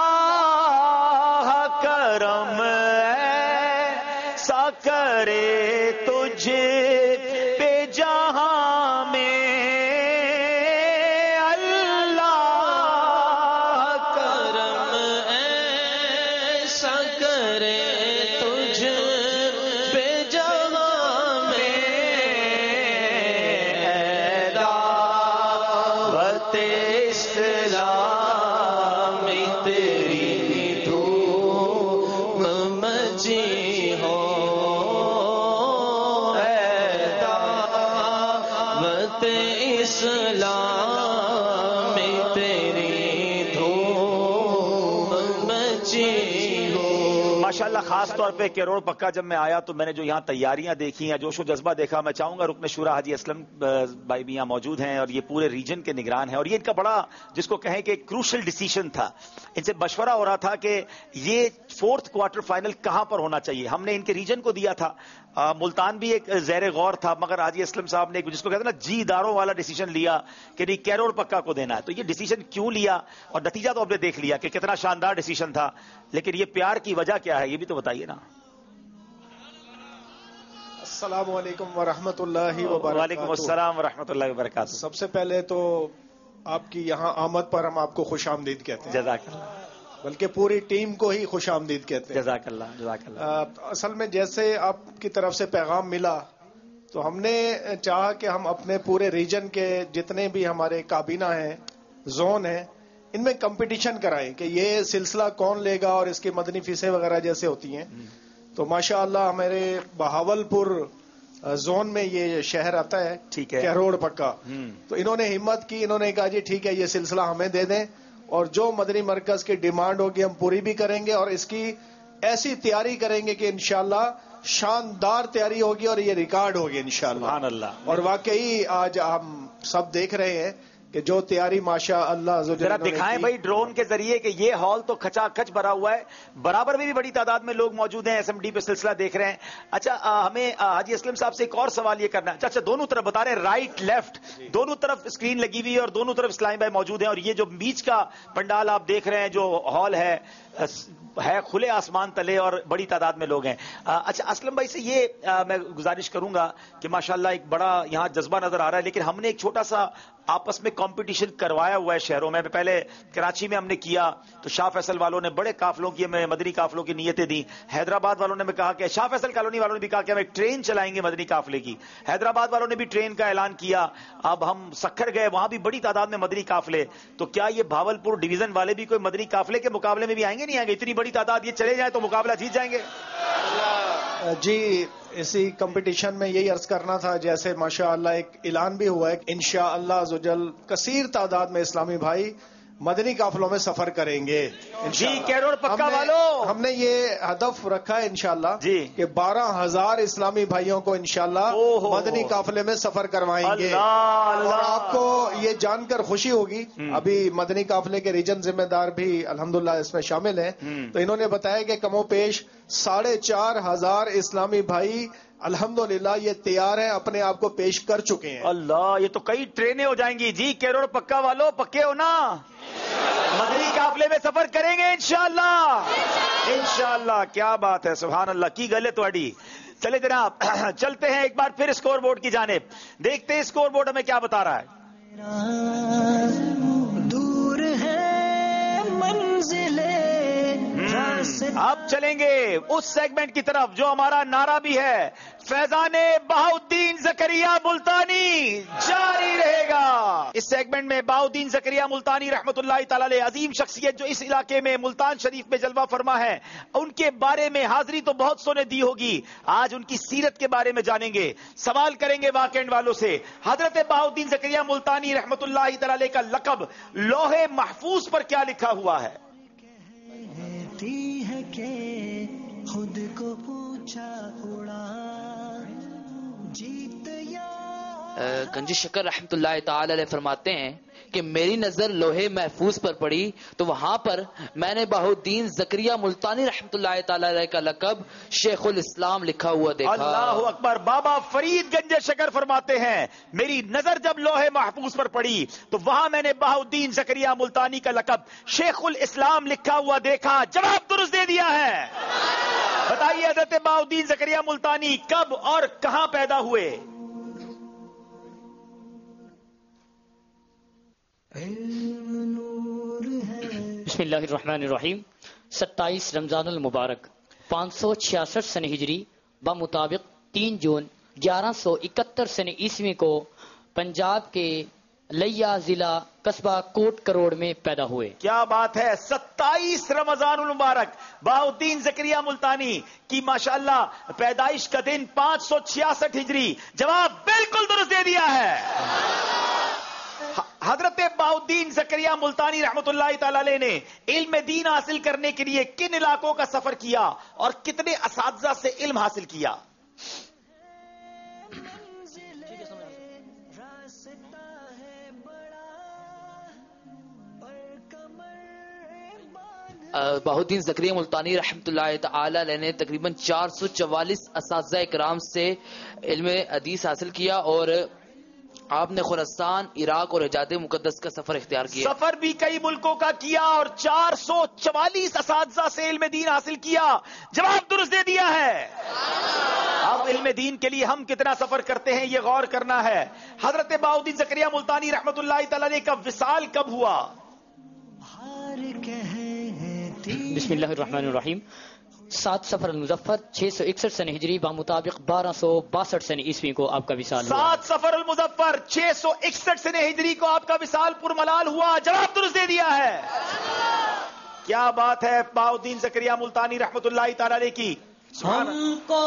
کرم ایسا کرے تجھ پہ جہاں میں، اللہ کرم ایسا کرے تجھ پہ جہاں میں، دعوت اسلامی تیری دھوم مچی ہو، دعوت اسلامی تیری دھوم مچی ہو۔ ماشاءاللہ خاص طور پہ کیرول پکا جب میں آیا تو میں نے جو یہاں تیاریاں دیکھی ہیں، جوش و جذبہ دیکھا، میں چاہوں گا رکن شورا حاجی اسلم بھائی بھی یہاں موجود ہیں اور یہ پورے ریجن کے نگران ہیں، اور یہ ان کا بڑا جس کو کہیں کہ کروشل ڈیسیشن تھا، ان سے مشورہ ہو رہا تھا کہ یہ 4th کوارٹر فائنل کہاں پر ہونا چاہیے۔ ہم نے ان کے ریجن کو دیا تھا، ملتان بھی ایک زیر غور تھا، مگر حاجی اسلم صاحب نے جس کو کہتے ہیں نا جی اداروں والا ڈیسیشن لیا کہ نہیں کیرول پکا کو دینا ہے۔ تو یہ ڈیسیشن کیوں لیا اور نتیجہ تو آپ نے دیکھ لیا کہ کتنا شاندار ڈیسیشن تھا، لیکن یہ پیار کی وجہ کیا ہے یہ بھی تو بتائیے نا۔ السلام علیکم ورحمۃ اللہ وبرکاتہ۔ وعلیکم السلام ورحمۃ اللہ وبرکاتہ۔ سب سے پہلے تو آپ کی یہاں آمد پر ہم آپ کو خوش آمدید کہتے ہیں، جزاک اللہ، بلکہ پوری ٹیم کو ہی خوش آمدید کہتے ہیں، جزاک اللہ جزاک اللہ۔ اصل میں جیسے آپ کی طرف سے پیغام ملا تو ہم نے چاہا کہ ہم اپنے پورے ریجن کے جتنے بھی ہمارے کابینہ ہیں، زون ہیں، ان میں کمپٹیشن کرائیں کہ یہ سلسلہ کون لے گا، اور اس کی مدنی فیسیں وغیرہ جیسے ہوتی ہیں۔ تو ماشاءاللہ ہمارے بہاولپور زون میں یہ شہر آتا ہے، ٹھیک ہے، کیرول پکا، تو انہوں نے ہمت کی، انہوں نے کہا جی ٹھیک ہے یہ سلسلہ ہمیں دے دیں، اور جو مدنی مرکز کی ڈیمانڈ ہوگی ہم پوری بھی کریں گے، اور اس کی ایسی تیاری کریں گے کہ انشاءاللہ شاندار تیاری ہوگی اور یہ ریکارڈ ہوگی انشاءاللہ۔ سبحان اللہ۔ اور واقعی آج ہم سب دیکھ رہے ہیں کہ جو تیاری ماشاء اللہ ذرا دکھائیں بھائی ڈرون کے ذریعے کہ یہ ہال تو کھچا کھچ بھرا ہوا ہے، برابر میں بھی بڑی تعداد میں لوگ موجود ہیں، ایس ایم ڈی پہ سلسلہ دیکھ رہے ہیں۔ اچھا ہمیں حاجی اسلم صاحب سے ایک اور سوال یہ کرنا ہے، اچھا دونوں طرف بتا رہے ہیں، رائٹ لیفٹ دونوں طرف اسکرین لگی ہوئی ہے اور دونوں طرف اسلام بھائی موجود ہیں، اور یہ جو بیچ کا پنڈال آپ دیکھ رہے ہیں جو ہال ہے کھلے آسمان تلے اور بڑی تعداد میں لوگ ہیں۔ اچھا اسلم بھائی سے یہ میں گزارش کروں گا کہ ماشاءاللہ ایک بڑا یہاں جذبہ نظر آ رہا ہے، لیکن ہم نے ایک چھوٹا سا آپس میں کمپٹیشن کروایا ہوا ہے شہروں میں۔ پہلے کراچی میں ہم نے کیا تو شاہ فیصل والوں نے بڑے قافلوں کی ہمیں مدنی قافلوں کی نیتیں دی، حیدرآباد والوں نے کہا کہ شاہ فیصل کالونی والوں نے بھی کہا کہ ہم ایک ٹرین چلائیں گے مدنی قافلے کی، حیدرآباد والوں نے بھی ٹرین کا اعلان کیا، اب ہم سکھر گئے وہاں بھی بڑی تعداد میں مدنی قافلے۔ تو کیا یہ بھاولپور ڈویژن والے بھی کوئی مدنی قافلے کے مقابلے میں بھی آئیں گے نہیں آئیں گے؟ اتنی بڑی تعداد یہ چلے جائیں تو مقابلہ جیت جائیں گے؟ جی اسی کمپٹیشن میں یہی عرض کرنا تھا، جیسے ماشاءاللہ ایک اعلان بھی ہوا ہے کہ انشاءاللہ عزوجل کثیر تعداد میں اسلامی بھائی مدنی قافلوں میں سفر کریں گے جی کیرول پکا والوں۔ ہم نے یہ ہدف رکھا ہے انشاءاللہ کہ 12,000 اسلامی بھائیوں کو انشاءاللہ مدنی قافلے میں سفر کروائیں گے، اور آپ کو یہ جان کر خوشی ہوگی، ابھی مدنی قافلے کے ریجن ذمہ دار بھی الحمدللہ اس میں شامل ہیں، تو انہوں نے بتایا کہ کم و پیش 4,500 اسلامی بھائی الحمدللہ یہ تیار ہیں، اپنے آپ کو پیش کر چکے ہیں۔ اللہ یہ تو کئی ٹرینیں ہو جائیں گی جی۔ کیرول پکا والوں پکے ہو نا، مدنی قافلے میں سفر کریں گے انشاءاللہ انشاءاللہ۔ کیا بات ہے، سبحان اللہ کی گل ہے تھوڑی۔ چلے جناب چلتے ہیں ایک بار پھر اسکور بورڈ کی جانب، دیکھتے ہیں اسکور بورڈ ہمیں کیا بتا رہا ہے۔ دور ہے منزلیں راستہ اب چلیں گے اس سیگمنٹ کی طرف جو ہمارا نعرہ بھی ہے، فیضان بہاؤدین زکریا ملتانی جاری رہے گا۔ اس سیگمنٹ میں بہاؤدین زکریا ملتانی رحمت اللہ تعالی علیہ، عظیم شخصیت جو اس علاقے میں ملتان شریف میں جلوہ فرما ہے، ان کے بارے میں حاضری تو بہت سو نے دی ہوگی، آج ان کی سیرت کے بارے میں جانیں گے، سوال کریں گے واقعین والوں سے۔ حضرت بہاؤدین زکریا ملتانی رحمت اللہ تعالی علیہ کا لقب لوح محفوظ پر کیا لکھا ہوا ہے؟ خود کو پوچھا اڑا جیت یا گنجی شکر رحمت اللہ تعالی علیہ فرماتے ہیں کہ میری نظر لوہے محفوظ پر پڑی تو وہاں پر میں نے بہاؤدین زکریا ملتانی رحمت اللہ تعالی علیہ کا لقب شیخ الاسلام لکھا ہوا دیکھا۔ اللہ اکبر۔ بابا فرید گنج شکر فرماتے ہیں میری نظر جب لوہے محفوظ پر پڑی تو وہاں میں نے بہاؤدین زکریا ملتانی کا لقب شیخ الاسلام لکھا ہوا دیکھا۔ جواب درست دے دیا ہے۔ بتائیے حضرت بہاؤدین زکریا ملتانی کب اور کہاں پیدا ہوئے؟ بسم اللہ الرحمن الرحیم۔ 27 رمضان المبارک 566 سن ہجری بمطابق 3 جون 1171 سن عیسوی کو پنجاب کے لیا ضلع قصبہ کوٹ کروڑ میں پیدا ہوئے۔ کیا بات ہے، 27 رمضان المبارک بہاؤدین زکریا ملتانی کی ماشاءاللہ پیدائش کا دن 566 ہجری۔ جواب بالکل درست دے دیا ہے۔ حضرت بہاؤدین زکریا ملتانی رحمت اللہ تعالی علیہ نے علم دین حاصل کرنے کے لیے کن علاقوں کا سفر کیا اور کتنے اساتذہ سے علم حاصل کیا؟ بہاؤدین زکریا ملتانی رحمت اللہ تعالی علیہ نے تقریباً 444 اساتذہ کرام سے علم حدیث حاصل کیا اور آپ نے خراسان، عراق اور حجاز مقدس کا سفر اختیار کیا۔ سفر بھی کئی ملکوں کا کیا اور 444 اساتذہ سے علم دین حاصل کیا۔ جواب درست دے دیا ہے۔ اب علم دین کے لیے ہم کتنا سفر کرتے ہیں یہ غور کرنا ہے۔ حضرت بہاؤدین زکریا ملتانی رحمت اللہ تعالی علیہ کا وصال کب ہوا؟ بسم اللہ الرحمن الرحیم۔ 7 سفر المظفر 661 سن ہجری بمطابق 1262 سن عیسوی کو آپ کا وصال ہوا۔ 7 سفر المظفر 661 سن ہجری کو آپ کا وصال پرملال ہوا۔ جواب درست دے دیا ہے۔ کیا بات ہے بہاؤدین زکریا ملتانی رحمت اللہ تعالی علیہ کی۔ ہم کو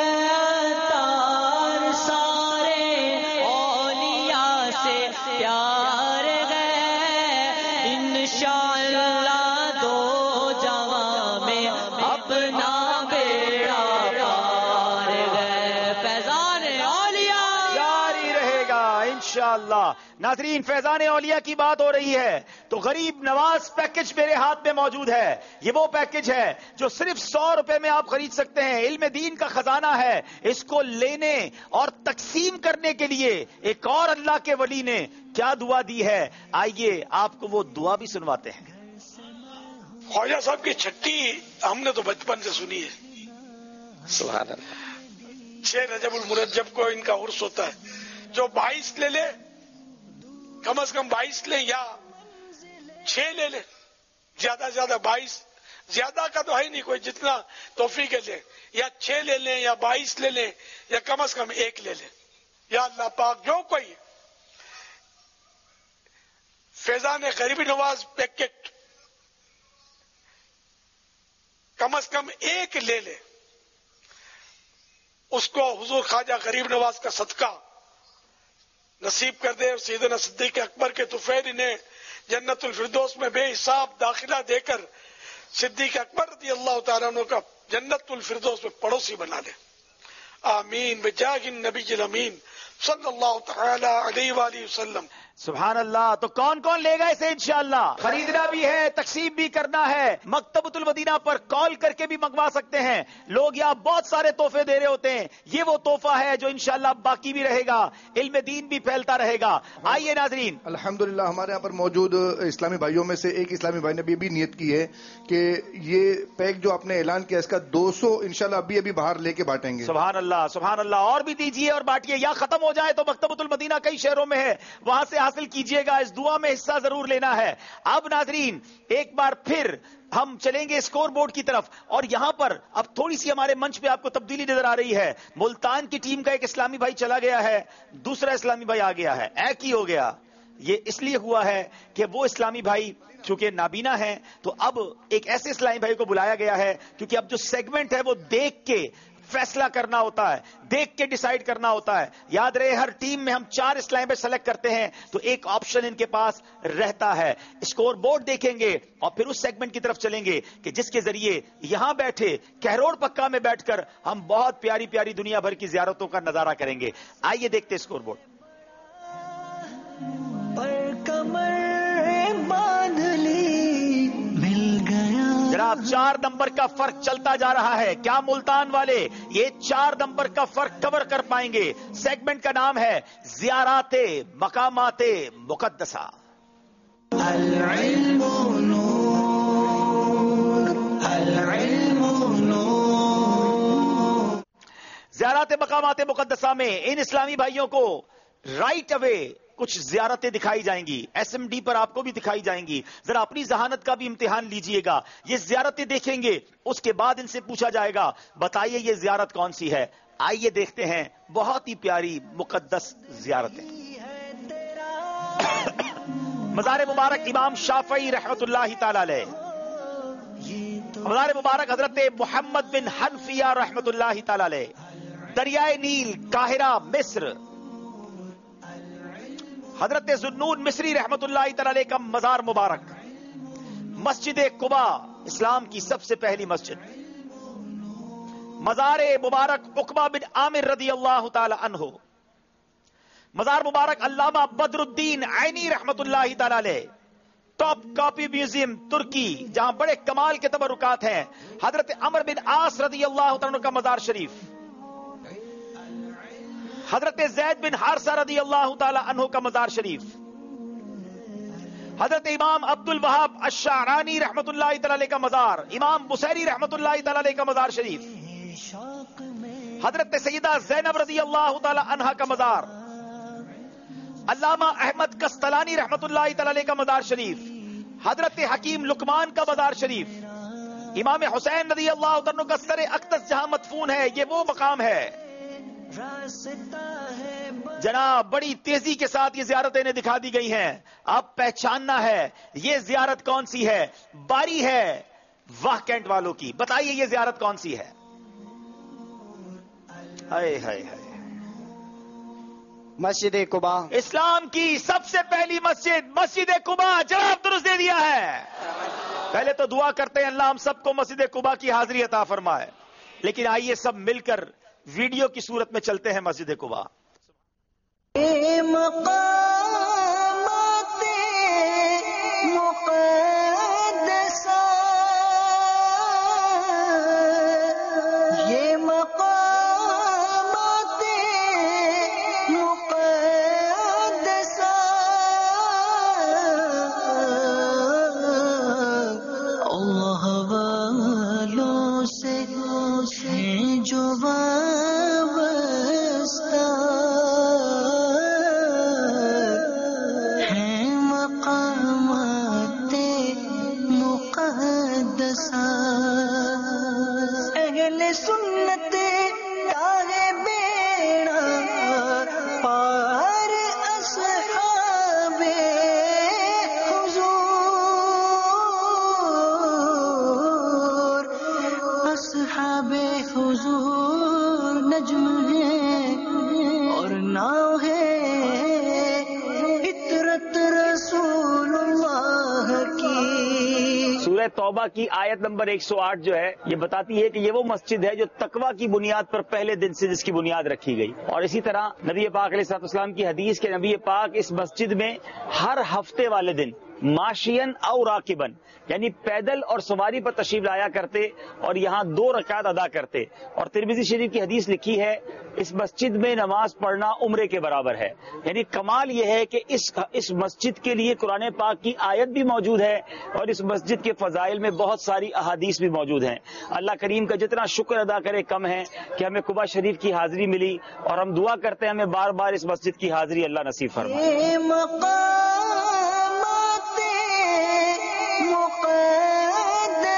تار سارے اولیاء سے پیار گئے انشاءاللہ دو جہاں میں اپنا بیڑا پار گئے۔ فیضان اولیاء جاری رہے گا انشاءاللہ۔ ناظرین، فیضان اولیاء کی بات ہو رہی ہے تو غریب نواز پیکج میرے ہاتھ میں موجود ہے۔ یہ وہ پیکج ہے جو صرف 100 روپے میں آپ خرید سکتے ہیں۔ علم دین کا خزانہ ہے، اس کو لینے اور تقسیم کرنے کے لیے ایک اور اللہ کے ولی نے کیا دعا دی ہے، آئیے آپ کو وہ دعا بھی سنواتے ہیں۔ خواجہ صاحب کی چھٹی ہم نے تو بچپن سے سنی ہے۔ سبحان اللہ۔ 6 رجب المرجب کو ان کا عرس ہوتا ہے۔ جو 22 لے لے، کم از کم 22 لیں یا 6 لے لیں، زیادہ سے زیادہ 22، زیادہ کا تو ہے نہیں کوئی، جتنا توفیق لیں، یا 6 لے لیں یا 22 لے لیں یا کم از کم 1 لے لیں۔ یا اللہ پاک جو کوئی فیضان غریبی نواز پیکٹ کم از کم 1 لے لے، اس کو حضور خواجہ غریب نواز کا صدقہ نصیب کر دے اور سیدنا صدیق اکبر کے طفیل نے جنت الفردوس میں بے حساب داخلہ دے کر صدیق اکبر رضی اللہ تعالیٰ عنہ کا جنت الفردوس میں پڑوسی بنا لے۔ آمین بجاہ النبی الامین صلی اللہ تعالی علیہ وآلہ وسلم۔ سبحان اللہ۔ تو کون کون لے گا اسے انشاءاللہ؟ خریدنا بھی ہے، تقسیم بھی کرنا ہے۔ مکتبۃ المدینہ پر کال کر کے بھی منگوا سکتے ہیں لوگ، یہاں بہت سارے تحفے دے رہے ہوتے ہیں۔ یہ وہ تحفہ ہے جو انشاءاللہ باقی بھی رہے گا، علم دین بھی پھیلتا رہے گا۔ آئیے ناظرین، الحمدللہ ہمارے یہاں پر موجود اسلامی بھائیوں میں سے ایک اسلامی بھائی نے بھی نیت کی ہے کہ یہ پیک جو آپ نے اعلان کیا اس کا 200 انشاءاللہ ابھی باہر لے کے بانٹیں گے۔ سبحان اللہ سبحان اللہ۔ اور بھی دیجیے اور بانٹیے، یا ختم ہو جائے تو مکتبۃ المدینہ کئی شہروں میں ہے، وہاں سے حاصل کیجیے گا، اس دعا میں حصہ ضرور لینا ہے۔ اب ناظرین ایک بار پھر ہم چلیں گے اسکور بورڈ کی طرف، اور یہاں پر اب تھوڑی سی ہمارے منچ پہ آپ کو تبدیلی نظر آ رہی ہے. ملتان کی ٹیم کا ایک اسلامی بھائی چلا گیا ہے، دوسرا اسلامی بھائی آ گیا ہے. ایک ہی ہو گیا. یہ اس لیے ہوا ہے کہ وہ اسلامی بھائی چونکہ نابینا ہیں تو اب ایک ایسے اسلامی بھائی کو بلایا گیا ہے، کیونکہ اب جو سیگمنٹ ہے وہ دیکھ کے فیصلہ کرنا ہوتا ہے، دیکھ کے ڈیسائیڈ کرنا ہوتا ہے. یاد رہے ہر ٹیم میں ہم 4 اسلامی بھائی سلیکٹ کرتے ہیں تو ایک آپشن ان کے پاس رہتا ہے. اسکور بورڈ دیکھیں گے اور پھر اس سیگمنٹ کی طرف چلیں گے کہ جس کے ذریعے یہاں بیٹھے کہروڑ پکا میں بیٹھ کر ہم بہت پیاری پیاری دنیا بھر کی زیارتوں کا نظارہ کریں گے. آئیے دیکھتے اسکور بورڈ. جناب 4 نمبر کا فرق چلتا جا رہا ہے. کیا ملتان والے یہ 4 نمبر کا فرق کور کر پائیں گے؟ سیگمنٹ کا نام ہے زیارات مقامات مقدسہ. العلم نور، العلم نور. زیارات مقامات مقدسہ میں ان اسلامی بھائیوں کو رائٹ اوے کچھ زیارتیں دکھائی جائیں گی. ایس ایم ڈی پر آپ کو بھی دکھائی جائیں گی. ذرا اپنی ذہانت کا بھی امتحان لیجئے گا. یہ زیارتیں دیکھیں گے، اس کے بعد ان سے پوچھا جائے گا بتائیے یہ زیارت کون سی ہے. آئیے دیکھتے ہیں بہت ہی پیاری مقدس زیارتیں. مزار مبارک امام شافعی رحمت اللہ تعالی علیہ. مزار مبارک حضرت محمد بن حنفیہ رحمت اللہ تعالی علیہ. دریائے نیل، قاہرہ، مصر. حضرت ذوالنون مصری رحمت اللہ تعالی علیہ کا مزار مبارک. مسجد قباء اسلام کی سب سے پہلی مسجد. مزار مبارک عقبہ بن عامر رضی اللہ تعالی عنہ. مزار مبارک علامہ بدر الدین عینی رحمت اللہ تعالی علیہ. ٹاپ کاپی میوزیم ترکی جہاں بڑے کمال کے تبرکات ہیں. حضرت عمر بن عاص رضی اللہ تعالی عنہ کا مزار شریف. حضرت زید بن حارثہ رضی اللہ تعالی عنہ کا مزار شریف. حضرت امام عبد الوہاب الشعرانی رحمت اللہ تعالی علیہ کا مزار. امام بصیری رحمت اللہ تعالی علیہ کا مزار شریف. حضرت سیدہ زینب رضی اللہ تعالی عنہ کا مزار. علامہ احمد قسطلانی رحمت اللہ تعالی علیہ کا مزار شریف. حضرت حکیم لقمان کا مزار شریف. امام حسین رضی اللہ عنہ کا سر اقدس جہاں مدفون ہے یہ وہ مقام ہے. جناب بڑی تیزی کے ساتھ یہ زیارتیں انہیں دکھا دی گئی ہیں. اب پہچاننا ہے یہ زیارت کون سی ہے. باری ہے واہ کینٹ والوں کی. بتائیے یہ زیارت کون سی ہے. ہائے ہائے ہائے. مسجد قباء اسلام کی سب سے پہلی مسجد مسجد قباء. جواب درست دے دیا ہے. پہلے تو دعا کرتے ہیں اللہ ہم سب کو مسجد قباء کی حاضری عطا فرمائے. لیکن آئیے سب مل کر ویڈیو کی صورت میں چلتے ہیں مسجد قباء. مقامات مقدسہ، یہ مقامات مقدسہ اللہ والوں سے ہیں جو وابستہ، ہیں مقامات مقدسہ. اہل سنت تاغ بیڑا پار اصحاب حضور، اصحاب حضور نجم ہے اور ناؤ ہے عطرت رسول اللہ کی. سورہ توبہ کی آیت نمبر 108 جو ہے یہ بتاتی ہے کہ یہ وہ مسجد ہے جو تقوی کی بنیاد پر پہلے دن سے جس کی بنیاد رکھی گئی. اور اسی طرح نبی پاک علیہ الصلوۃ والسلام کی حدیث کے نبی پاک اس مسجد میں ہر ہفتے والے دن ماشین او راکبن یعنی پیدل اور سواری پر تشریف لایا کرتے اور یہاں 2 رکعت ادا کرتے. اور ترمذی شریف کی حدیث لکھی ہے اس مسجد میں نماز پڑھنا عمرے کے برابر ہے. یعنی کمال یہ ہے کہ اس مسجد کے لیے قرآن پاک کی آیت بھی موجود ہے اور اس مسجد کے فضائل میں بہت ساری احادیث بھی موجود ہیں. اللہ کریم کا جتنا شکر ادا کرے کم ہے کہ ہمیں قباء شریف کی حاضری ملی اور ہم دعا کرتے ہیں ہمیں بار بار اس مسجد کی حاضری اللہ نصیب فرمائے. مقامات مقدسہ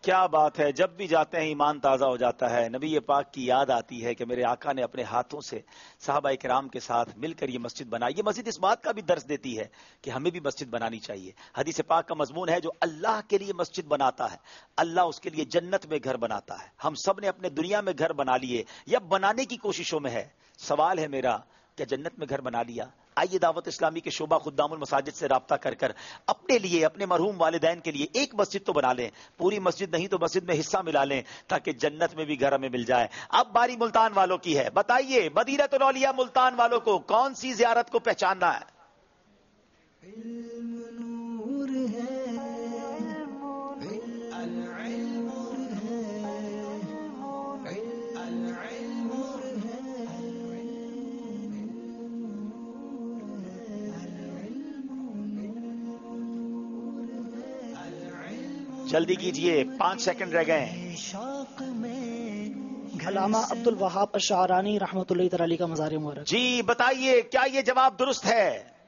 کیا بات ہے، جب بھی جاتے ہیں ایمان تازہ ہو جاتا ہے. نبی پاک کی یاد آتی ہے کہ میرے آقا نے اپنے ہاتھوں سے صحابہ کرام کے ساتھ مل کر یہ مسجد بنائی. یہ مسجد اس بات کا بھی درس دیتی ہے کہ ہمیں بھی مسجد بنانی چاہیے. حدیث پاک کا مضمون ہے جو اللہ کے لیے مسجد بناتا ہے اللہ اس کے لیے جنت میں گھر بناتا ہے. ہم سب نے اپنے دنیا میں گھر بنا لیے یا بنانے کی کوششوں میں ہے. سوال ہے میرا، کیا جنت میں گھر بنا لیا؟ آئیے دعوت اسلامی کے شعبہ خدام المساجد سے رابطہ کر کر اپنے لیے، اپنے مرحوم والدین کے لیے ایک مسجد تو بنا لیں. پوری مسجد نہیں تو مسجد میں حصہ ملا لیں تاکہ جنت میں بھی گھر ہمیں مل جائے. اب باری ملتان والوں کی ہے. بتائیے مدینہ الاولیاء ملتان والوں کو کون سی زیارت کو پہچاننا ہے؟ جلدی کیجئے، 5 سیکنڈ رہ گئے ہیں. علامہ عبد الوہاب الشعرانی رحمۃ اللہ تعالی کا مزار مبارک. جی بتائیے کیا یہ جواب درست ہے؟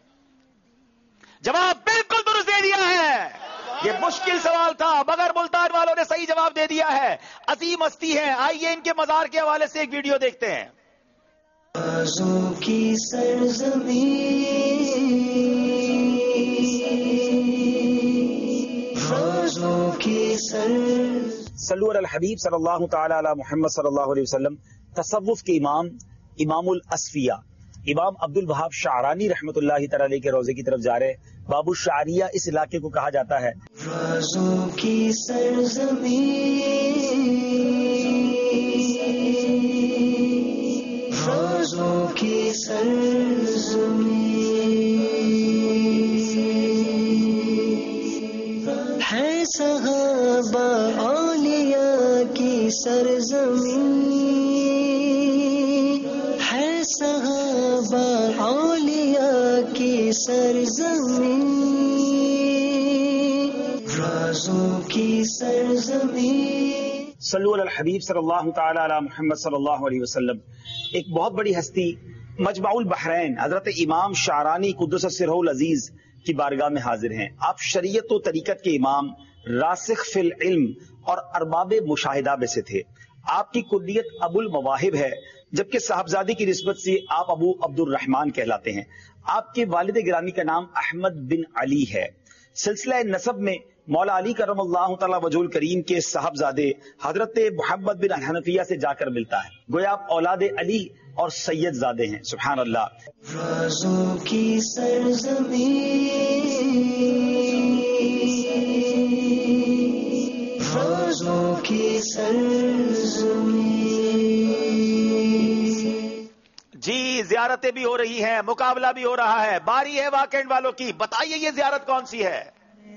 جواب بالکل درست دے دیا ہے. یہ مشکل سوال تھا مگر ملتان والوں نے صحیح جواب دے دیا ہے. عظیم ہستی ہے. آئیے ان کے مزار کے حوالے سے ایک ویڈیو دیکھتے ہیں. کی صلو علی الحبیب صلی اللہ تعالی علی محمد صلی اللہ علیہ وسلم. تصوف کے امام، امام الاصفیاء، امام عبد الوہاب شعرانی رحمۃ اللہ تعالی علیہ کے روضے کی طرف جا رہے. باب الشعریہ اس علاقے کو کہا جاتا ہے. رازوں کی سرزمین، رازوں کی سرزمین ہے، صحابہ اولیاء کی سرزمین ہے، صحابہ اولیاء کی سرزمین، رازوں کی سرزمین. صلو علی الحبیب صلی اللہ تعالی علی محمد صلی اللہ علیہ وسلم. ایک بہت بڑی ہستی مجمع البحرین حضرت امام شعرانی قدس سرہ العزیز کی بارگاہ میں حاضر ہیں. آپ شریعت و طریقت کے امام، راسخ فی العلم اور ارباب مشاہدہ میں سے تھے. آپ کی کلیت ابو المواہب ہے جبکہ صاحبزادی کی نسبت سے آپ ابو عبد الرحمن کہلاتے ہیں. آپ کے والد گرامی کا نام احمد بن علی ہے. سلسلہ نسب میں مولا علی کرم اللہ تعالی وجہ الکریم کے صاحبزادے حضرت محمد بن الحنفیہ سے جا کر ملتا ہے. گویا آپ اولاد علی اور سید زادے ہیں. سبحان اللہ. رازوں کی سرزمین، رازوں کی سرزمین. جی زیارتیں بھی ہو رہی ہیں، مقابلہ بھی ہو رہا ہے. باری ہے واقعین والوں کی. بتائیے یہ زیارت کون سی ہے؟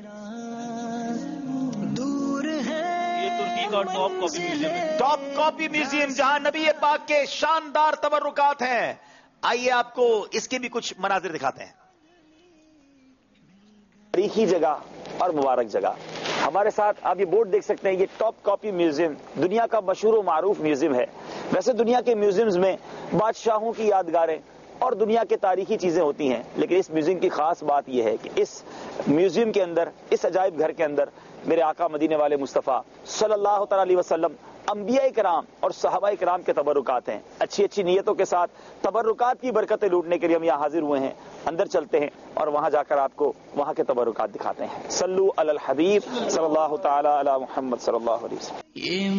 ٹاپ کاپی میوزیم جہاں نبی پاک کے شاندار تبرکات ہیں. آئیے آپ کو اس کے بھی کچھ مناظر دکھاتے ہیں. تاریخی جگہ اور مبارک جگہ. ہمارے ساتھ آپ یہ بورڈ دیکھ سکتے ہیں. یہ ٹاپ کاپی میوزیم دنیا کا مشہور و معروف میوزیم ہے. ویسے دنیا کے میوزیمز میں بادشاہوں کی یادگاریں اور دنیا کے تاریخی چیزیں ہوتی ہیں، لیکن اس میوزیم کی خاص بات یہ ہے کہ اس میوزیم کے اندر، اس عجائب گھر کے اندر میرے آقا مدینے والے مصطفیٰ صلی اللہ تعالی علیہ وسلم، انبیاء کرام اور صحابہ کرام کے تبرکات ہیں. اچھی اچھی نیتوں کے ساتھ تبرکات کی برکتیں لوٹنے کے لیے ہم یہاں حاضر ہوئے ہیں. اندر چلتے ہیں اور وہاں جا کر آپ کو وہاں کے تبرکات دکھاتے ہیں. صلو علی الحبیب صلی اللہ تعالی علی محمد صلی اللہ علیہ وسلم. یہ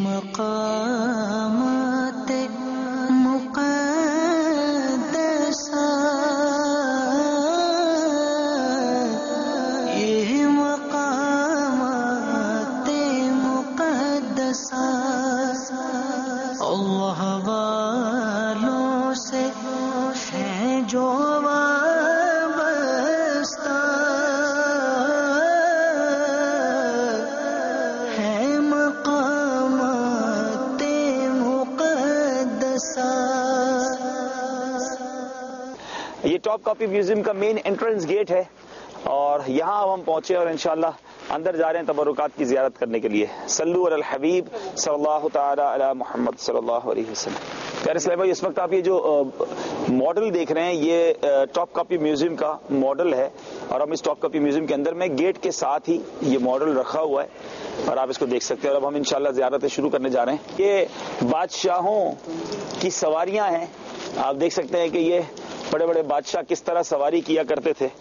مقامات مقدسہ اللہ والوں سے ہے جو وابستہ ہے، مقامات مقدسہ. یہ ٹاپ کاپی میوزیم کا مین انٹرنس گیٹ ہے اور یہاں ہم پہنچے اور انشاءاللہ اندر جا رہے ہیں تبرکات کی زیارت کرنے کے لیے. صلو علی الحبیب صلی اللہ تعالی علی محمد صلی اللہ علیہ وسلم. پیارے اسلام بھائی، اس وقت آپ یہ جو ماڈل دیکھ رہے ہیں یہ ٹاپ کاپی میوزیم کا ماڈل ہے اور ہم اس ٹاپ کاپی میوزیم کے اندر میں گیٹ کے ساتھ ہی یہ ماڈل رکھا ہوا ہے. اور آپ اس کو دیکھ سکتے ہیں. اور اب ہم انشاءاللہ زیارتیں شروع کرنے جا رہے ہیں. یہ بادشاہوں کی سواریاں ہیں. آپ دیکھ سکتے ہیں کہ یہ بڑے بڑے بادشاہ کس طرح سواری کیا کرتے تھے.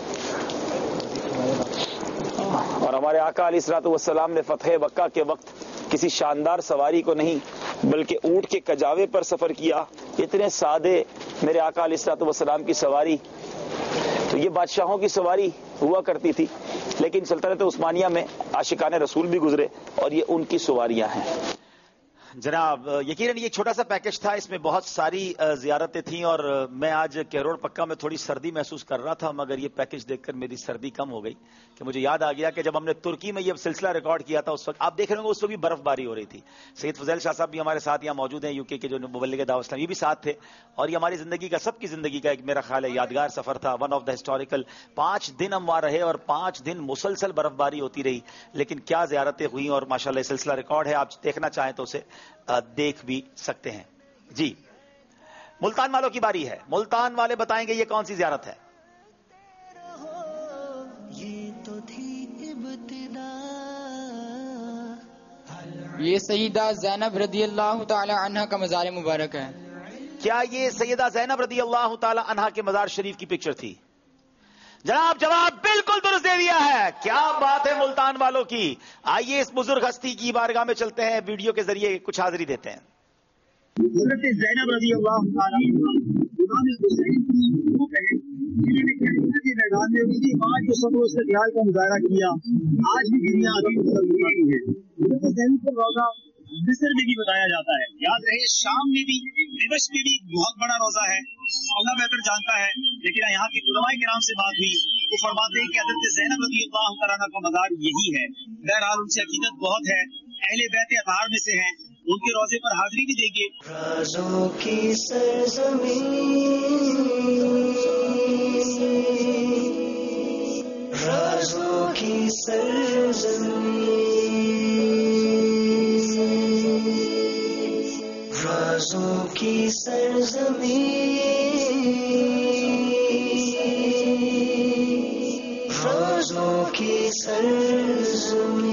اور ہمارے آقا علیہ الصلوۃ والسلام نے فتح مکہ کے وقت کسی شاندار سواری کو نہیں بلکہ اونٹ کے کجاوے پر سفر کیا. اتنے سادے میرے آقا علیہ الصلوۃ والسلام کی سواری. تو یہ بادشاہوں کی سواری ہوا کرتی تھی، لیکن سلطنت عثمانیہ میں عاشقان رسول بھی گزرے اور یہ ان کی سواریاں ہیں. جناب یقیناً یہ چھوٹا سا پیکج تھا، اس میں بہت ساری زیارتیں تھیں اور میں آج کیرور پکا میں تھوڑی سردی محسوس کر رہا تھا، مگر یہ پیکج دیکھ کر میری سردی کم ہو گئی کہ مجھے یاد آ گیا کہ جب ہم نے ترکی میں یہ سلسلہ ریکارڈ کیا تھا اس وقت آپ دیکھ رہے ہوں گے اس وقت بھی برف باری ہو رہی تھی. سید فضیل شاہ صاحب بھی ہمارے ساتھ یہاں موجود ہیں، یو کے جو مبلغ دعوت اسلامی، یہ بھی ساتھ تھے. اور یہ ہماری زندگی کا، سب کی زندگی کا ایک میرا خیال ہے یادگار سفر تھا. One of the historical. 5 دن ہم وہاں رہے اور 5 دن مسلسل برف باری ہوتی رہی، لیکن کیا زیارتیں ہوئیں. اور ماشاءاللہ یہ سلسلہ ریکارڈ ہے، آپ دیکھنا چاہیں تو اسے دیکھ بھی سکتے ہیں. جی ملتان والوں کی باری ہے. ملتان والے بتائیں گے یہ کون سی زیارت ہے. یہ سیدہ زینب رضی اللہ تعالی عنہ کا مزار مبارک ہے. کیا یہ سیدہ زینب رضی اللہ تعالی عنہ کے مزار شریف کی پکچر تھی؟ جناب جواب بالکل درست دے دیا ہے. کیا بات ہے ملتان والوں کی. آئیے اس بزرگ ہستی کی بارگاہ میں چلتے ہیں، ویڈیو کے ذریعے کچھ حاضری دیتے ہیں. حضرت زینب رضی اللہ تعالی عنہ امام حسین کی روح ہے، جنہوں نے کربلا کے میدان میں اسی ماں کے صبر و استقلال کا مظاہرہ کیا. آج بھی دنیا عظیم مسلمانی ہے. حضرت زینب کو روزہ مصر میں بھی بتایا جاتا ہے. یاد رہے شام میں بھی، دمشق میں بھی بہت بڑا روزہ ہے، اللہ بہتر جانتا ہے. لیکن یہاں کے علماء کرام سے بات ہوئی، وہ فرماتے ہیں کہ حضرت زینب رضی اللہ تعالیٰ کا مزار یہی ہے. بہرحال ان سے عقیدت بہت ہے، اہل بیت اطہار میں سے ہیں، ان کے روزے پر حاضری بھی دیں گے. رازوں کی سرزمین، رازوں کی سرزمین، رازوں کی سرزمین، رازوں کی سرزمین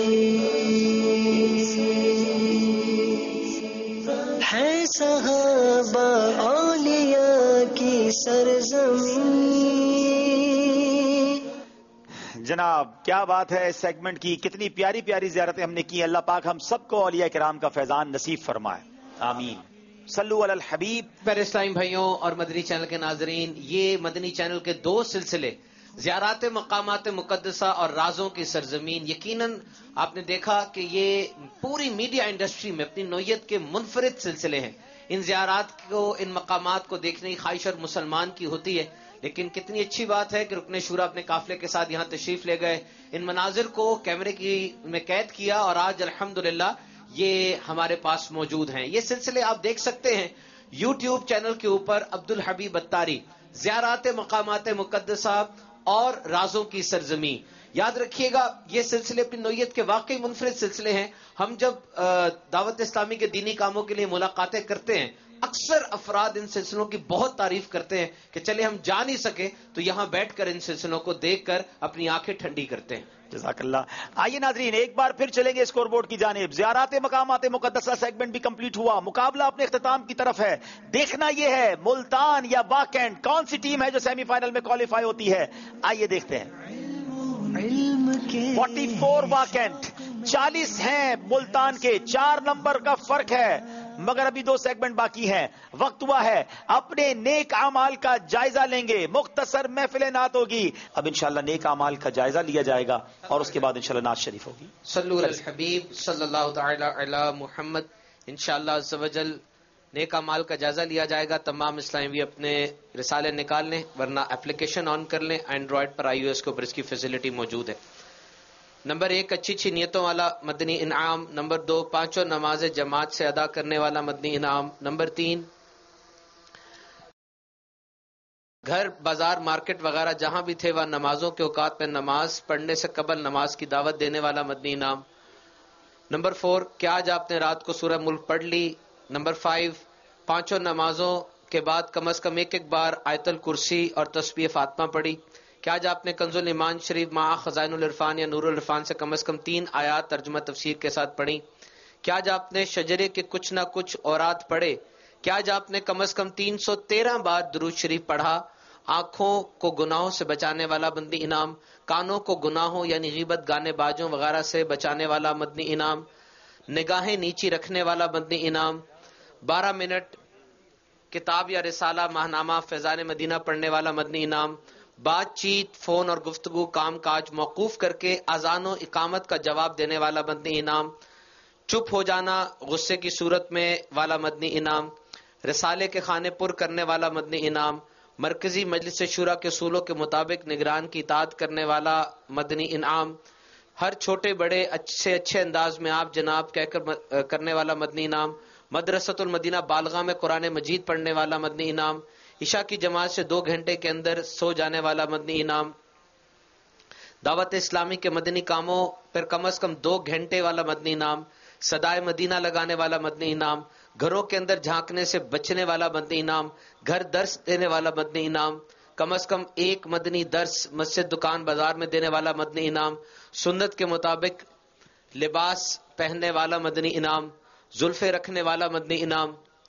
ہے، صحابہ اولیاء کی سرزمین. جناب کیا بات ہے اس سیگمنٹ کی. کتنی پیاری پیاری زیارتیں ہم نے کی. اللہ پاک ہم سب کو اولیاء کرام کا فیضان نصیب فرمائے. آمین. صلو علی الحبیب. پیارے اسلام بھائیوں اور مدنی چینل کے ناظرین، یہ مدنی چینل کے 2 سلسلے زیارات مقامات مقدسہ اور رازوں کی سرزمین، یقیناً آپ نے دیکھا کہ یہ پوری میڈیا انڈسٹری میں اپنی نوعیت کے منفرد سلسلے ہیں. ان زیارات کو، ان مقامات کو دیکھنے کی خواہش اور مسلمان کی ہوتی ہے، لیکن کتنی اچھی بات ہے کہ رکن شورا اپنے قافلے کے ساتھ یہاں تشریف لے گئے، ان مناظر کو کیمرے میں قید کیا اور آج الحمدللہ یہ ہمارے پاس موجود ہیں. یہ سلسلے آپ دیکھ سکتے ہیں یوٹیوب چینل کے اوپر. عبدالحبیب اتاری، زیارات مقامات مقدسہ اور رازوں کی سرزمین. یاد رکھیے گا یہ سلسلے اپنی نوعیت کے واقعی منفرد سلسلے ہیں. ہم جب دعوت اسلامی کے دینی کاموں کے لیے ملاقاتیں کرتے ہیں، اکثر افراد ان سلسلوں کی بہت تعریف کرتے ہیں کہ چلے ہم جا نہیں سکے تو یہاں بیٹھ کر ان سلسلوں کو دیکھ کر اپنی آنکھیں ٹھنڈی کرتے ہیں. جزاک اللہ. آئیے ناظرین ایک بار پھر چلیں گے اسکور بورڈ کی جانب. زیارات مقامات مقدسہ سیگمنٹ بھی کمپلیٹ ہوا. مقابلہ اپنے اختتام کی طرف ہے. دیکھنا یہ ہے ملتان یا واکینٹ کون سی ٹیم ہے جو سیمی فائنل میں کوالیفائی ہوتی ہے. آئیے دیکھتے ہیں. 44 واکینٹ، 40 ہیں ملتان کے. 4 نمبر کا فرق ہے، مگر ابھی 2 سیگمنٹ باقی ہیں. وقت ہوا ہے اپنے نیک اعمال کا جائزہ لیں گے. مختصر محفل نعت ہوگی. اب انشاءاللہ نیک اعمال کا جائزہ لیا جائے گا اور اس کے بعد انشاءاللہ نعت شریف ہوگی. صلو علی الحبیب صلی اللہ تعالی علی محمد. انشاءاللہ عز و جل نیک اعمال کا جائزہ لیا جائے گا. تمام اسلامی اپنے رسالے نکال لیں، ورنہ اپلیکیشن آن کر لیں. اینڈرائڈ پر iOS کے اوپر اس کی فیسلٹی موجود ہے. نمبر 1 اچھی نیتوں والا مدنی انعام. نمبر 2 5 نماز جماعت سے ادا کرنے والا مدنی انعام. نمبر 3 گھر بازار مارکیٹ وغیرہ جہاں بھی تھے وہاں نمازوں کے اوقات میں نماز پڑھنے سے قبل نماز کی دعوت دینے والا مدنی انعام. نمبر 4 کیا آج آپ نے رات کو سورہ ملک پڑھ لی. نمبر 5 5 نمازوں کے بعد کم از کم ایک بار آیت الکرسی اور تسبیح فاطمہ پڑھی. کیا آج آپ نے کنز الایمان شریف مع خزائن العرفان یا نور العرفان سے کم از کم 3 آیات ترجمہ تفسیر کے ساتھ پڑھی؟ کیا آج آپ نے شجرے کے کچھ نہ کچھ اورات پڑھے؟ کیا آج آپ نے کم از کم 313 بار درود شریف پڑھا؟ آنکھوں کو گناہوں سے بچانے والا مدنی انعام، کانوں کو گناہوں یعنی غیبت، گانے بازوں وغیرہ سے بچانے والا مدنی انعام، نگاہیں نیچی رکھنے والا مدنی انعام، 12 منٹ کتاب یا رسالہ ماہنامہ فیضان مدینہ پڑھنے والا مدنی انعام، بات چیت فون اور گفتگو کام کاج موقوف کر کے اذان و اقامت کا جواب دینے والا مدنی انعام، چپ ہو جانا غصے کی صورت میں والا مدنی انعام، رسالے کے خانے پر کرنے والا مدنی انعام، مرکزی مجلس شورا کے اصولوں کے مطابق نگران کی اطاعت کرنے والا مدنی انعام، ہر چھوٹے بڑے اچھے انداز میں آپ جناب کہہ کر کرنے والا مدنی انعام، مدرسۃ المدینہ بالغاہ میں قرآن مجید پڑھنے والا مدنی انعام، عشاء کی جماعت سے 2 گھنٹے کے اندر سو جانے والا مدنی انعام، دعوت اسلامی کے مدنی کاموں پر کم از کم 2 گھنٹے والا مدنی انعام، صدائے مدینہ لگانے والا مدنی انعام، گھروں کے اندر جھانکنے سے بچنے والا مدنی انعام، گھر درس دینے والا مدنی انعام، کم از کم 1 مدنی درس مسجد دکان بازار میں دینے والا مدنی انعام، سنت کے مطابق لباس پہننے والا مدنی انعام، زلفے رکھنے والا مدنی انعام،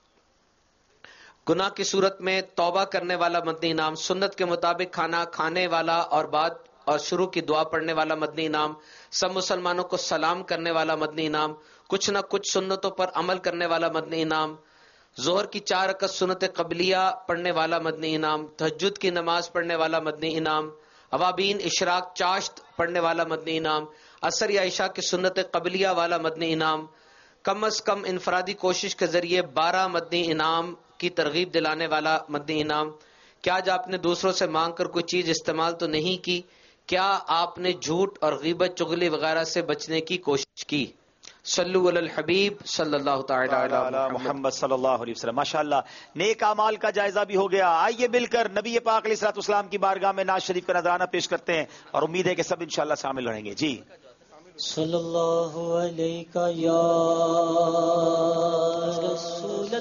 گناہ کی صورت میں توبہ کرنے والا مدنی انعام، سنت کے مطابق کھانا کھانے والا اور بعد اور شروع کی دعا پڑھنے والا مدنی انعام، سب مسلمانوں کو سلام کرنے والا مدنی انعام، کچھ نہ کچھ سنتوں پر عمل کرنے والا مدنی انعام، ظہر کی 4 رکعت سنت قبلیہ پڑھنے والا مدنی انعام، تہجد کی نماز پڑھنے والا مدنی انعام، اوابین اشراق چاشت پڑھنے والا مدنی انعام، عصر یا عشاء کی سنت قبلیہ والا مدنی انعام، کم از کم انفرادی کوشش کے ذریعے 12 مدنی انعام کی ترغیب دلانے والا مدنی انعام۔ کیا آج آپ نے دوسروں سے مانگ کر کوئی چیز استعمال تو نہیں کی؟ کیا آپ نے جھوٹ اور غیبت چغلی وغیرہ سے بچنے کی کوشش کی؟ صلو علی الحبیب صلی اللہ تعالی علی محمد صلی اللہ علیہ وسلم۔ ماشاءاللہ نیک اعمال کا جائزہ بھی ہو گیا۔ آئیے مل کر نبی پاک علیہ الصلوۃ والسلام کی بارگاہ میں نعت شریف کا نذرانہ پیش کرتے ہیں اور امید ہے کہ سب انشاءاللہ شامل رہیں گے۔ جی صلی اللہ علیہ یا رسول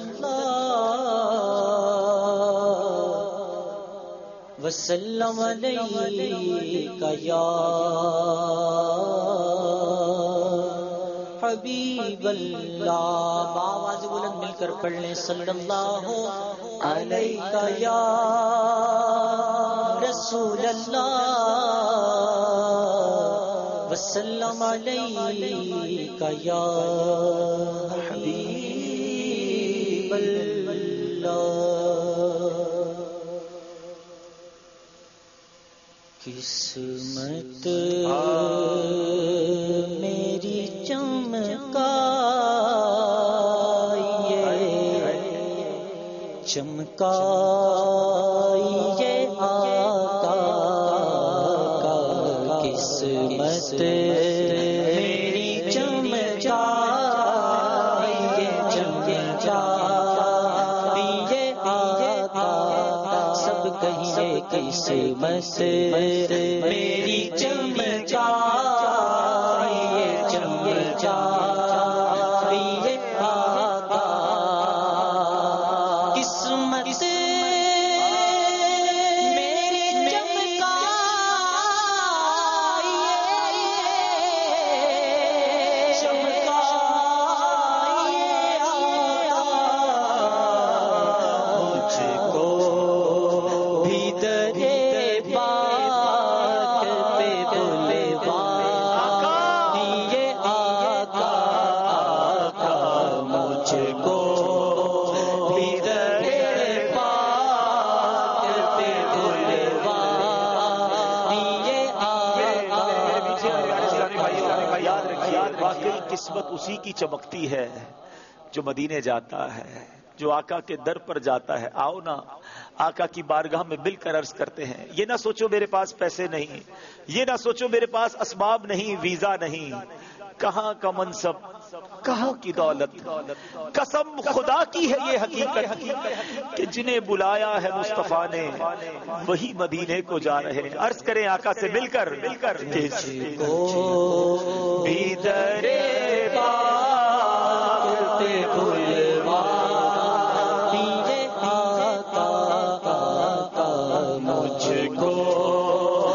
اللہ وسلم علیہ یا حبیب اللہ۔ آواز بلند مل کر پڑھ لیں صلی اللہ علیہ یا رسول اللہ وسلم علیہ یا حبیب اللہ۔ قسمت میری چمکائیے آقا کا قسمت میری چمکائیے چمکائیے آقا سب کہیے قسمت میری چمکائیے چمکائیے آقا قسمت میری چمکائیے چمکائیے مجھ کو بھی درے پاک پہ بلوائیے آقا آقا مجھ کو بھی درے پاک پہ بلوائیے آقا۔ یاد رکھیے واقعی قسمت اسی کی چمکتی ہے جو مدینے جاتا ہے، جو آقا کے در پر جاتا ہے۔ آؤ نا آقا کی بارگاہ میں مل کر عرض کرتے ہیں، یہ نہ سوچو میرے پاس پیسے نہیں، یہ نہ سوچو میرے پاس اسباب نہیں، ویزا نہیں، کہاں کا منصب، کہاں کی دولت، قسم خدا کی ہے یہ حقیقت کہ جنہیں بلایا ہے مصطفیٰ نے وہی مدینے کو جا رہے ہیں۔ عرض کریں آقا سے مل کر کس کو بھی درے پاک پہ بلوائیے آقا مجھ کو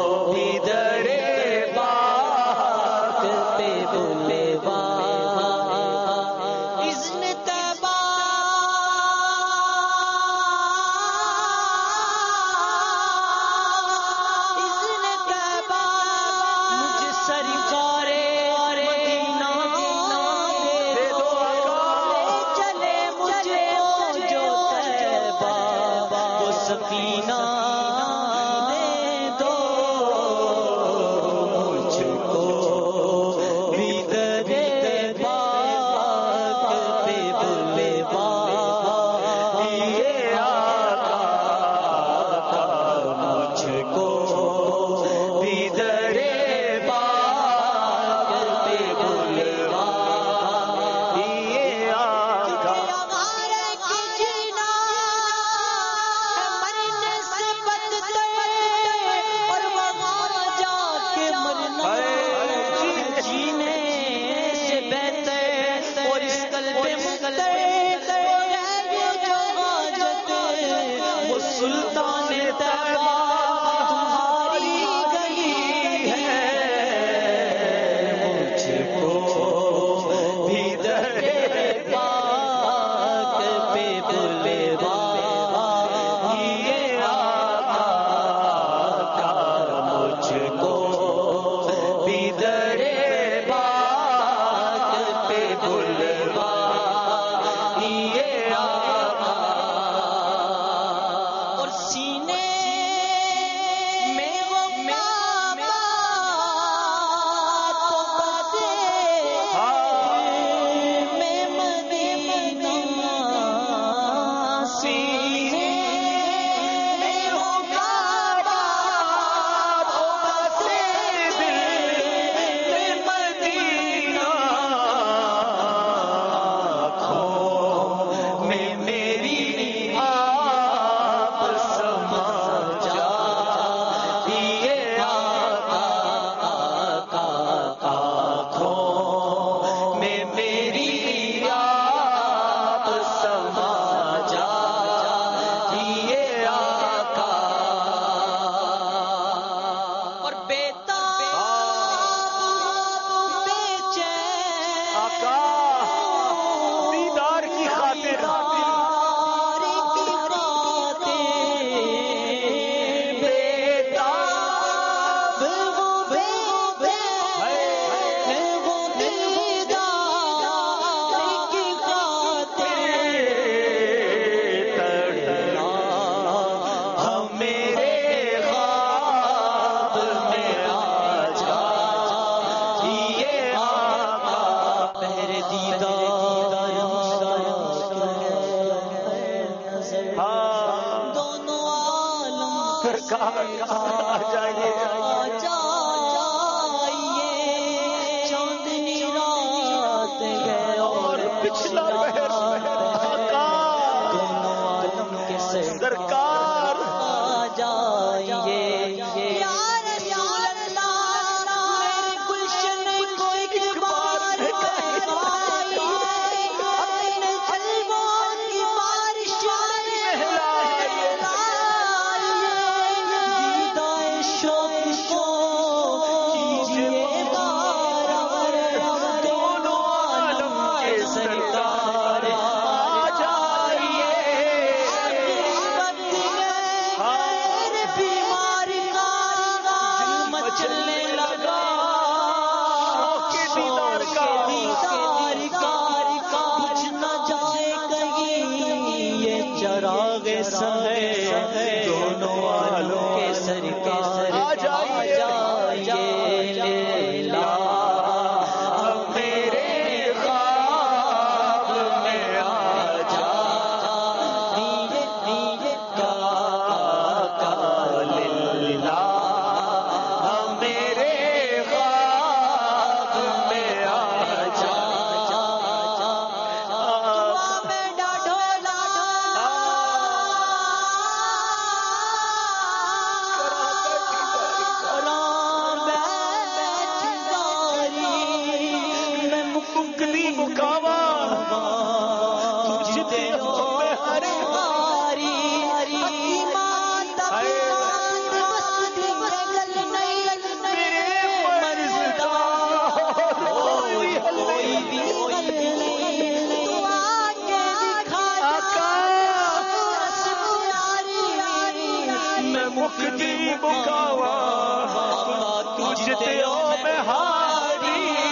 دی مکاوا تجھ تے او میں ہاری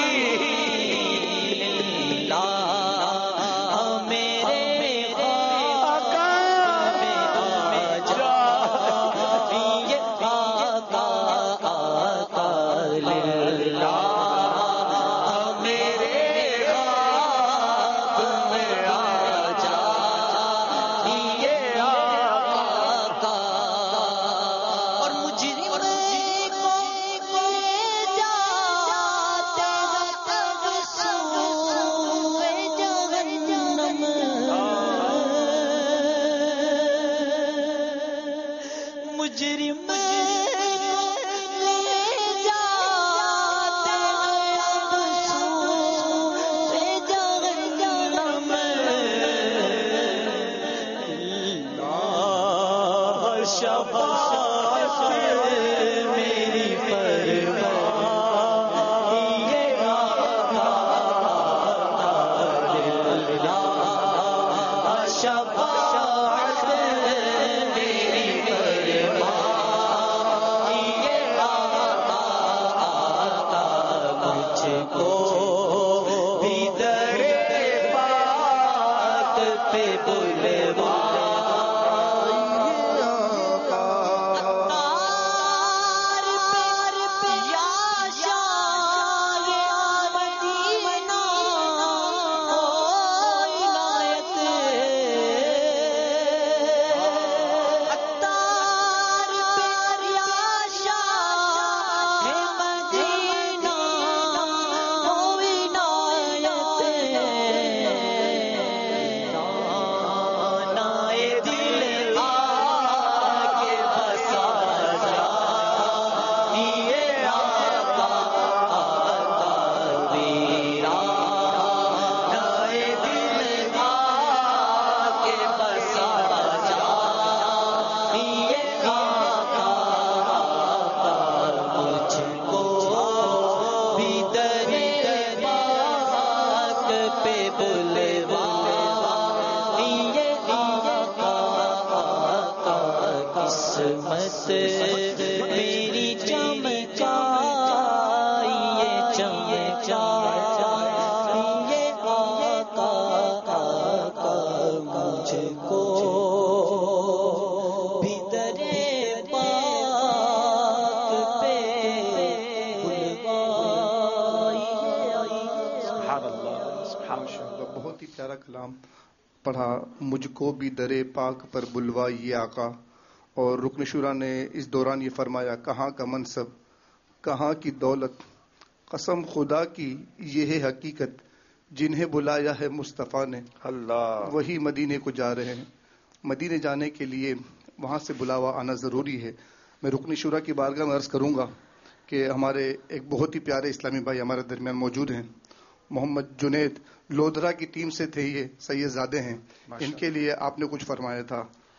پڑھا مجھ کو بھی درے پاک پر بلوا یہ آقا. اور رکن شورا نے اس دوران یہ فرمایا کہاں کا منصب کہاں کی دولت قسم خدا کی یہ ہے حقیقت جنہیں بلایا ہے مصطفیٰ نے اللہ وہی مدینے کو جا رہے ہیں. مدینے جانے کے لیے وہاں سے بلاوا آنا ضروری ہے. میں رکن شورا کی بارگاہ میں عرض کروں گا کہ ہمارے ایک بہت ہی پیارے اسلامی بھائی ہمارے درمیان موجود ہیں. محمد جنید لودھرا کی ٹیم سے تھے, یہ سید زادے ہیں, ان کے لیے آپ نے کچھ فرمایا تھا.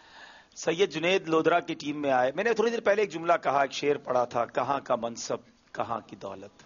سید جنید لودھرا کی ٹیم میں آئے. میں نے تھوڑی دیر پہلے ایک جملہ کہا, ایک شعر پڑھا تھا, کہاں کا منصب کہاں کی دولت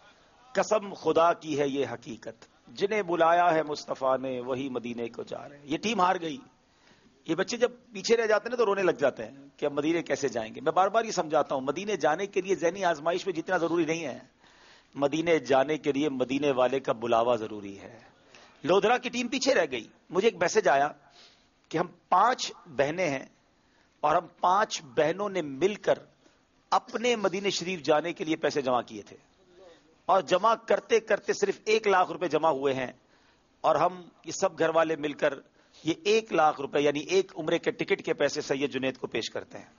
قسم خدا کی ہے یہ حقیقت جنہیں بلایا ہے مصطفیٰ نے وہی مدینے کو جا رہے ہیں. یہ ٹیم ہار گئی. یہ بچے جب پیچھے رہ جاتے ہیں نا تو رونے لگ جاتے ہیں کہ اب مدینے کیسے جائیں گے. میں بار بار یہ سمجھاتا ہوں مدینے جانے کے لیے ذہنی آزمائش میں جتنا ضروری نہیں ہے, مدینے جانے کے لیے مدینے والے کا بلاوا ضروری ہے. لودھرا کی ٹیم پیچھے رہ گئی. مجھے ایک میسج آیا کہ ہم 5 بہنیں ہیں اور ہم 5 بہنوں نے مل کر اپنے مدینے شریف جانے کے لیے پیسے جمع کیے تھے اور جمع کرتے کرتے صرف 1 لاکھ روپے جمع ہوئے ہیں اور ہم یہ سب گھر والے مل کر یہ 1 لاکھ روپے یعنی ایک عمرے کے ٹکٹ کے پیسے سید جنید کو پیش کرتے ہیں.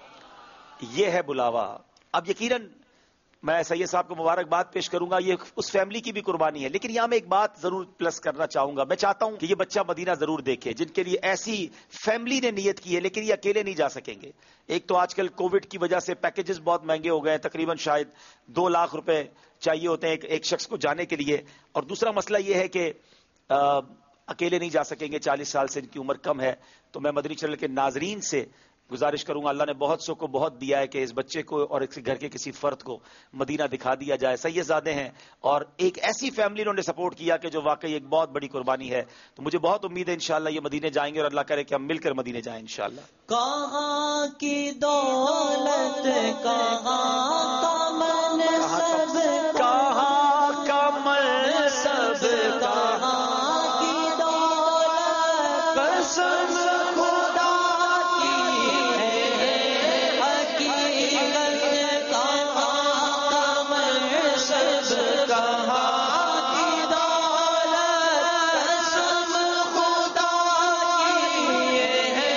یہ ہے بلاوا. اب یقیناً میں سید صاحب کو مبارکباد پیش کروں گا, یہ اس فیملی کی بھی قربانی ہے. لیکن یہاں میں ایک بات ضرور پلس کرنا چاہوں گا. میں چاہتا ہوں کہ یہ بچہ مدینہ ضرور دیکھے جن کے لیے ایسی فیملی نے نیت کی ہے, لیکن یہ اکیلے نہیں جا سکیں گے. ایک تو آج کل کووڈ کی وجہ سے پیکیجز بہت مہنگے ہو گئے ہیں, تقریباً شاید 2 لاکھ روپے چاہیے ہوتے ہیں ایک شخص کو جانے کے لیے. اور دوسرا مسئلہ یہ ہے کہ اکیلے نہیں جا سکیں گے, 40 سال سے ان کی عمر کم ہے. تو میں مدنی چینل کے ناظرین سے गुजारिश करूंगा, अल्लाह ने बहुत सो को बहुत दिया है कि इस बच्चे को और इस घर के किसी फर्द को मदीना दिखा दिया जाए। सैयदजादे हैं और एक ऐसी फैमिली उन्होंने सपोर्ट किया कि जो वाकई एक बहुत बड़ी कुर्बानी है। तो मुझे बहुत उम्मीद है इंशाल्लाह ये मदीने जाएंगे और अल्लाह करे कि हम मिलकर मदीने जाएं इंशाल्लाह। कहाँ की दौलत, कहाँ का मनसब, कहाँ का मनसब, कहाँ की दौलत, कसम खुदा की है हकीकत, कहाँ का मनसब, कहाँ की दौलत, कसम खुदा की है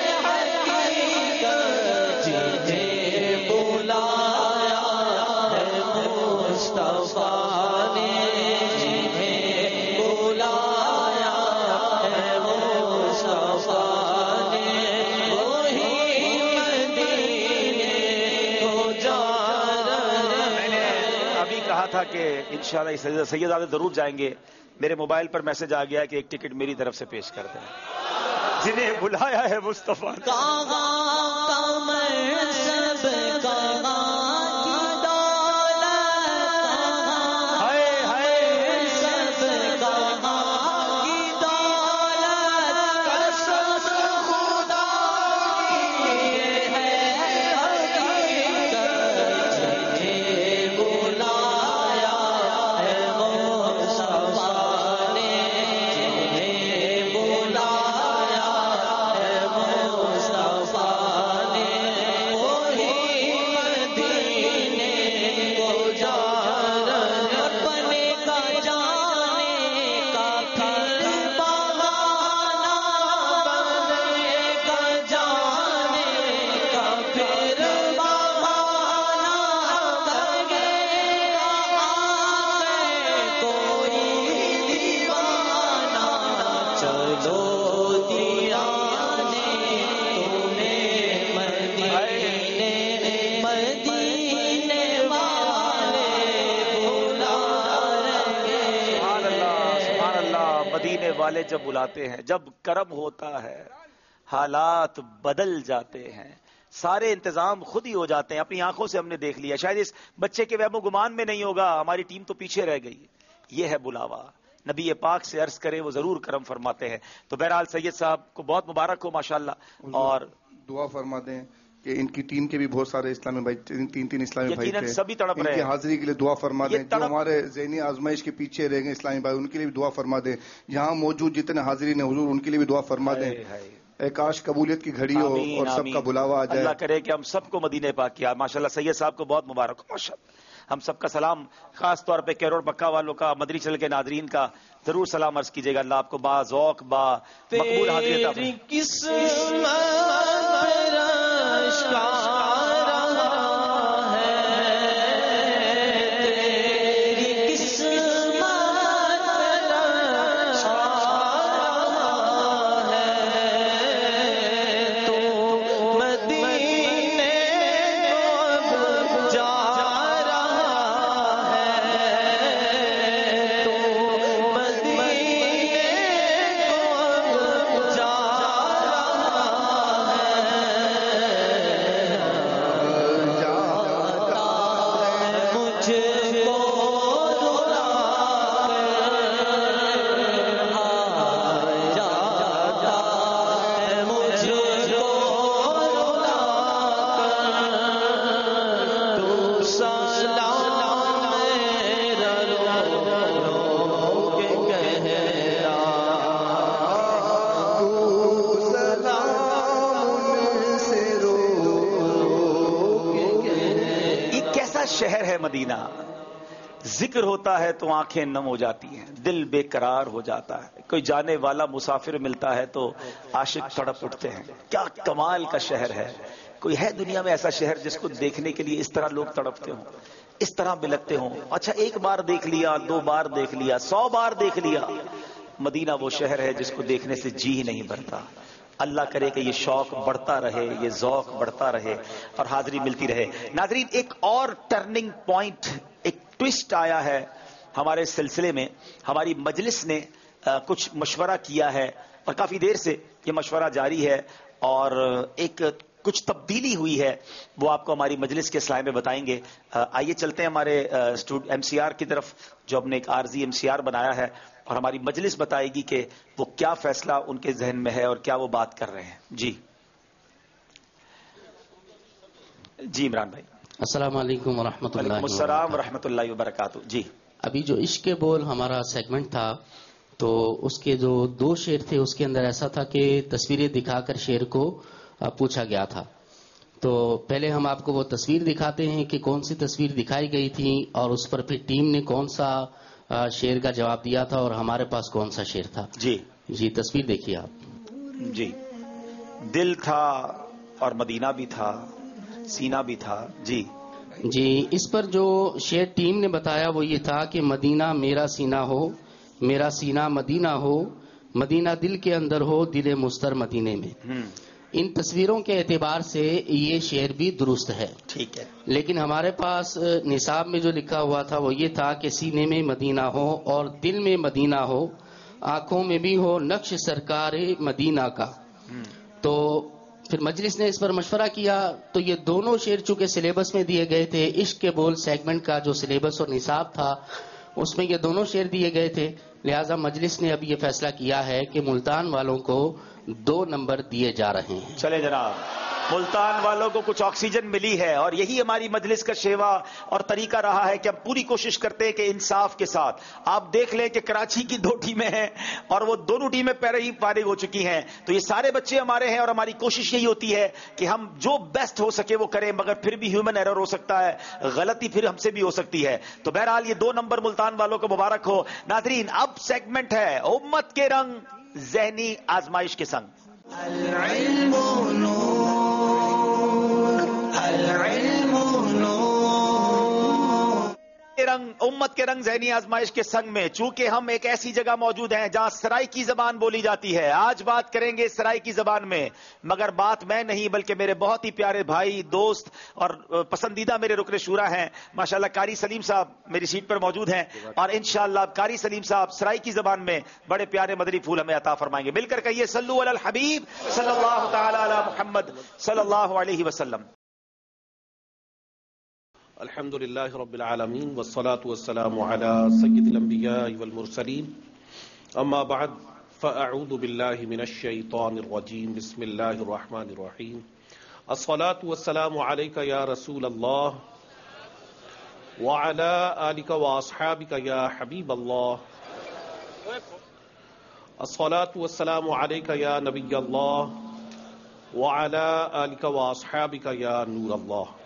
हकीकत, जिन्हें बुलाया है मुस्तफा ने, जिन्हें बुलाया है मुस्तफा ने, वही मदीने को जा रहे। मैंने अभी कहा था कि इंशाल्लाह सैयदजादे जरूर जाएंगे। मेरे मोबाइल पर मैसेज आ गया है कि एक टिकट मेरी तरफ से पेश कर दें। जिन्हें बुलाया है मुस्तफा ने। कहाँ का मनसब, कहाँ की दौलत, हाय हाय सब कहाँ की दौलत, कसम खुदा की है हकीकत, जिन्हें बुलाया है मुस्तफा ने, जिन्हें बुलाया है मुस्तफा ने, वही मदीने को जा रहे। अपने का जाने का फिर बहाना, अपने का जाने का फिर बहाना, लगेगा आगे कोई दीवाना, चलो दियाने तुम्हें मदीने, मदीने वाले बुला रहे। सुभान अल्लाह। मदीने वाले जब बुलाते हैं, जब करम होता है हालात बदल जाते हैं, सारे इंतजाम खुद ही हो जाते हैं। अपनी आंखों से हमने देख लिया, शायद इस बच्चे के वहमो गुमान में नहीं होगा, हमारी टीम तो पीछे रह गई। ये है बुलावा, नबी पाक से अर्ज करे वो जरूर करम फरमाते हैं। तो बहरहाल सैयद साहब को बहुत मुबारक हो माशाल्लाह, और दुआ फरमा दें कि इनकी टीम के भी बहुत सारे इस्लामी भाई, तीन इस्लामी भाई थे, सभी तड़प रहे इनकी हैं। हाजिरी के लिए दुआ फरमा दें। जो हमारे ज़हनी आजमाइश के पीछे रह गए इस्लामी भाई, उनके लिए भी दुआ फरमा दें। यहाँ मौजूद जितने हाजिरीन हैं हुजूर, उनके लिए भी दुआ फरमा दें। काश कबूलियत की घड़ी हो और सबका बुलावा आ जाए। अल्लाह करे कि हम सबको मदीने पाक किया। माशाल्लाह सैयद साहब को बहुत मुबारक हो माशाल्लाह। हम सबका सलाम, खास तौर पे करोड़ मक्का वालों का, मदनी चैनल के नादरीन का जरूर सलाम अर्ज कीजिएगा। अल्लाह आपको बा ज़ौक़ बा मकबूल हाज़िरी अता फरमाए। शहर है मदीना, जिक्र होता है तो आंखें नम हो जाती हैं, दिल बेकरार हो जाता है। कोई जाने वाला मुसाफिर मिलता है तो आशिक तड़प उठते हैं। क्या कमाल का शहर है। कोई है दुनिया में ऐसा शहर जिसको देखने के लिए इस तरह लोग तड़पते हों, इस तरह बिलकते हों? अच्छा, एक बार देख लिया, 2 बार देख लिया, 100 बार देख लिया, मदीना वो शहर है जिसको देखने से जी ही नहीं भरता। अल्लाह करे कि ये शौक बढ़ता रहे, ये ज़ौक़ बढ़ता रहे और हाजिरी मिलती रहे। नाज़रीन, एक और टर्निंग पॉइंट, एक ट्विस्ट आया है हमारे सिलसिले में। हमारी मजलिस ने कुछ मशवरा किया है और काफी देर से ये मशवरा जारी है, और एक کچھ تبدیلی ہوئی ہے وہ آپ کو ہماری مجلس کے سلائے میں بتائیں گے. آئیے چلتے ہیں ہمارے MCR کی طرف جو ہم نے ایک عارضی MCR بنایا ہے اور ہماری مجلس بتائے گی کہ وہ کیا فیصلہ ان کے ذہن میں ہے اور کیا وہ بات کر رہے ہیں. جی عمران بھائی. السلام علیکم ورحمۃ اللہ. وعلیکم السلام ورحمۃ اللہ وبرکاتہ. جی ابھی جو عشق کے بول ہمارا سیگمنٹ تھا تو اس کے جو 2 شعر تھے اس کے اندر ایسا تھا کہ تصویریں دکھا کر شعر کو پوچھا گیا تھا. تو پہلے ہم آپ کو وہ تصویر دکھاتے ہیں کہ کون سی تصویر دکھائی گئی تھی اور اس پر پھر ٹیم نے کون سا شعر کا جواب دیا تھا اور ہمارے پاس کون سا شعر تھا. جی تصویر دیکھیے آپ. جی دل تھا اور مدینہ بھی تھا، سینہ بھی تھا. جی اس پر جو شعر ٹیم نے بتایا وہ یہ تھا کہ مدینہ میرا سینہ ہو، میرا سینہ مدینہ ہو، مدینہ دل کے اندر ہو، دل مستر مدینے میں. ان تصویروں کے اعتبار سے یہ شعر بھی درست ہے. ٹھیک ہے. لیکن ہمارے پاس نصاب میں جو لکھا ہوا تھا وہ یہ تھا کہ سینے میں مدینہ ہو اور دل میں مدینہ ہو، آنکھوں میں بھی ہو نقش سرکار مدینہ کا. تو پھر مجلس نے اس پر مشورہ کیا تو یہ دونوں شعر چونکہ سلیبس میں دیے گئے تھے، عشق کے بول سیگمنٹ کا جو سلیبس اور نصاب تھا اس میں یہ دونوں شعر دیے گئے تھے، لہذا مجلس نے اب یہ فیصلہ کیا ہے کہ ملتان والوں کو 2 نمبر دیے جا رہے ہیں. چلے جناب، ملتان والوں کو کچھ آکسیجن ملی ہے اور یہی ہماری مجلس کا شیوا اور طریقہ رہا ہے کہ ہم پوری کوشش کرتے ہیں کہ انصاف کے ساتھ. آپ دیکھ لیں کہ کراچی کی 2 ٹیمیں ہیں اور وہ دونوں ٹیمیں پہلے ہی فارغ ہو چکی ہیں، تو یہ سارے بچے ہمارے ہیں اور ہماری کوشش یہی ہوتی ہے کہ ہم جو بیسٹ ہو سکے وہ کریں، مگر پھر بھی ہیومن ایرر ہو سکتا ہے، غلطی پھر ہم سے بھی ہو سکتی ہے. تو بہرحال یہ 2 نمبر ملتان والوں کو مبارک ہو. ناظرین اب سیگمنٹ ہے امت کے رنگ ذہنی آزمائش کے سنگ. العلم امت کے رنگ ذہنی آزمائش کے سنگ میں چونکہ ہم ایک ایسی جگہ موجود ہیں جہاں سرائیکی زبان بولی جاتی ہے. آج بات کریں گے سرائیکی زبان میں، مگر بات میں نہیں بلکہ میرے بہت ہی پیارے بھائی، دوست اور پسندیدہ میرے رکن شورا ہیں ماشاءاللہ. قاری سلیم صاحب میری سیٹ پر موجود ہیں اور انشاءاللہ قاری سلیم صاحب سرائیکی زبان میں بڑے پیارے مدنی پھول ہمیں عطا فرمائیں گے. مل کر کہیے صلو علی الحبیب صلی اللہ تعالی علی محمد صلی اللہ علیہ وسلم. الحمد للہ رب العالمین والصلاة والسلام على سید الانبیاء والمرسلین، اما بعد فاعوذ باللہ من الشیطان الرجیم، بسم اللہ الرحمن الرحیم. الصلاة والسلام علیک یا رسول اللہ وعلى آلک واصحابک یا حبیب اللہ. الصلاة والسلام علیک یا نبی اللہ وعلى آلک واصحابک یا نور اللہ.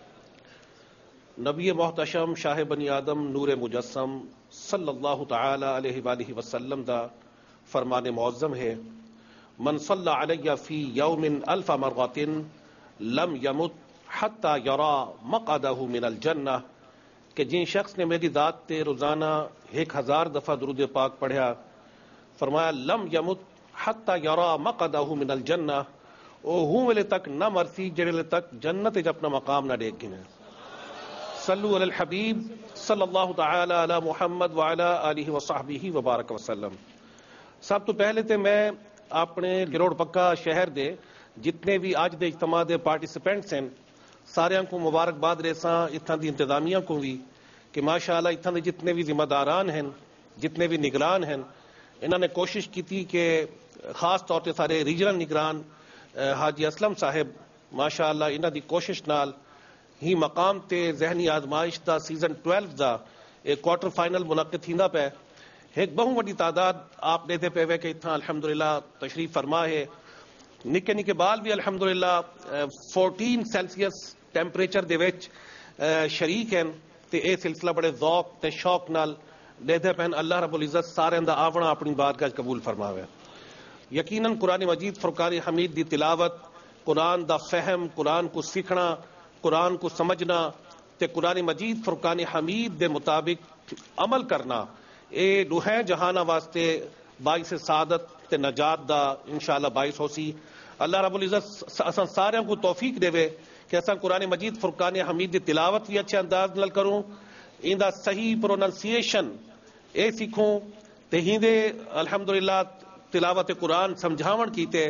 نبی محتشم شاہ بنی آدم نور مجسم صلی اللہ تعالی علیہ وآلہ وسلم دا فرمان معظم ہے، من صلی علی فی یوم 1000 مرۃ لم یمت حتی یرا مقعدہ من الجنہ، کہ جن شخص نے میری ذات تے روزانہ 1000 دفعہ درود پاک پڑھیا، فرمایا لم یمت حتی یرا مقعدہ من الجنہ، او ہوں ویلے تک نہ مرسی جڑے تک جنت وچ اپنا مقام نہ دیکھ گئے. صلو علی الحبیب صلی اللہ تعالی علی محمد وعلی آلہ وصحبہ وبارک وسلم. سب تو پہلے تے میں اپنے گروڑ پکا شہر دے جتنے بھی آج دے اجتماع دے پارٹیسپینٹس ہیں سارے کو مبارکباد ریساں، اتھاں دی انتظامیہ کو بھی کہ ماشاءاللہ اتھاں دے جتنے بھی ذمہ داران ہیں، جتنے بھی نگران ہیں، انہوں نے کوشش کی تھی کہ خاص طور تے سارے ریجنل نگران حاجی اسلم صاحب ماشاءاللہ انہاں دی کوشش نال ہی مقام تے ذہنی آزمائش دا سیزن 12 دا ایک کوارٹر فائنل منعقد تھیندا پہ. ایک بہت بڑی تعداد آپ نے دے پہ کہ اتنا الحمدللہ تشریف فرما ہے. نکے نکے بال بھی الحمدللہ 14 سیلسیس ٹیمپریچر دے وچ شریک ہیں تے اے سلسلہ بڑے ذوق تے شوق نال دے پہن اللہ رب العزت سارے دا آونا اپنی بارگاہ قبول فرماوے. یقیناً قرآن مجید فرقان حمید دی تلاوت، قرآن دا فہم، قرآن کو سیکھنا، قرآن کو سمجھنا تے قرآن مجید فرقان حمید دے مطابق عمل کرنا، اے روحیں جہانہ واسطے باعث سعادت تے نجات دا انشاءاللہ باعث ہو سی. اللہ رب العزت اساں سارے کو توفیق دے کہ اساں قرآن مجید فرقان حمید دی تلاوت بھی اچھے انداز نال کروں، ان دا صحیح پروننسیشن اے سیکھوں تے ہندے الحمدللہ تلاوت قرآن سمجھاون کیتے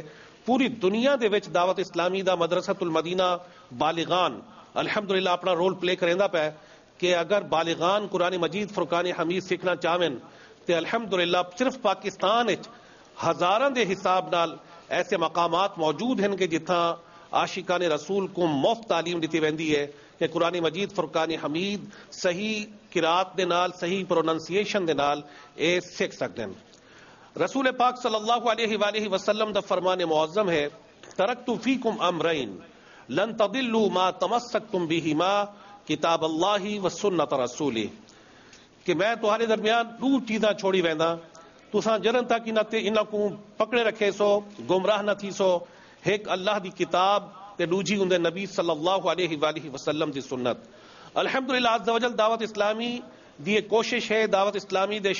پوری دنیا دے وچ دعوت اسلامی دا مدرسۃ المدینہ بالغان الحمدللہ اپنا رول پلے کریندا پیا کہ اگر بالغان قرآن مجید فرقان حمید سیکھنا چاہن تے الحمدللہ صرف پاکستان وچ ہزاراں دے حساب نال ایسے مقامات موجود ہیں کہ جتھاں عاشقان رسول کو مفت تعلیم دیتی ویندی ہے کہ قرآن مجید فرقان حمید صحیح قرات دے نال صحیح پروننسیشن دے نال اے سیکھ سکدے ہیں. رسول پاک صلی اللہ علیہ وآلہ وسلم دا فرمان معظم ہے ترکت فیکم امرین لن تضلوا ما تمسکتم بہما کتاب اللہ و سنت رسولہ، کہ میں تہاڈے درمیان دو چیزاں چھوڑی ویندا تساں جرن تک انہاں کو پکڑے رکھے سو گمراہ نہ تھی سو. ایک اللہ دی کتاب تے دوجی اندے نبی صلی اللہ علیہ وآلہ وسلم دی سنت. الحمدللہ عز و جل دعوت اسلامی دی ایک کوشش ہے، دعوت اسلامی دے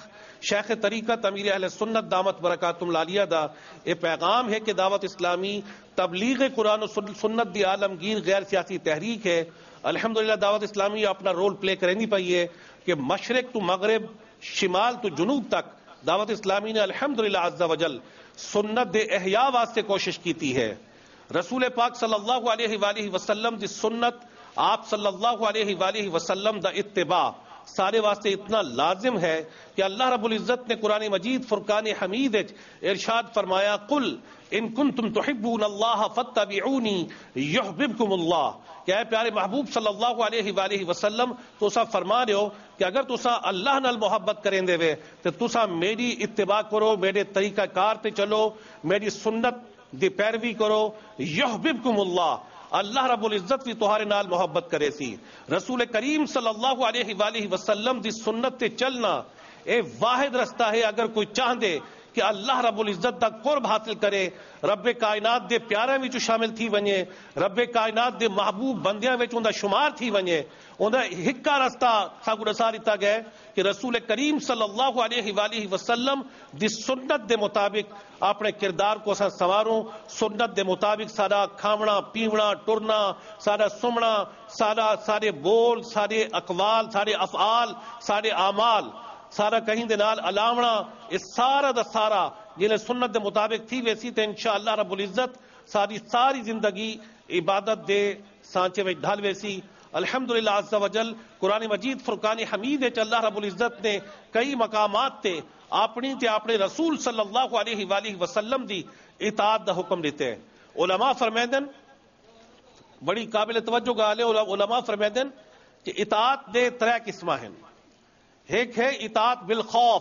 شیخ طریقت امیر اہل سنت دامت برکاتہم العالیہ دا یہ پیغام ہے کہ دعوت اسلامی تبلیغ قرآن و سنت دی عالمگیر غیر سیاسی تحریک ہے. الحمدللہ دعوت اسلامی اپنا رول پلے کرنی پئی ہے کہ مشرق تو مغرب شمال تو جنوب تک دعوت اسلامی نے الحمدللہ عز و جل سنت دے احیاء واسطے کوشش کیتی ہے. رسول پاک صلی اللہ علیہ وآلہ وسلم دی سنت، آپ صلی اللہ علیہ وآلہ وسلم دا اتباع سارے واسطے اتنا لازم ہے کہ اللہ رب العزت نے قرآن مجید فرقان حمید ارشاد فرمایا قل ان کنتم تحبون اللہ فاتبعونی یحببکم اللہ، کہ اے پیارے محبوب صلی اللہ علیہ وآلہ وسلم تسا فرما رہے ہو کہ اگر تسا اللہ نال محبت کریں دے وے تو تسا میری اتباع کرو، میرے طریقہ کار تے چلو، میری سنت دی پیروی کرو، یحببکم اللہ، اللہ رب العزت بھی تہارے نال محبت کرے سی. رسول کریم صلی اللہ علیہ وآلہ وسلم دی سنت تے چلنا اے واحد رستہ ہے اگر کوئی چاہندے کہ اللہ رب العزت دا قرب حاصل کرے، رب کائنات دے پیاراں وچ شامل تھی ونجے، رب کائنات دے محبوب بندیاں وچ اوندا شمار تھی ونجے. اوندا ہکا رستہ ساکو دسا دتا گیا کہ رسول کریم صلی اللہ علیہ وآلہ وسلم دی سنت دے مطابق اپنے کردار کو اساں سواروں، سنت دے مطابق سارا کھاونا پیونا ٹرنا، سارا سمنا، سارے بول، سارے اقوال، سارے افعال، سارے اعمال، سارا کہیں دے نال علاونا، اس سارا دا سارا جنہیں سنت دے مطابق تھی ویسی تے انشاءاللہ رب العزت ساری زندگی عبادت دے سانچے میں ڈھال ویسی. الحمدللہ عز و جل قرآن مجید فرقان حمید اللہ رب العزت نے کئی مقامات تے اپنے رسول صلی اللہ علیہ وآلہ وسلم دی اطاعت دا حکم دیتے ہیں. علماء فرمیدن بڑی قابل توجہ گال ہے، علماء فرمیدن کہ اطاعت دے ترے قسمہ ہیں. ایک ہے اطاعت بالخوف،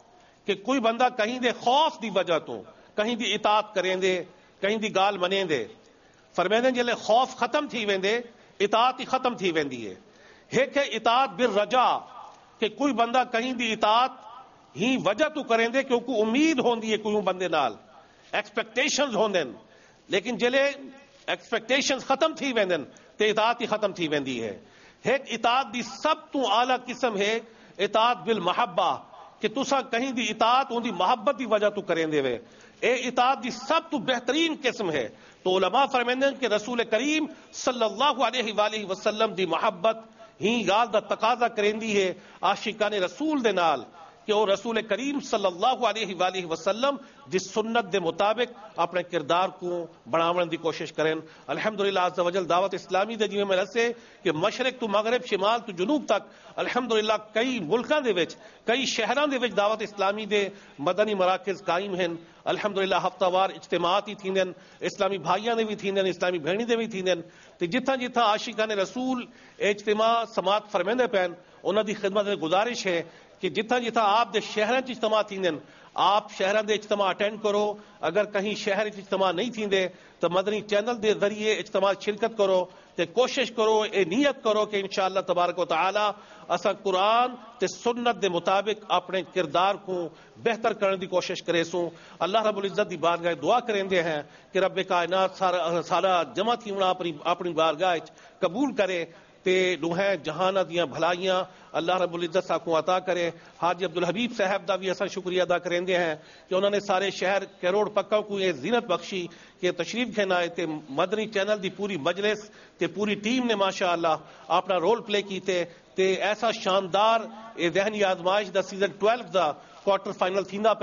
کہ کوئی بندہ کہیں دے خوف دی وجہ تو کہیں دی اطاعت کریں دے، کہیں دی گال منیں دے. فرمیدن جلے خوف ختم تھی ویندے اطاعت ہی ختم تھی ویندی ہے. ایک ہے اطاعت بالرجا، کہ کوئی بندہ کہیں دی اطاعت ہی وجہ تو کریں دے کیونکہ امید ہوندی ہے کوئی بندے نال، ایکسپیکٹیشنز ہوندن، لیکن جلے ایکسپیکٹیشنز ختم تھی ویندن تے اطاعت ہی ختم تھی ویندی ہے. ایک اطاعت دی سب تو اعلیٰ قسم ہے اطاعت بالمحبہ، کہ تسا کہیں دی اطاعت ان دی محبت دی وجہ تو کریں دے وے، اے اطاعت دی سب تو بہترین قسم ہے. تو علماء فرمیندن کہ رسول کریم صلی اللہ علیہ وآلہ وسلم دی محبت ہی گال دا تقاضا کریندی ہے عاشقان رسول دے نال کہ وہ رسول کریم صلی اللہ علیہ وآلہ وسلم دی سنت دے مطابق اپنے کردار کو بڑھاون دی کوشش کریں. الحمدللہ عز و جل دعوت اسلامی دے جویں میں رسے کہ مشرق تو مغرب شمال تو جنوب تک الحمدللہ کئی ملکاں دے وچ کئی شہراں دے وچ دعوت اسلامی دے مدنی مراکز قائم ہیں. الحمدللہ ہفتہ وار اجتماعات ہی تھیندن، اسلامی بھائیاں دے بھی تھیندن، اسلامی بہنی دے بھی تھیندن. تے جتھاں جتھاں عاشقان رسول اجتماع سماعت فرمیندے پین انہاں دی خدمت میں گزارش ہے کہ جتھاں جتھاں آپ دے شہراں چ اجتماع تھیندن آپ شہراں دے اجتماع اٹینڈ کرو. اگر کہیں شہر اجتماع نہیں تھیندے تو مدنی چینل دے ذریعے اجتماع شرکت کرو تے کوشش کرو، اے نیت کرو کہ انشاءاللہ تبارک و تعالی اسا قرآن تے سنت دے مطابق اپنے کردار کو بہتر کرنے دی کوشش کرے سوں. اللہ رب العزت دی بارگاہ دعا کریندے ہیں کہ رب کائنات سارا جمع تھی ہونا اپنی بارگاہ قبول کرے تے دوہیں جہانہ دیاں بھلائیاں اللہ رب العزت ساکوں عطا کرے. حاجی عبدالحبیب صاحب دا بھی اصل شکریہ ادا کریندے ہیں کہ انہوں نے سارے شہر کروڑ پکا کو یہ زینت بخشی کہ تشریف کھینا ہے تے مدنی چینل دی پوری مجلس تے پوری ٹیم نے ماشاءاللہ اپنا رول پلے کیتے تے ایسا شاندار Zehni Azmaish the season 12 the quarter final تھیندا پے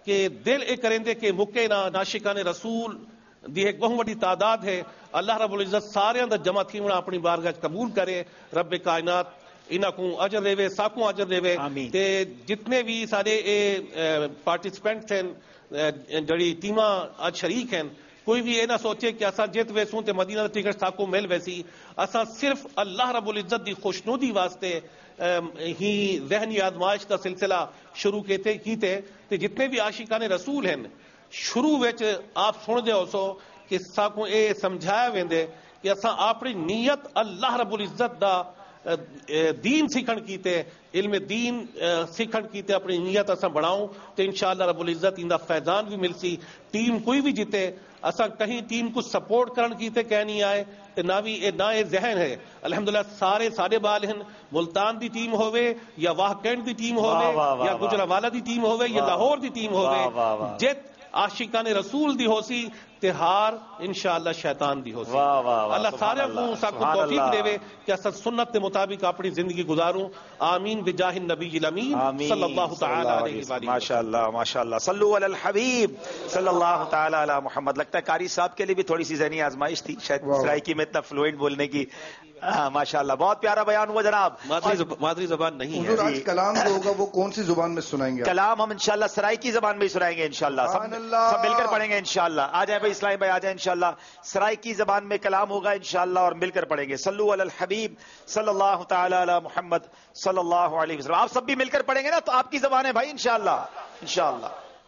کہ دل ایک کرندے کے مکے ناشکان رسول دی ایک بہت بڑی تعداد ہے. اللہ رب العزت سارے دا جمع تھیونا اپنی بارگاہ قبول کرے. رب کائنات انہاں کو اجر دے ساکوں اجر دے. تے جتنے بھی سارے پارٹیسپینٹس ہیں جڑی ٹیماں اج شریک ہیں, کوئی بھی یہ نہ سوچے کہ اساں جیت ویسوں تے مدینہ دا ٹکٹ ساکوں مل ویسی. اساں صرف اللہ رب العزت دی خوشنودی واسطے ہی ذہنی آزمائش کا سلسلہ شروع کیتے. تے جتنے بھی عاشقان رسول ہیں شروع وچ آپ سن دے ہو سو کہ ساکوں اے سمجھایا ویندے کہ اساں اپنی نیت اللہ رب العزت دا دین سیکھن کیتے, علم دین سیکھن کیتے اپنی نیت اساں بڑھاؤں تو انشاءاللہ رب العزت ان دا فیضان بھی ملسی. ٹیم کوئی بھی جیتے اساں کہیں ٹیم کو سپورٹ کرن کیتے کہہ نہیں آئے نہ بھی نہ یہ ذہن ہے. الحمدللہ سارے سارے بال ہیں, ملتان دی ٹیم ہوئے یا واہ کینٹ دی ٹیم ہوئے یا گجرانوالہ دی ٹیم ہوئے یا لاہور دی ٹیم ہوئے, جت عاشقان رسول دی ہو سی تہار انشاءاللہ شیطان دی ہو سی. اللہ سارے کو ساکو توفیق دے وے کہ اساں سنت کے مطابق اپنی زندگی گزاروں. آمین بجاہ النبی الامین صلی اللہ تعالی علیہ وآلہ. ماشاءاللہ ماشاءاللہ. صلو علی الحبیب صلی اللہ تعالی علی محمد. لگتا ہے قاری صاحب کے لیے بھی تھوڑی سی ذہنی آزمائش تھی شاید سرائکی میں اتنا فلوئنٹ بولنے کی. ماشاءاللہ بہت پیارا بیان ہوا جناب. مادری زبان نہیں ہے. آج کلام جو ہوگا وہ کون سی زبان میں سنائیں گے؟ کلام ہم انشاءاللہ سرائکی زبان میں ہی سنائیں گے انشاءاللہ. سب مل کر پڑھیں گے انشاءاللہ. آ جائیں بھائی اسلام بھائی آ جائیں انشاءاللہ. سرائکی زبان میں کلام ہوگا انشاءاللہ اور مل کر پڑھیں گے. صلو علی الحبیب صلی اللہ تعالی علی محمد صلی اللہ علیہ وسلم. آپ سب بھی مل کر پڑھیں گے نا تو آپ کی زبان ہے بھائی انشاءاللہ. انشاءاللہ.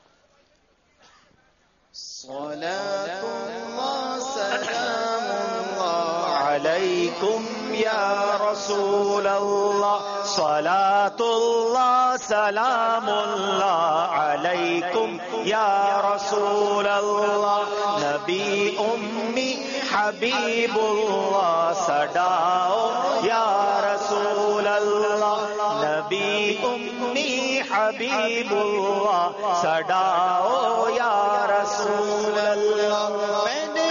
صلاة اللہ سلام اللہ علیکم یا رسول اللہ. صلاة اللہ سلام اللہ علیکم یا رسول اللہ. نبی امی حبیب اللہ سڈاؤ یا رسول اللہ. نبی امی حبیب اللہ سڈاؤ یا رسول اللہ. میں نے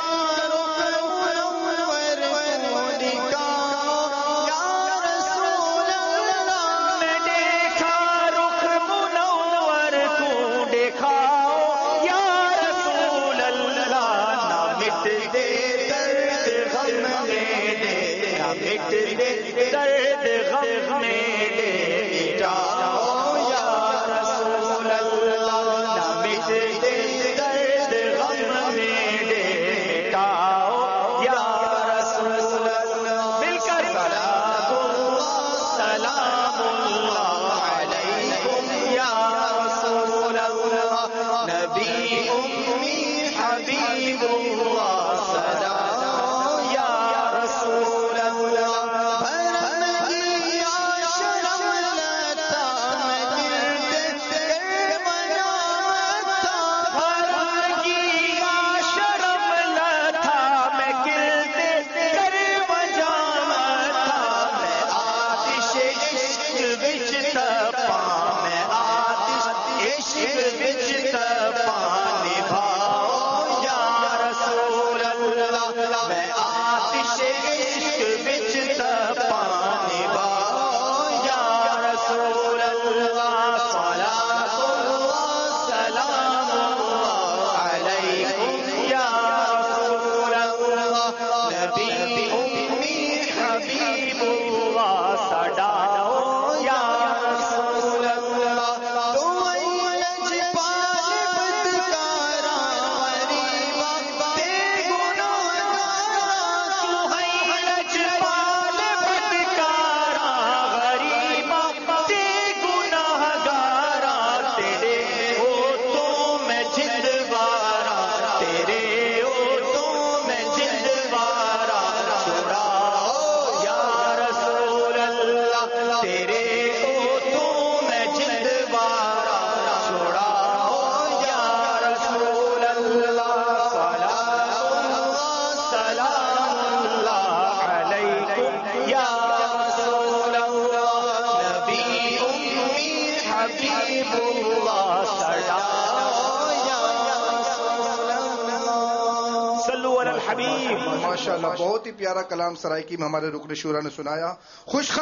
ماشاءاللہ بہت ہی پیارا کلام سرائکی میں ہمارے رکن شورا نے سنایا.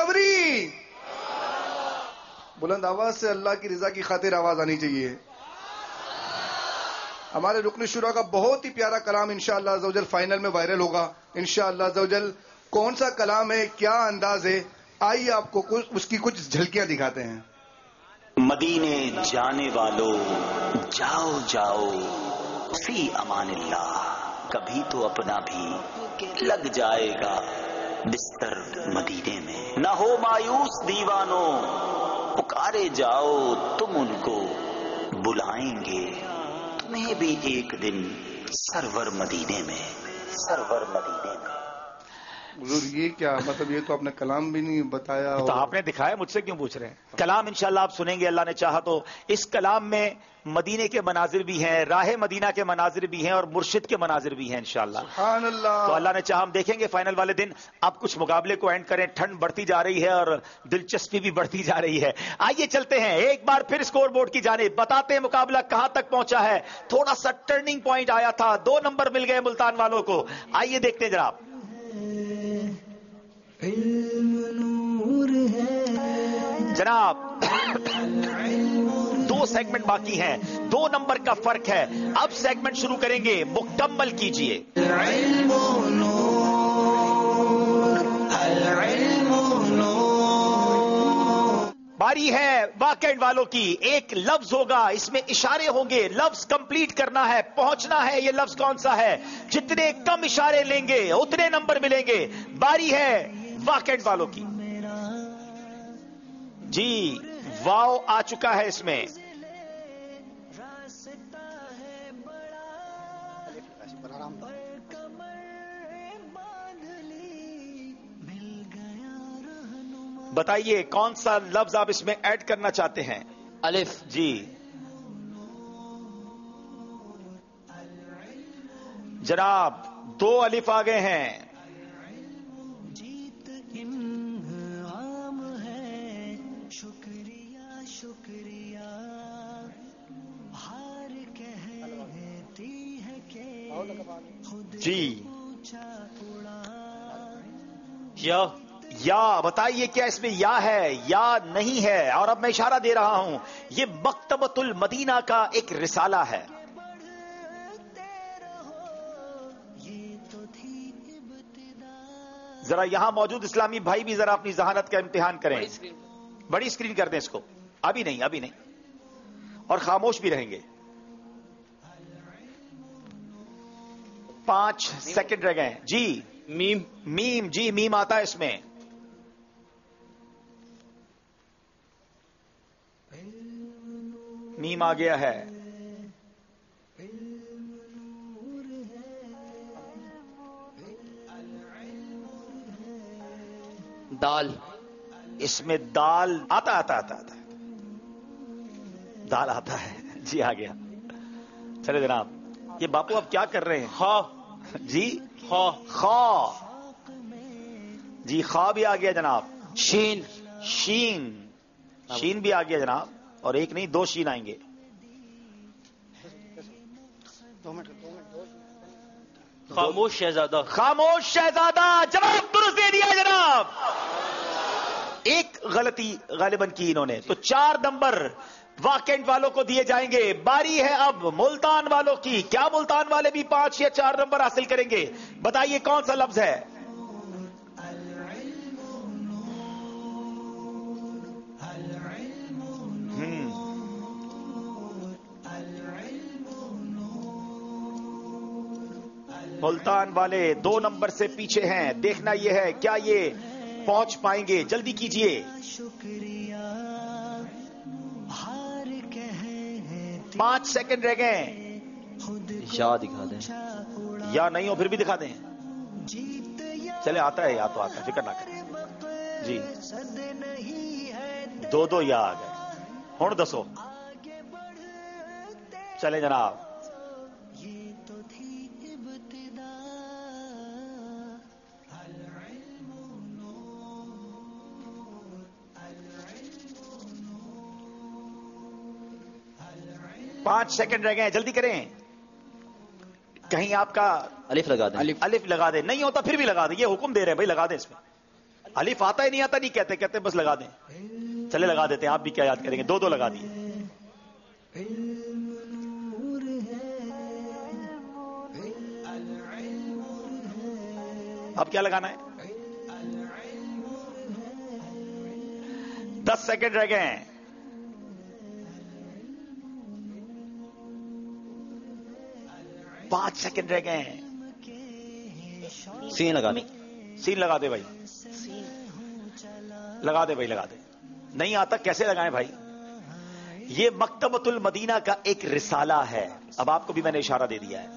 خوشخبری بلند آواز سے اللہ کی رضا کی خاطر آواز آنی چاہیے. ہمارے رکن شورا کا بہت ہی پیارا کلام انشاءاللہ عز و جل فائنل میں وائرل ہوگا انشاءاللہ عز و جل. کون سا کلام ہے, کیا انداز ہے, آئیے آپ کو اس کی کچھ جھلکیاں دکھاتے ہیں. مدینے جانے والوں جاؤ جاؤ فی امان اللہ, کبھی تو اپنا بھی لگ جائے گا بستر مدینے میں. نہ ہو مایوس دیوانوں, پکارے جاؤ تم ان کو, بلائیں گے تمہیں بھی ایک دن سرور مدینے میں, سرور مدینے میں. حضور یہ کیا مطلب, یہ تو آپ نے کلام بھی نہیں بتایا. تو آپ نے دکھایا, مجھ سے کیوں پوچھ رہے ہیں؟ کلام انشاءاللہ آپ سنیں گے اللہ نے چاہا تو. اس کلام میں مدینے کے مناظر بھی ہیں, راہ مدینہ کے مناظر بھی ہیں, اور مرشد کے مناظر بھی ہیں انشاءاللہ. سبحان اللہ. تو اللہ نے چاہا ہم دیکھیں گے فائنل والے دن. اب کچھ مقابلے کو اینڈ کریں, ٹھنڈ بڑھتی جا رہی ہے اور دلچسپی بھی بڑھتی جا رہی ہے. آئیے چلتے ہیں ایک بار پھر اسکور بورڈ کی جانب, بتاتے ہیں مقابلہ کہاں تک پہنچا ہے. تھوڑا سا ٹرننگ پوائنٹ آیا تھا, 2 نمبر مل گئے ملتان والوں کو. آئیے دیکھتے ہیں جناب. جناب 2 سیگمنٹ باقی ہیں, 2 نمبر کا فرق ہے. اب سیگمنٹ شروع کریں گے, مکمل کیجئے. باری ہے واقعین والوں کی. ایک لفظ ہوگا, اس میں اشارے ہوں گے, لفظ کمپلیٹ کرنا ہے, پہنچنا ہے. یہ لفظ کون سا ہے؟ جتنے کم اشارے لیں گے اتنے نمبر ملیں گے. باری ہے واقعین والوں کی. جی واو آ چکا ہے اس میں. بتائیے کون سا لفظ آپ اس میں ایڈ کرنا چاہتے ہیں؟ الف. جی جناب 2 الف آ گئے ہیں. جی یا بتائیے کیا اس میں یا ہے یا نہیں ہے؟ اور اب میں اشارہ دے رہا ہوں, یہ مکتبۃ المدینہ کا ایک رسالہ ہے. ذرا یہاں موجود اسلامی بھائی بھی ذرا اپنی ذہانت کا امتحان کریں. بڑی اسکرین کر دیں اس کو. ابھی نہیں, اور خاموش بھی رہیں گے. 5 سیکنڈ رہ گئے. جی میم. جی میم آتا ہے اس میں. میم آ گیا ہے. دال. اس میں دال آتا دال آتا ہے. جی آ گیا. چلے جناب, یہ باپو اب کیا کر رہے ہیں؟ خا. جی خا. جی خا بھی آ گیا جناب. شین بھی آ گیا جناب, اور ایک نہیں 2 شین آئیں گے. خاموش شہزادہ. جواب درست دے دیا جناب. ایک غلطی غالباً کی انہوں نے, تو 4 نمبر واقعینٹ والوں کو دیے جائیں گے. باری ہے اب ملتان والوں کی. کیا ملتان والے بھی 5 یا 4 نمبر حاصل کریں گے؟ بتائیے کون سا لفظ ہے؟ ملتان والے 2 نمبر سے پیچھے ہیں. دیکھنا یہ ہے کیا یہ پہنچ پائیں گے. جلدی کیجئے. ہار کہے 5 سیکنڈ رہ گئے. یا دکھا دیں, یا نہیں ہو پھر بھی دکھا دیں. چلے آتا ہے, یا تو آتا ہے, فکر نہ کریں. جی 2 یا آ گئے. ہوں دسو. چلے جناب. پانچ سیکنڈ رہ گئے, جلدی کریں. کہیں آپ کا الف لگا دیں. الف لگا دیں. نہیں ہوتا پھر بھی لگا دیں. یہ حکم دے رہے ہیں بھائی, لگا دیں اس میں. الف آتا ہی نہیں آتا نہیں کہتے بس لگا دیں. چلے لگا دیتے ہیں, آپ بھی کیا یاد کریں گے. 2 لگا دیے. اب کیا لگانا ہے؟ 10 سیکنڈ رہ گئے ہیں. پانچ سیکنڈ رہ گئے ہیں. سین لگا دے. سین لگا دے بھائی, لگا دے بھائی, لگا دے. نہیں آتا کیسے لگائیں بھائی؟ یہ مکتبۃ المدینہ کا ایک رسالہ ہے. اب آپ کو بھی میں نے اشارہ دے دیا ہے.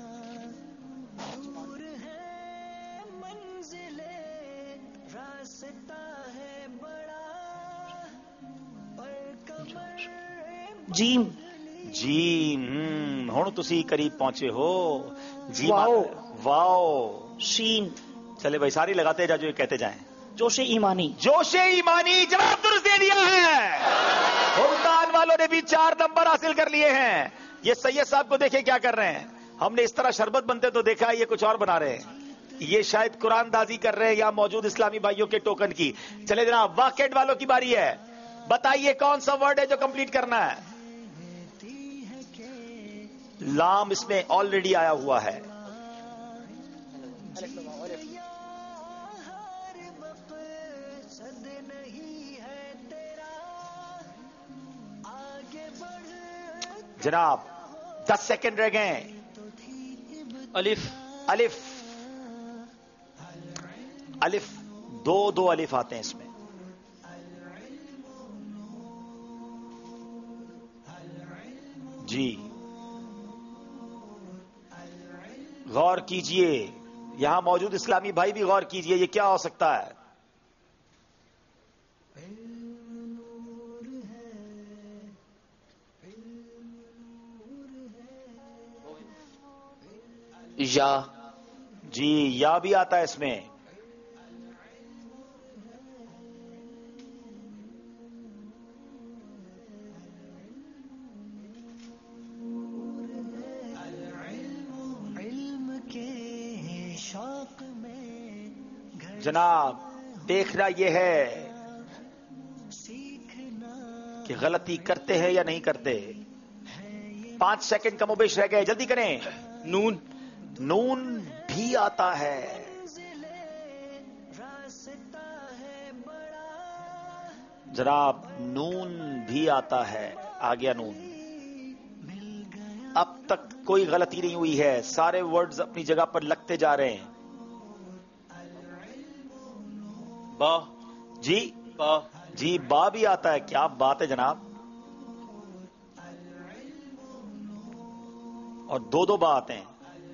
جیم جیم. ہن تسی قریب پہنچے ہو. جیم. واو. شین. چلے بھائی ساری لگاتے جا جو یہ کہتے جائیں. جوش ایمانی. جوش ایمانی. جواب درست دے دیا ہے. ملتان والوں نے بھی 4 نمبر حاصل کر لیے ہیں. یہ سید صاحب کو دیکھیں کیا کر رہے ہیں. ہم نے اس طرح شربت بنتے تو دیکھا, یہ کچھ اور بنا رہے ہیں. یہ شاید قرآن دازی کر رہے ہیں یا موجود اسلامی بھائیوں کے ٹوکن کی. چلے جناب واقعات والوں کی باری ہے. بتائیے کون سا ورڈ ہے جو کمپلیٹ کرنا ہے؟ لام اس میں آلریڈی آیا ہوا ہے. جناب 10 سیکنڈ رہ گئے. الف. الف. الف. دو الف آتے ہیں اس میں. جی غور کیجئے, یہاں موجود اسلامی بھائی بھی غور کیجئے, یہ کیا ہو سکتا ہے؟ یا. جی یا بھی آتا ہے اس میں. جناب دیکھنا یہ ہے کہ غلطی کرتے ہیں یا نہیں کرتے. 5 سیکنڈ کم و بیش رہ گئے, جلدی کریں. نون. نون بھی آتا ہے. جناب نون بھی آتا ہے. آ گیا نون. اب تک کوئی غلطی نہیں ہوئی ہے, سارے ورڈز اپنی جگہ پر لگتے جا رہے ہیں. با. جی با. جی با بھی آتا ہے. کیا بات ہے جناب. اور دو با آتے ہیں.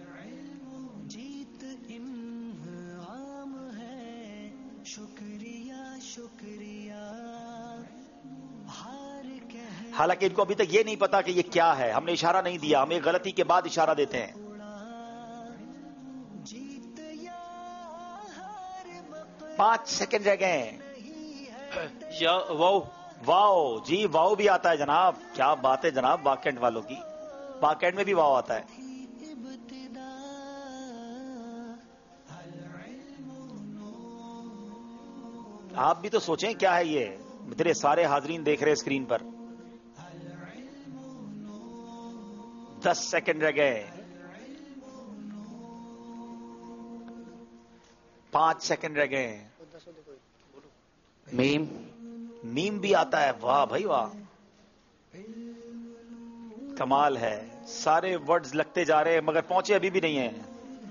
حالانکہ ان کو ابھی تک یہ نہیں پتا کہ یہ کیا ہے. ہم نے اشارہ نہیں دیا, ہم ایک غلطی کے بعد اشارہ دیتے ہیں. پانچ سیکنڈ رہ گئے. یا واو. واو. جی واو بھی آتا ہے جناب. کیا بات ہے جناب واقعات والوں کی. واقعات میں بھی واو آتا ہے. آپ بھی تو سوچیں کیا ہے یہ. میرے سارے حاضرین دیکھ رہے اسکرین پر. 10 سیکنڈ رہ گئے. 5 سیکنڈ رہ گئے. میم. میم بھی آتا ہے. واہ بھائی واہ, کمال ہے. سارے ورڈز لگتے جا رہے ہیں مگر پہنچے ابھی بھی نہیں ہیں.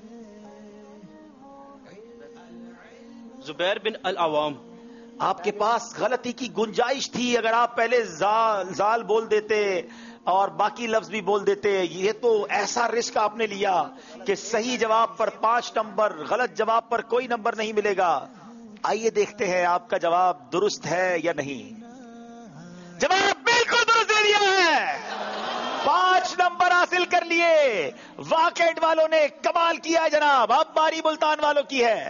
زبیر بن العوام. آپ کے پاس غلطی کی گنجائش تھی. اگر آپ پہلے زال بول دیتے اور باقی لفظ بھی بول دیتے. یہ تو ایسا رسک آپ نے لیا کہ صحیح جواب پر 5 نمبر, غلط جواب پر کوئی نمبر نہیں ملے گا. آئیے دیکھتے ہیں آپ کا جواب درست ہے یا نہیں. جواب بالکل درست دے دیا ہے. 5 نمبر حاصل کر لیے. واقعات والوں نے کمال کیا ہے جناب. اب باری ملتان والوں کی ہے.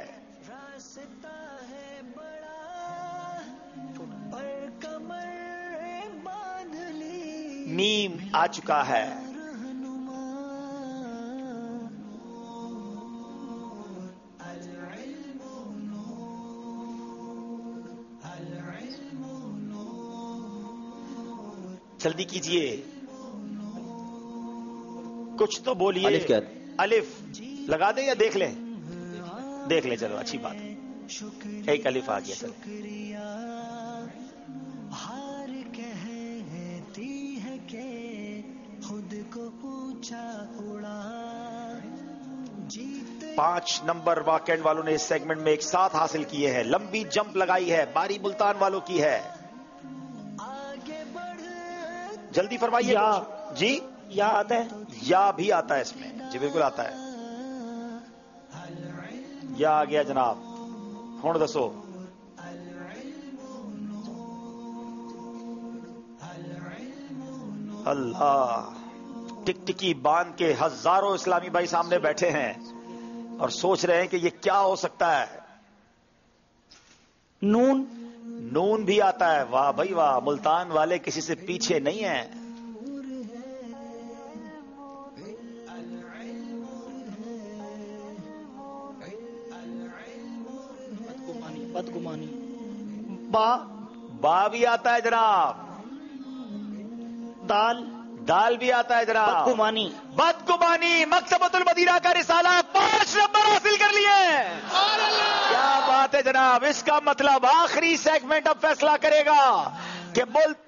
میم آ چکا ہے. جلدی کیجئے, کچھ تو بولیے. الف کیا؟ الف لگا دیں یا دیکھ لیں؟ देख ले, चलो अच्छी बात है, एक अलिफ आ गया। चलो हार कहती है के खुद को ऊंचा उड़ा। 5 नंबर वाकेंड वालों ने इस सेगमेंट में एक साथ हासिल किए हैं। लंबी जंप लगाई है, बारी मुल्तान वालों की है। जल्दी फरमाइए जी। या आता है, या भी आता है इसमें जी, बिल्कुल आता है। या आ गया जनाब, हुण दसो। अल्लाह, टिकटिकी बांध के हजारों इस्लामी भाई सामने बैठे हैं और सोच रहे हैं कि ये क्या हो सकता है। नून भी आता है, वाह भाई वाह, मुल्तान वाले किसी से पीछे नहीं है। बदगुमानी। बा भी आता है जनाब। दाल भी आता है जनाब। बदगुमानी मकतबतुल मदीना का रिसाला 5 नंबर हासिल कर लिए। क्या बात है जनाब। इसका मतलब आखिरी सेगमेंट अब फैसला करेगा कि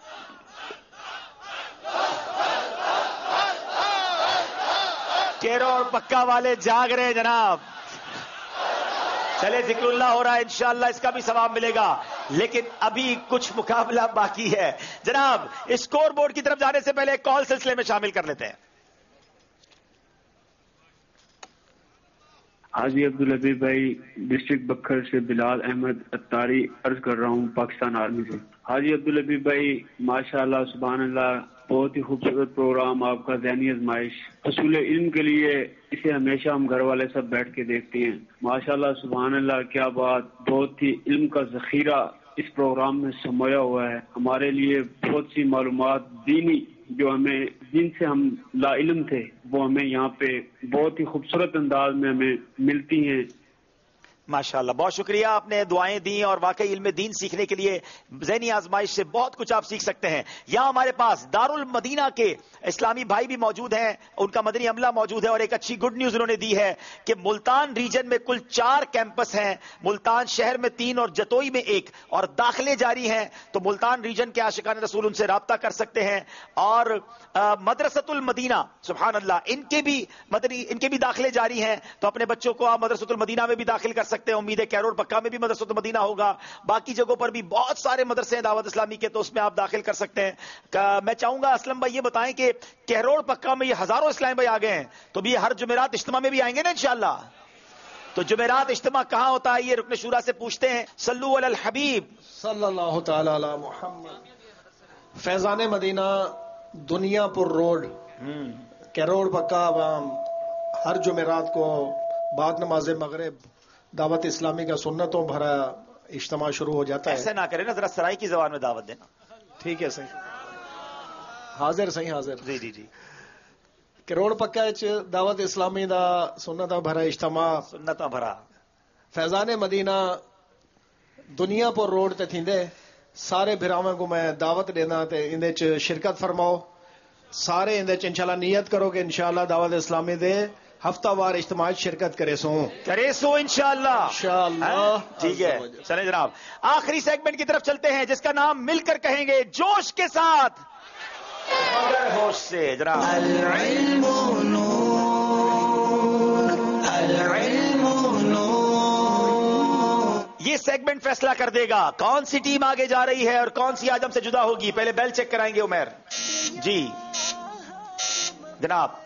केरो और पक्का वाले जाग रहे हैं जनाब। चले, जिक्रुल्लाह हो रहा है, इंशाअल्लाह इसका भी सवाब मिलेगा, लेकिन अभी कुछ मुकाबला बाकी है जनाब। स्कोर बोर्ड की तरफ जाने से पहले कॉल सिलसिले में शामिल कर लेते हैं। हाजी अब्दुल हबीब भाई, डिस्ट्रिक्ट बखर से बिलाल अहमद अत्तारी अर्ज कर रहा हूँ, पाकिस्तान आर्मी से। हाजी अब्दुल हबीब भाई, माशाअल्लाह सुभान अल्लाह, बहुत ही खूबसूरत प्रोग्राम आपका, ज़हनी आज़माइश हसूल इल्म के लिए। इसे हमेशा हम घर वाले सब बैठ के देखते हैं। माशाअल्लाह सुभान अल्लाह, क्या बात, बहुत ही इल्म का ज़ख़ीरा इस प्रोग्राम में समाया हुआ है। हमारे लिए बहुत सी मालूमात दीनी, जो हमें दिन से हम ला इल्म थे, वो हमें यहाँ पे बहुत ही खूबसूरत अंदाज में हमें मिलती हैं। माशाअल्लाह, बहुत शुक्रिया, आपने दुआएं दी और वाकई इल्म दीन सीखने के लिए ज़हनी आजमाइश से बहुत कुछ आप सीख सकते हैं। यहाँ हमारे पास दारुल मदीना के इस्लामी भाई भी मौजूद हैं, उनका मदनी अमला मौजूद है और एक अच्छी गुड न्यूज उन्होंने दी है कि मुल्तान रीजन में कुल 4 कैंपस हैं। मुल्तान शहर में 3 और जतोई में 1, और दाखिले जारी हैं। तो मुल्तान रीजन के आशिकान रसूल उनसे राब्ता कर सकते हैं। और मदरसतुल मदीना, सुभान अल्लाह, इनके भी दाखिले जारी हैं। तो अपने बच्चों को आप मदरसतुल मदीना में भी दाखिल कर सकते हैं। उम्मीद है कैरोल पक्का में भी मदरसतुल मदीना होगा, बाकी जगहों पर भी बहुत सारे मदरसे हैं दावत इस्लामी के, तो उसमें आप दाखिल कर सकते हैं। मैं चाहूंगा असलम भाई ये बताएं कि कैरोल पक्का में ये हजारों इस्लामी भाई आ गए हैं, तो भी हर जुमेरात इज्तिमा में भी आएंगे ना इंशाअल्लाह। तो जुमेरात इज्तिमा कहां होता है, ये रुकन शूरा से पूछते हैं। सल्लु अलल हबीब सल्लल्लाहु तआला अला मुहम्मद। फैजान मदीना, दुनियापुर रोड, कैरोल पक्का, हर जुमेरात को बाद नमाज मगरिब दावत इस्लामी का सुन्नतों भरा इज्तिमा शुरू हो जाता है। ऐसे ना करें ना, जरा सराय की जबान में दावत देना। ठीक है, सही, हाजिर सही हाजिर। जी जी जी। करोड़ पक्का दावत इस्लामी दा सुन्नतां भरा इज्तिमा, सुन्नतां भरा फैजान मदीना दुनियापुर रोड ते थींदे। सारे भिरावां को मैं दावत देना ते इंदे च शिरकत फरमाओ। सारे इंदे च इंशाल्लाह नियत करो कि इंशाल्लाह दावत इस्लामी दे हफ्तावार इज्तिमा शिरकत करे सो इंशाअल्लाह। ठीक है, चले जनाब, आखिरी सेगमेंट की तरफ चलते हैं जिसका नाम मिलकर कहेंगे जोश के साथ, मगर होश से जनाब। ये सेगमेंट फैसला कर देगा कौन सी टीम आगे जा रही है और कौन सी आजम से जुदा होगी। पहले बेल चेक कराएंगे उमर जी। जनाब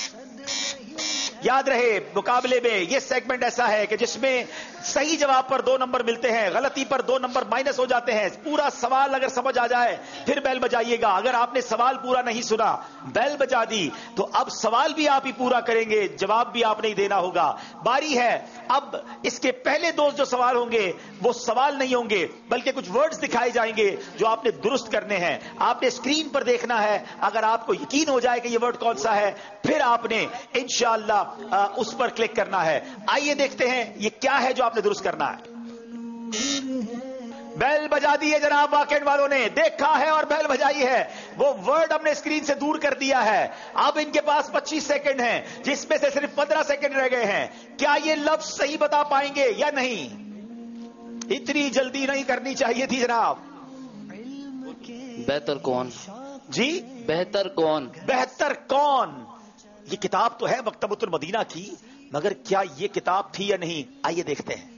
याद रहे, मुकाबले में यह सेगमेंट ऐसा है कि जिसमें सही जवाब पर 2 नंबर मिलते हैं, गलती पर 2 नंबर माइनस हो जाते हैं। पूरा सवाल अगर समझ आ जाए फिर बेल बजाइएगा। अगर आपने सवाल पूरा नहीं सुना, बेल बजा दी, तो अब सवाल भी आप ही पूरा करेंगे, जवाब भी आपने ही देना होगा। बारी है अब, इसके पहले 2 जो सवाल होंगे वो सवाल नहीं होंगे बल्कि कुछ वर्ड्स दिखाए जाएंगे जो आपने दुरुस्त करने हैं। आपने स्क्रीन पर देखना है, अगर आपको यकीन हो जाए कि ये वर्ड कौन सा है, फिर आपने इंशाअल्लाह उस पर क्लिक करना है। आइए देखते हैं ये क्या है जो आपने दुरुस्त करना है। بیل بجا دی ہے جناب واقعہ والوں نے, دیکھا ہے اور بیل بجائی ہے. وہ ورڈ ہم نے اسکرین سے دور کر دیا ہے. اب ان کے پاس 25 سیکنڈ ہیں جس میں سے صرف 15 سیکنڈ رہ گئے ہیں. کیا یہ لفظ صحیح بتا پائیں گے یا نہیں؟ اتنی جلدی نہیں کرنی چاہیے تھی جناب. بہتر کون جی؟ بہتر کون؟ بہتر کون؟ یہ کتاب تو ہے مکتبۃ المدینہ کی, مگر کیا یہ کتاب تھی یا نہیں؟ آئیے دیکھتے ہیں.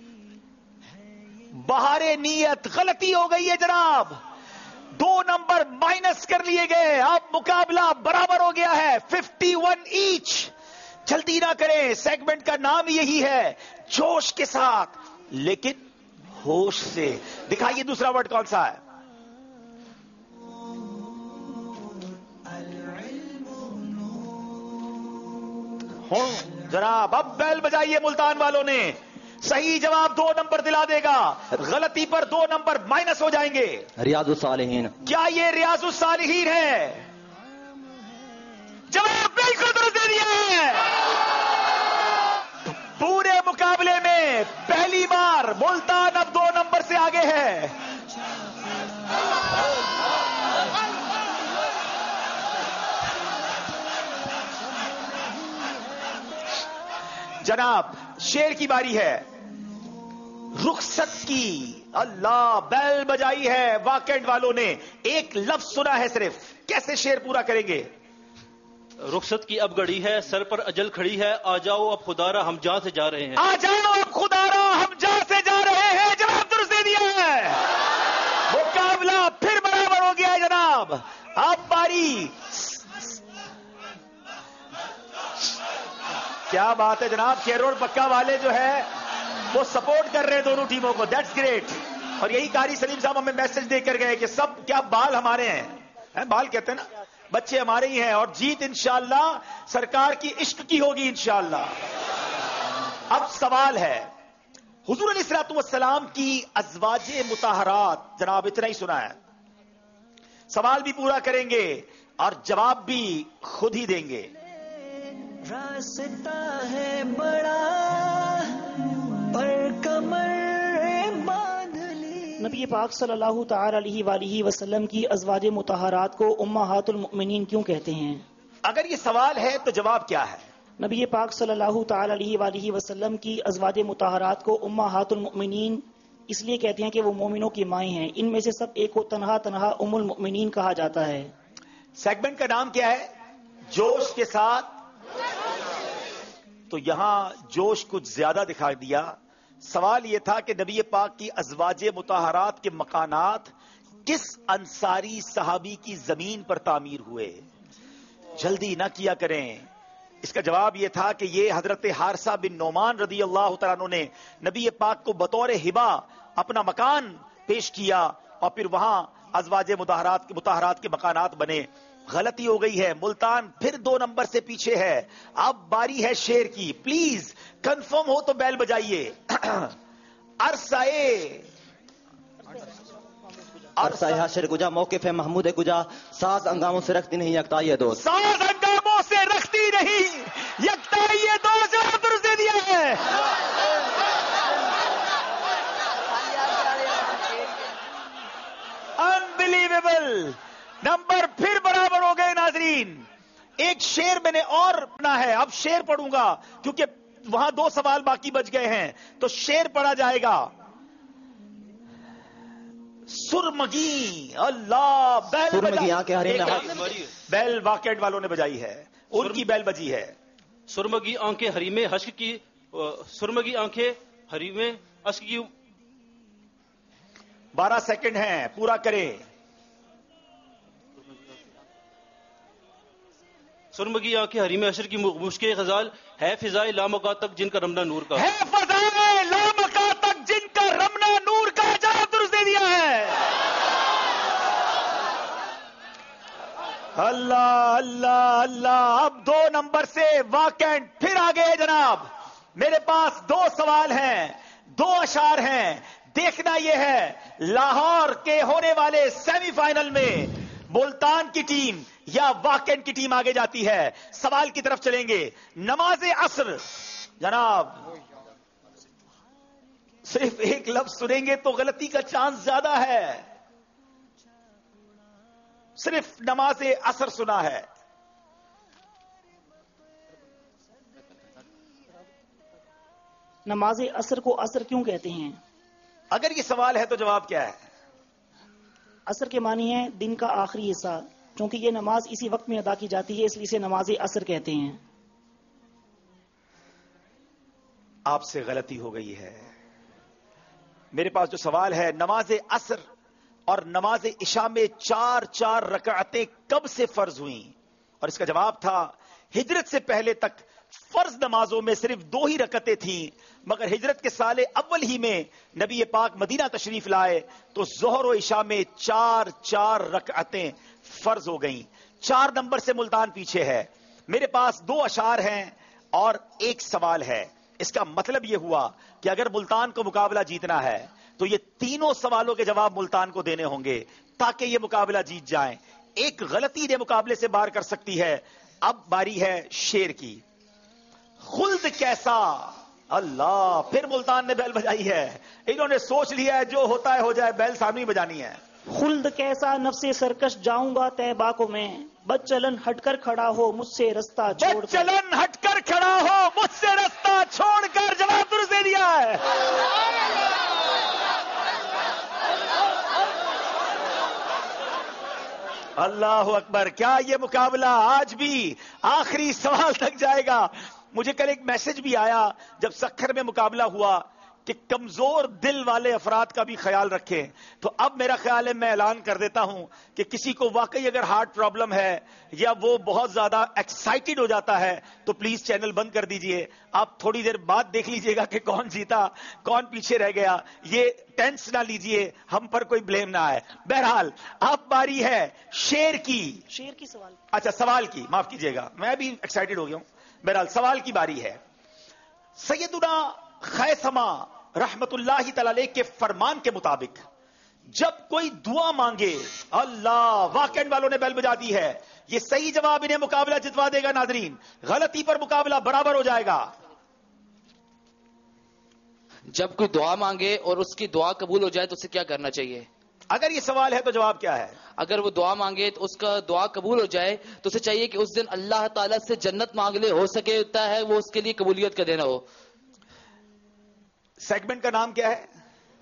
بہار نیت غلطی ہو گئی ہے جناب, 2 نمبر مائنس کر لیے گئے. اب مقابلہ برابر ہو گیا ہے 51 ایچ. جلدی نہ کریں, سیگمنٹ کا نام یہی ہے, جوش کے ساتھ لیکن ہوش سے. دکھائیے دوسرا ورڈ کون سا ہے؟ جناب اب بیل بجائیے ملتان والوں نے. صحیح جواب 2 نمبر دلا دے گا, غلطی پر 2 نمبر مائنس ہو جائیں گے. ریاض الصالحین. کیا یہ ریاض الصالحین ہے؟ جواب بالکل درست دے دیا ہے. پورے مقابلے میں پہلی بار ملتان اب 2 نمبر سے آگے ہے. جناب شیر کی باری ہے. رخصت کی. اللہ, بیل بجائی ہے واقعہ والوں نے. ایک لفظ سنا ہے صرف, کیسے شیر پورا کریں گے؟ رخصت کی اب گڑی ہے, سر پر اجل کھڑی ہے, آ جاؤ اب خدارا ہم جہاں سے جا رہے ہیں. آ جاؤ اب خدارا ہم جہاں سے جا رہے ہیں. جواب درست دے دیا ہے. مقابلہ پھر برابر ہو گیا ہے جناب. اب باری. کیا بات ہے جناب, کیرول پکا والے جو ہے وہ سپورٹ کر رہے ہیں دونوں ٹیموں کو. That's great. اور یہی قاری سلیم صاحب ہمیں میسج دے کر گئے کہ سب کیا بال ہمارے ہیں, بال کہتے ہیں نا, بچے ہمارے ہی ہیں, اور جیت انشاءاللہ سرکار کی عشق کی ہوگی انشاءاللہ. اب سوال ہے, حضور علیہ الصلوۃ والسلام کی ازواج مطہرات, جناب اتنا ہی سنا ہے. سوال بھی پورا کریں گے اور جواب بھی خود ہی دیں گے. راستہ ہے بڑا پر کمر باندھ لی. نبی پاک صلی اللہ تعالی علیہ وآلہ وسلم کی ازواج مطہرات کو امہات المؤمنین کیوں کہتے ہیں؟ اگر یہ سوال ہے تو جواب کیا ہے؟ نبی پاک صلی اللہ تعالی علیہ وآلہ وسلم کی ازواج مطہرات کو امہات المؤمنین اس لیے کہتے ہیں کہ وہ مومنوں کی مائیں ہیں. ان میں سے سب ایک کو تنہا ام المؤمنین کہا جاتا ہے. سیگمنٹ کا نام کیا ہے؟ جوش کے ساتھ. تو یہاں جوش کچھ زیادہ دکھا دیا. سوال یہ تھا کہ نبی پاک کی ازواج مطہرات کے مکانات کس انصاری صحابی کی زمین پر تعمیر ہوئے؟ جلدی نہ کیا کریں. اس کا جواب یہ تھا کہ یہ حضرت حارثہ بن نعمان رضی اللہ تعالیٰ عنہ نے نبی پاک کو بطور ہبہ اپنا مکان پیش کیا, اور پھر وہاں ازواج مطہرات کے مکانات بنے. غلطی ہو گئی ہے, ملتان پھر 2 نمبر سے پیچھے ہے. اب باری ہے شیر کی. پلیز کنفرم ہو تو بیل بجائیے. عرصہ حشر کجا, موقف ہے محمود کجا, ساز انگاموں سے رکھتی نہیں یکتا یہ دوست. ساز انگاموں سے رکھتی نہیں یکتا یہ دوست. جواب درست دے دیا ہے. انبلیویبل. نمبر پھر برابر ہو گئے ناظرین. ایک شیر میں نے اور پڑھنا ہے, اب شیر پڑھوں گا کیونکہ وہاں 2 سوال باقی بچ گئے ہیں, تو شیر پڑھا جائے گا. سرمگی. اللہ, بیل واقعہ والوں نے بجائی ہے, ان کی بیل بجی ہے. سرمگی آنکھیں حریم حشک کی, سرمگی آنکھیں حریم حشک کی. 12 سیکنڈ ہیں, پورا کریں. سرمگی آنکھیں حریم حشر کی مشک غزال ہے, فضائے لامکا تک جن کا رمنا نور کا. ہے فضائے لامکا تک جن کا رمنا نور کا. جواب درست دے دیا ہے. اللہ اللہ اللہ. اب 2 نمبر سے واقعہ پھر آگے ہے جناب. میرے پاس 2 سوال ہیں, 2 اشعار ہیں. دیکھنا یہ ہے لاہور کے ہونے والے سیمی فائنل میں ملتان کی ٹیم یا واقعن کی ٹیم آگے جاتی ہے. سوال کی طرف چلیں گے. نماز عصر جناب, صرف ایک لفظ سنیں گے تو غلطی کا چانس زیادہ ہے. صرف نماز عصر سنا ہے. نماز عصر کو عصر کیوں کہتے ہیں؟ اگر یہ سوال ہے تو جواب کیا ہے؟ عصر کے معنی ہے دن کا آخری حصہ. چونکہ یہ نماز اسی وقت میں ادا کی جاتی ہے اس لیے اسے نماز عصر کہتے ہیں. آپ سے غلطی ہو گئی ہے. میرے پاس جو سوال ہے نماز عصر اور نماز عشاء میں 4 رکعتیں کب سے فرض ہوئیں؟ اور اس کا جواب تھا ہجرت سے پہلے تک فرض نمازوں میں صرف 2 ہی رکعتیں تھیں، مگر ہجرت کے سال اول ہی میں نبی پاک مدینہ تشریف لائے تو ظہر و عشاء میں 4 رکعتیں فرض ہو گئیں. 4 نمبر سے ملتان پیچھے ہے. میرے پاس 2 اشعار ہیں اور 1 سوال ہے. اس کا مطلب یہ ہوا کہ اگر ملتان کو مقابلہ جیتنا ہے تو یہ تینوں سوالوں کے جواب ملتان کو دینے ہوں گے تاکہ یہ مقابلہ جیت جائیں. ایک غلطی نے مقابلے سے باہر کر سکتی ہے. اب باری ہے شیر کی. خلد کیسا، اللہ، پھر ملتان نے بیل بجائی ہے. انہوں نے سوچ لیا ہے جو ہوتا ہے ہو جائے، بیل سامنے بجانی ہے. خلد کیسا نفس سرکش جاؤں گا طیبہ کو میں، بد چلن ہٹ کر کھڑا ہو مجھ سے رستہ چھوڑ کر. بد چلن ہٹ کر کھڑا ہو مجھ سے رستہ چھوڑ کر، جواب درست دے دیا ہے. اللہ اکبر. کیا یہ مقابلہ آج بھی آخری سوال تک جائے گا؟ مجھے کل ایک میسج بھی آیا جب سکھر میں مقابلہ ہوا کہ کمزور دل والے افراد کا بھی خیال رکھیں. تو اب میرا خیال ہے میں اعلان کر دیتا ہوں کہ کسی کو واقعی اگر ہارٹ پرابلم ہے یا وہ بہت زیادہ ایکسائٹڈ ہو جاتا ہے تو پلیز چینل بند کر دیجئے. آپ تھوڑی دیر بعد دیکھ لیجئے گا کہ کون جیتا کون پیچھے رہ گیا. یہ ٹینس نہ لیجئے، ہم پر کوئی بلیم نہ آئے. بہرحال اب باری ہے شیر کی. شیر کی سوال، اچھا سوال کی، معاف کیجئے گا میں بھی ایکسائٹڈ ہو گیا ہوں. بہرحال سوال کی باری ہے. سیدنا خیثمہ رحمت اللہ تعالی علیہ کے فرمان کے مطابق جب کوئی دعا مانگے، اللہ، واقعین والوں نے بیل بجا دی ہے. یہ صحیح جواب انہیں مقابلہ جتوا دے گا. ناظرین، غلطی پر مقابلہ برابر ہو جائے گا. جب کوئی دعا مانگے اور اس کی دعا قبول ہو جائے تو اسے کیا کرنا چاہیے؟ اگر یہ سوال ہے تو جواب کیا ہے؟ اگر وہ دعا مانگے تو اس کا دعا قبول ہو جائے تو اسے چاہیے کہ اس دن اللہ تعالیٰ سے جنت مانگ لے، ہو سکے ہوتا ہے وہ اس کے لیے قبولیت کا دینا ہو. سیگمنٹ کا نام کیا ہے؟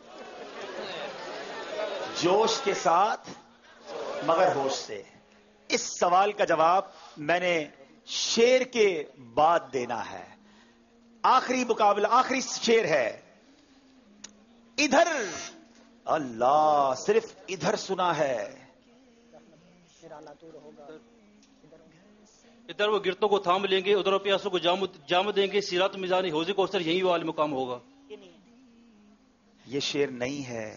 جوش کے ساتھ مگر ہوش سے. اس سوال کا جواب میں نے شیر کے بعد دینا ہے. آخری مقابلہ، آخری شیر ہے. ادھر، اللہ، صرف ادھر سنا ہے. ادھر وہ گرتوں کو تھام لیں گے، ادھر پیاسوں کو جام دیں گے، سیرات میزان حوض کوثر یہی وہ عالی مقام ہوگا. یہ شیر نہیں ہے.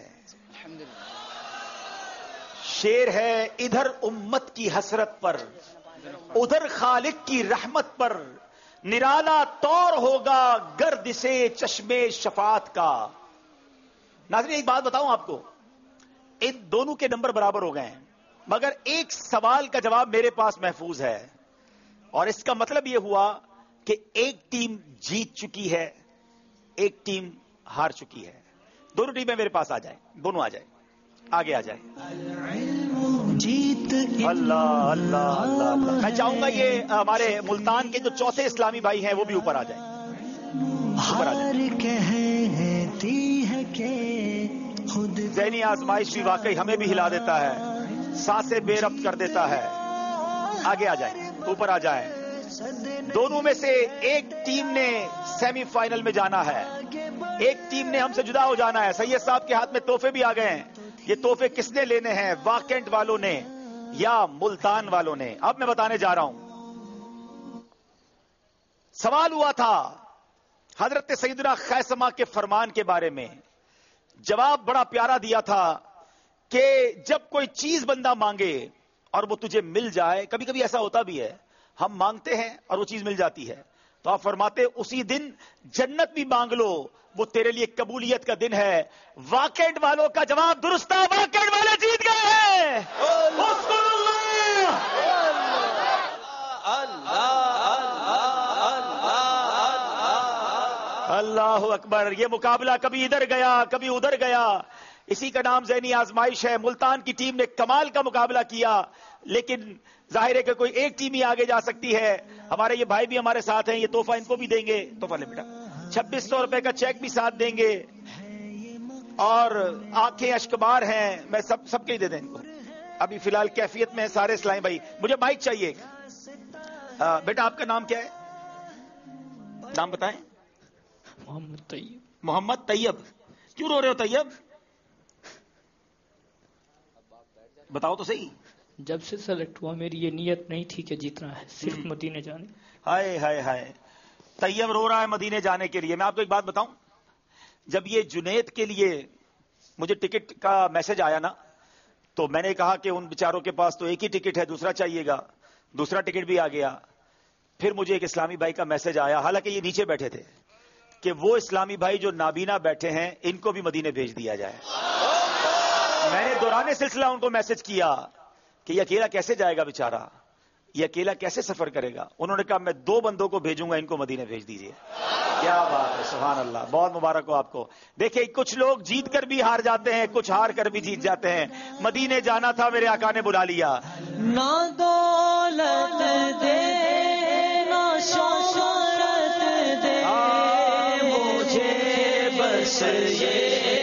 شیر ہے ادھر امت کی حسرت پر، ادھر خالق کی رحمت پر، نرالا طور ہوگا گرد سے چشمے شفاعت کا. ناظرین ایک بات بتاؤں آپ کو، ان دونوں کے نمبر برابر ہو گئے ہیں مگر ایک سوال کا جواب میرے پاس محفوظ ہے اور اس کا مطلب یہ ہوا کہ ایک ٹیم جیت چکی ہے، ایک ٹیم ہار چکی ہے. دونوں ٹیمیں میرے پاس آ جائیں، دونوں آ جائیں، آگے آ جائیں. اللہ اللہ اللہ اللہ. میں چاہوں گا یہ ہمارے ملتان کے جو چوتھے اسلامی بھائی ہیں وہ بھی اوپر آ جائیں، اوپر آ جائیں. ذہنی آزمائش بھی واقعی ہمیں بھی ہلا دیتا ہے، سانسیں بے ربط کر دیتا ہے. آگے آ جائیں، اوپر آ جائیں. دونوں میں سے ایک ٹیم نے سیمی فائنل میں جانا ہے، ایک ٹیم نے ہم سے جدا ہو جانا ہے. سید صاحب کے ہاتھ میں تحفے بھی آ گئے ہیں. یہ تحفے کس نے لینے ہیں، واقعینٹ والوں نے یا ملتان والوں نے؟ اب میں بتانے جا رہا ہوں. سوال ہوا تھا حضرت سیدنا خیثمہ کے فرمان کے بارے میں. جواب بڑا پیارا دیا تھا کہ جب کوئی چیز بندہ مانگے اور وہ تجھے مل جائے، کبھی کبھی ایسا ہوتا بھی ہے ہم مانگتے ہیں اور وہ چیز مل جاتی ہے، تو آپ فرماتے اسی دن جنت بھی مانگ لو، وہ تیرے لیے قبولیت کا دن ہے. واقعینٹ والوں کا جواب درست تھا، واقعینٹ والے جیت گئے ہیں. अल्लाह अकबर। ये मुकाबला कभी इधर गया कभी उधर गया, इसी का नाम ज़हनी आजमाइश है। मुल्तान की टीम ने कमाल का मुकाबला किया, लेकिन जाहिर है कि कोई एक टीम ही आगे जा सकती है। हमारे ये भाई भी हमारे साथ हैं, ये तोहफा इनको भी देंगे। तोहफा ले बेटा, 2600 रुपए का चेक भी साथ देंगे, और आंखें अश्कबार हैं, मैं सबके ही दे दें इनको। अभी फिलहाल कैफियत में सारे इस्लामी भाई। मुझे माइक चाहिए। बेटा आपका नाम क्या है, नाम बताएं। मोहम्मद तैयब। मोहम्मद तैयब, क्यों रो रहे हो तैयब? बताओ तो सही। जब से सेलेक्ट हुआ मेरी ये नियत नहीं थी कि जीतना है, सिर्फ मदीने जाने। हाय हाय हाय, तैयब रो रहा है मदीने जाने के लिए। मैं आपको एक बात बताऊं, जब ये जुनैद के लिए मुझे टिकट का मैसेज आया ना, तो मैंने कहा कि उन बेचारों के पास तो एक ही टिकट है, दूसरा चाहिएगा। दूसरा टिकट भी आ गया। फिर मुझे एक इस्लामी भाई का मैसेज आया, हालांकि ये नीचे बैठे थे, कि वो इस्लामी भाई जो नाबीना बैठे हैं इनको भी मदीने भेज दिया जाए। मैंने दौराने सिलसिला उनको मैसेज किया कि ये अकेला कैसे जाएगा बेचारा, ये अकेला कैसे सफर करेगा। उन्होंने कहा मैं 2 बंदों को भेजूंगा, इनको मदीने भेज दीजिए। क्या बात है, सुभान अल्लाह, बहुत मुबारक हो आपको। देखिए कुछ लोग जीत कर भी हार जाते हैं, कुछ हार कर भी जीत जाते हैं। मदीने जाना था, मेरे आका ने बुला लिया। ना दौलत दे ना शोहरत दे, मुझे बस ये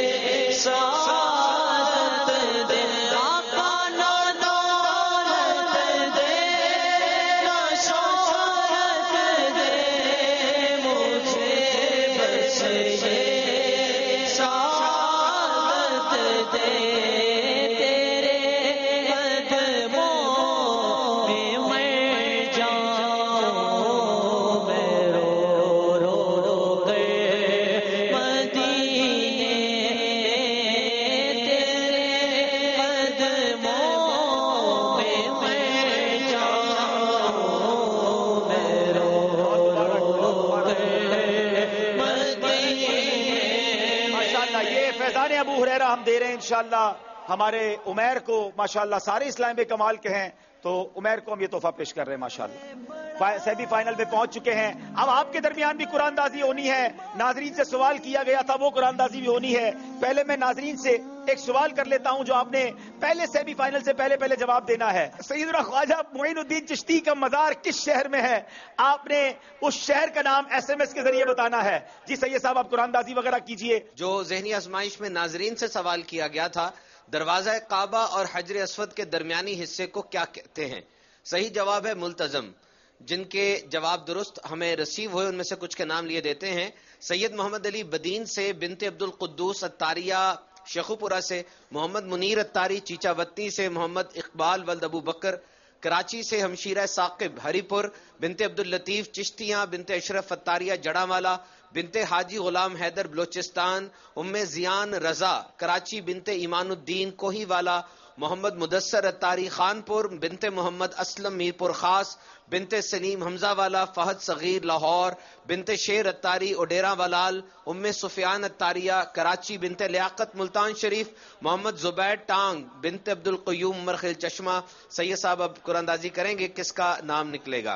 हम दे रहे हैं इंशाअल्लाह। हमारे उमैर को माशाअल्लाह सारे इस्लाम में कमाल के हैं, तो उमैर को हम ये तोहफा पेश कर रहे हैं माशाअल्लाह। सेमीफाइनल में पहुंच चुके हैं। अब आपके दरमियान भी कुरानदाजी होनी है। नाजरीन से सवाल किया गया था, वो कुरानदाजी भी होनी है। पहले मैं नाजरीन से एक सवाल कर लेता हूं जो आपने पहले सेमीफाइनल से पहले जवाब देना है। सैयदना ख्वाजा मुईनुद्दीन चिश्ती का मज़ार किस शहर में है? आपने उस शहर का नाम SMS के जरिए बताना है। जी सैयद साहब, आप कुरानदाजी वगैरह कीजिए। जो ज़हनी आजमाइश में नाजरीन से सवाल किया गया था, दरवाजा काबा और हजर अस्वद के दरमियानी हिस्से को क्या कहते हैं? सही जवाब है मुल्तजम। जिनके जवाब दुरुस्त हमें रिसीव हुए उनमें से कुछ के नाम लिए देते हैं। सैयद मोहम्मद अली बदीन से, बिनते अब्दुल कुद्दूस अत्तारिया शेखुपुरा से, मोहम्मद मुनीर अत्तारी चीचावत्ती से, मोहम्मद इकबाल वल्द अबू बकर कराची से, हमशीरा साकिब हरीपुर, बिनते अब्दुल लतीफ चिश्तियां, बिनते अशरफ अत्तारिया जड़ावाला, बिनते हाजी गुलाम हैदर बलोचिस्तान, उम्मे जियान रजा कराची, बिनते ईमानुद्दीन कोहीवाला, मोहम्मद मुदस्सर अत्तारी खानपुर, बिनते मोहम्मद असलम मीरपुर खास, बिनते सलीम हमजावाला फहद सगीर लाहौर, बिनते शेर अत्तारी ओडेरा वलाल, उम्मे सुफियान अत्तारिया कराची, बिनते लियाकत मुल्तान शरीफ, मोहम्मद जुबैर टांग, बिनते अब्दुल क़य्यूम मरखिल चश्मा। सैयद साहब अब कुरानदाजी करेंगे, किसका नाम निकलेगा?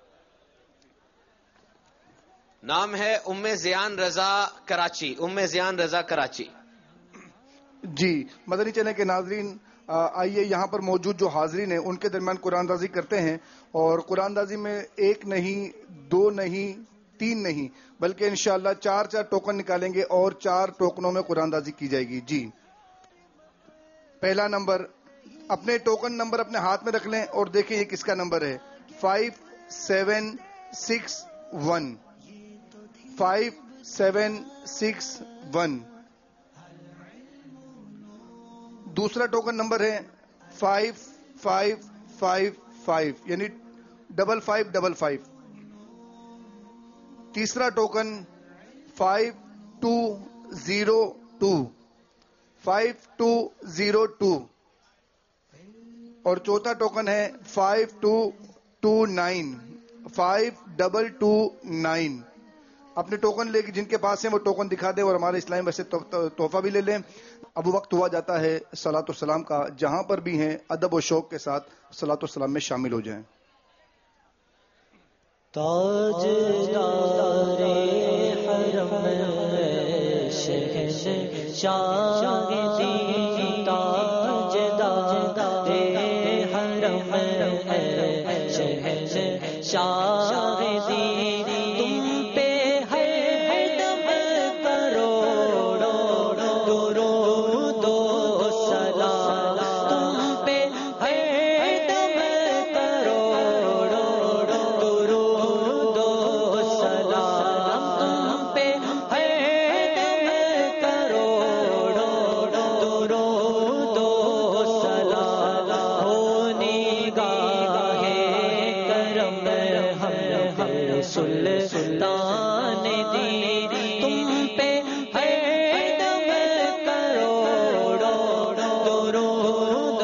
नाम है उम्मे जियान रजा कराची। उम्मे जियान रजा कराची। जी, मदनी चैनल के नाजरीन, आइए यहाँ पर मौजूद जो हाजरीन हैं उनके दरमियान कुरानदाजी करते हैं। और कुरानदाजी में 1 नहीं, 2 नहीं, 3 नहीं, बल्कि इंशाअल्लाह 4 टोकन निकालेंगे और 4 टोकनों में कुरानदाजी की जाएगी। जी, पहला नंबर, अपने टोकन नंबर अपने हाथ में रख लें और देखिए ये किसका नंबर है। 5761 5761। दूसरा टोकन नंबर है 5555 यानी 5555। तीसरा टोकन 5202 5202 और चौथा टोकन है 5229 5229। अपने टोकन लेके जिनके पास है वो टोकन दिखा दे और हमारे इस्लामी वैसे तोहफा भी ले लें। अब वक्त हुआ जाता है सलातो सलाम का। जहां पर भी हैं अदब और शौक के साथ सलातो सलाम में शामिल हो जाएं। ताजदारे حرم شہنشاہ دی تاجدار حرم شہنشاہ دی تم پہ ہر دم کروڑوں درود و سلام تم پہ ہر دم کروڑوں درود و سلام تم پہ ہر دم کروڑوں درود و سلام ہو نگاہ کرم ہم سلطان دی تم پہ ہر دم کروڑوں درود و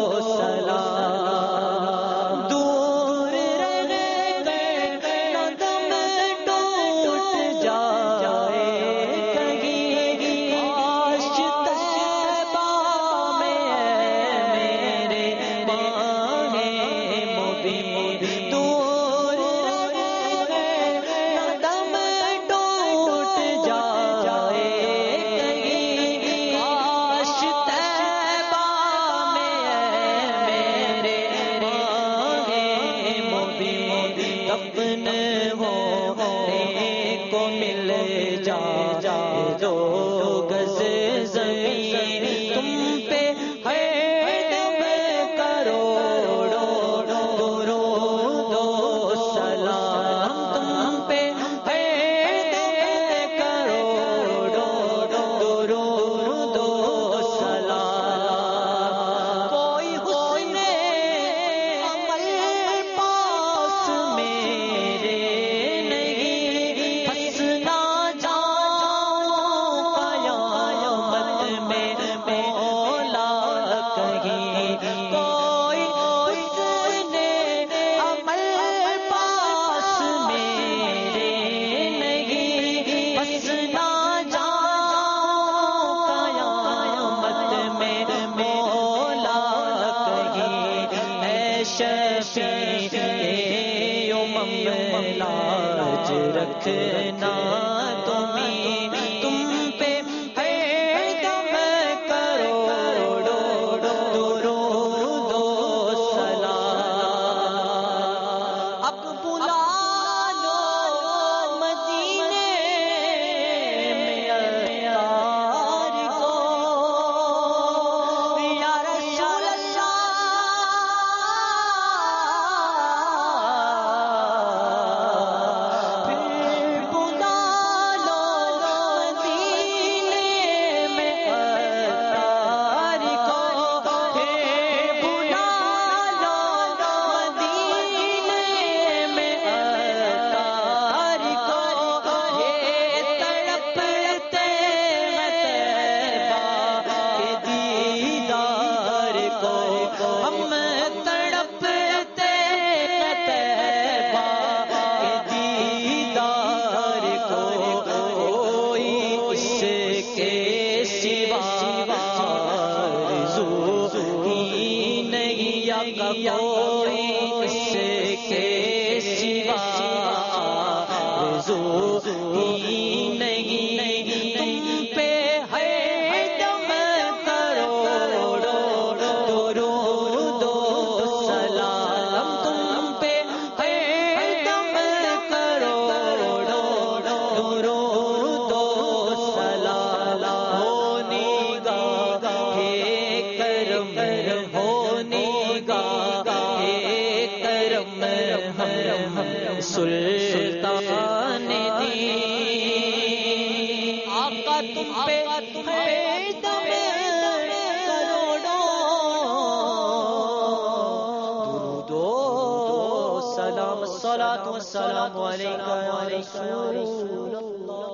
سلام دور رہ گئے قدم ٹوٹ جائے کہیں کاش طیبہ میں میرے ماہ مبین دور رہ گئے قدم ٹوٹ جائے کہیں کاش طیبہ میں میرے ماہ مبین دفن ہونے کو مل جا دو گز زمین تم پہ ہر دم کروڑوں درود و سلام تم پہ ہر دم کروڑوں درود و سلام کوئی حسن عمل پاس میرے نہیں ہنسنا جاؤں قیامت میں مولا کہیں کوئی حسن عمل پاس میرے نہیں ہنسنا جاؤں قیامت میں مولا کہیں اے شفیع لاج رکھنا تم پہ ہر دم کروڑوں درود و سلام اب بلا لو مدینے میں یار کو یا رسول اللہ پھر بلا لو مدینے میں یار کو پھر بلا لو مدینے میں یار کو یہ تڑپتے طیبہ کے دیدار کو ہم تڑپتے طیبہ کے دیدار کو کوئی اس کے سوا آرزو ہی نہیں یا کوئی اس کے سوا آرزو ہی نہیں تم پہ ہر دم کروڑوں درود و سلام تم پہ ہر دم کروڑوں درود و سلام ہو نگاہ کرم ہو نگاہ کرم ہم سلطان دی آقا تم پہ ہر دم کروڑوں درود و سلام الصلاۃ والسلام علیکہ یا رسول اللہ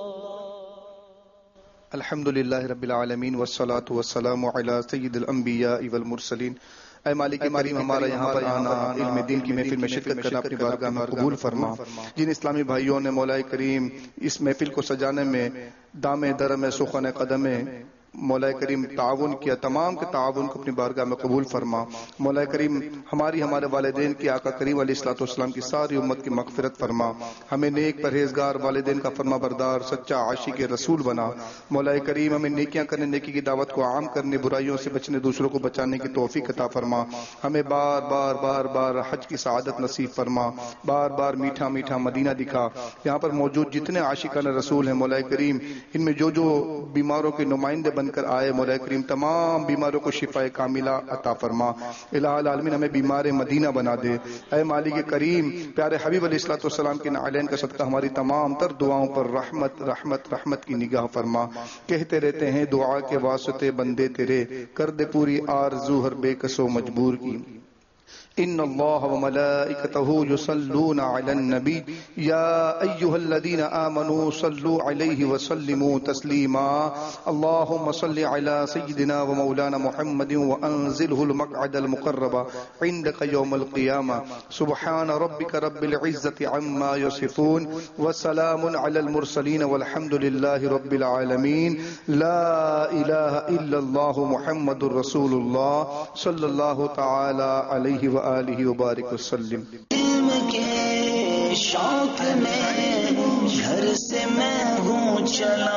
الحمدللہ رب العالمین والصلاة والسلام علی سید الانبیاء والمرسلین اے مالک کریم ہمارا یہاں پر آنا علم دین کی محفل میں شرکت کرنا اپنی بارگاہ میں قبول فرما. جن اسلامی بھائیوں نے مولا کریم اس محفل کو سجانے میں دام درم سخن قدم مولا کریم تعاون کیا، تمام کے تعاون کو اپنی بارگاہ میں قبول فرما۔ مولا کریم ہماری ہمارے والدین کی، آقا کریم علیہ الصلوۃ والسلام کی ساری امت کی مغفرت فرما، ہمیں نیک پرہیزگار والدین کا فرما بردار سچا عاشق رسول بنا۔ مولا کریم ہمیں نیکیاں کرنے، نیکی کی دعوت کو عام کرنے، برائیوں سے بچنے، دوسروں کو بچانے کی توفیق عطا فرما۔ ہمیں بار بار بار بار حج کی سعادت نصیب فرما، بار بار میٹھا میٹھا مدینہ دکھا۔ یہاں پر موجود جتنے عاشقان رسول ہیں مولا کریم، ان میں جو بیماروں کے نمائندے بن کر آئے مولا کریم، تمام بیماروں کو شفا کاملہ عطا فرما۔ الہ العالمین ہمیں بیمار مدینہ بنا دے۔ اے مالک کریم، پیارے حبیب علیہ الصلوۃ والسلام کے نعلین کا صدقہ ہماری تمام تر دعاؤں پر رحمت رحمت رحمت کی نگاہ فرما۔ کہتے رہتے ہیں دعا کے واسطے بندے تیرے، کر دے پوری آرزو ہر بے کس و مجبور کی۔ ان اللہ وملائکتہ یصلون علی النبی یا ایھا الذین آمنوا صلوا علیہ وسلموا تسلیما۔ اللہم صل علی سیدنا ومولانا محمد وانزلہ المقعد المقرب عندک یوم القیامہ۔ سبحان ربک رب العزۃ عما یصفون وسلام علی المرسلین والحمد للہ رب العالمین۔ لا الہ الا اللہ محمد رسول اللہ صلی اللہ تعالی علیہ وآلہ وبارک وسلم۔ علم کے شوق میں گھر سے میں ہوں چلا،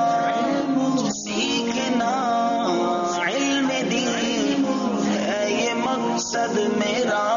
سیکھنا علم دین ہے یہ مقصد میرا۔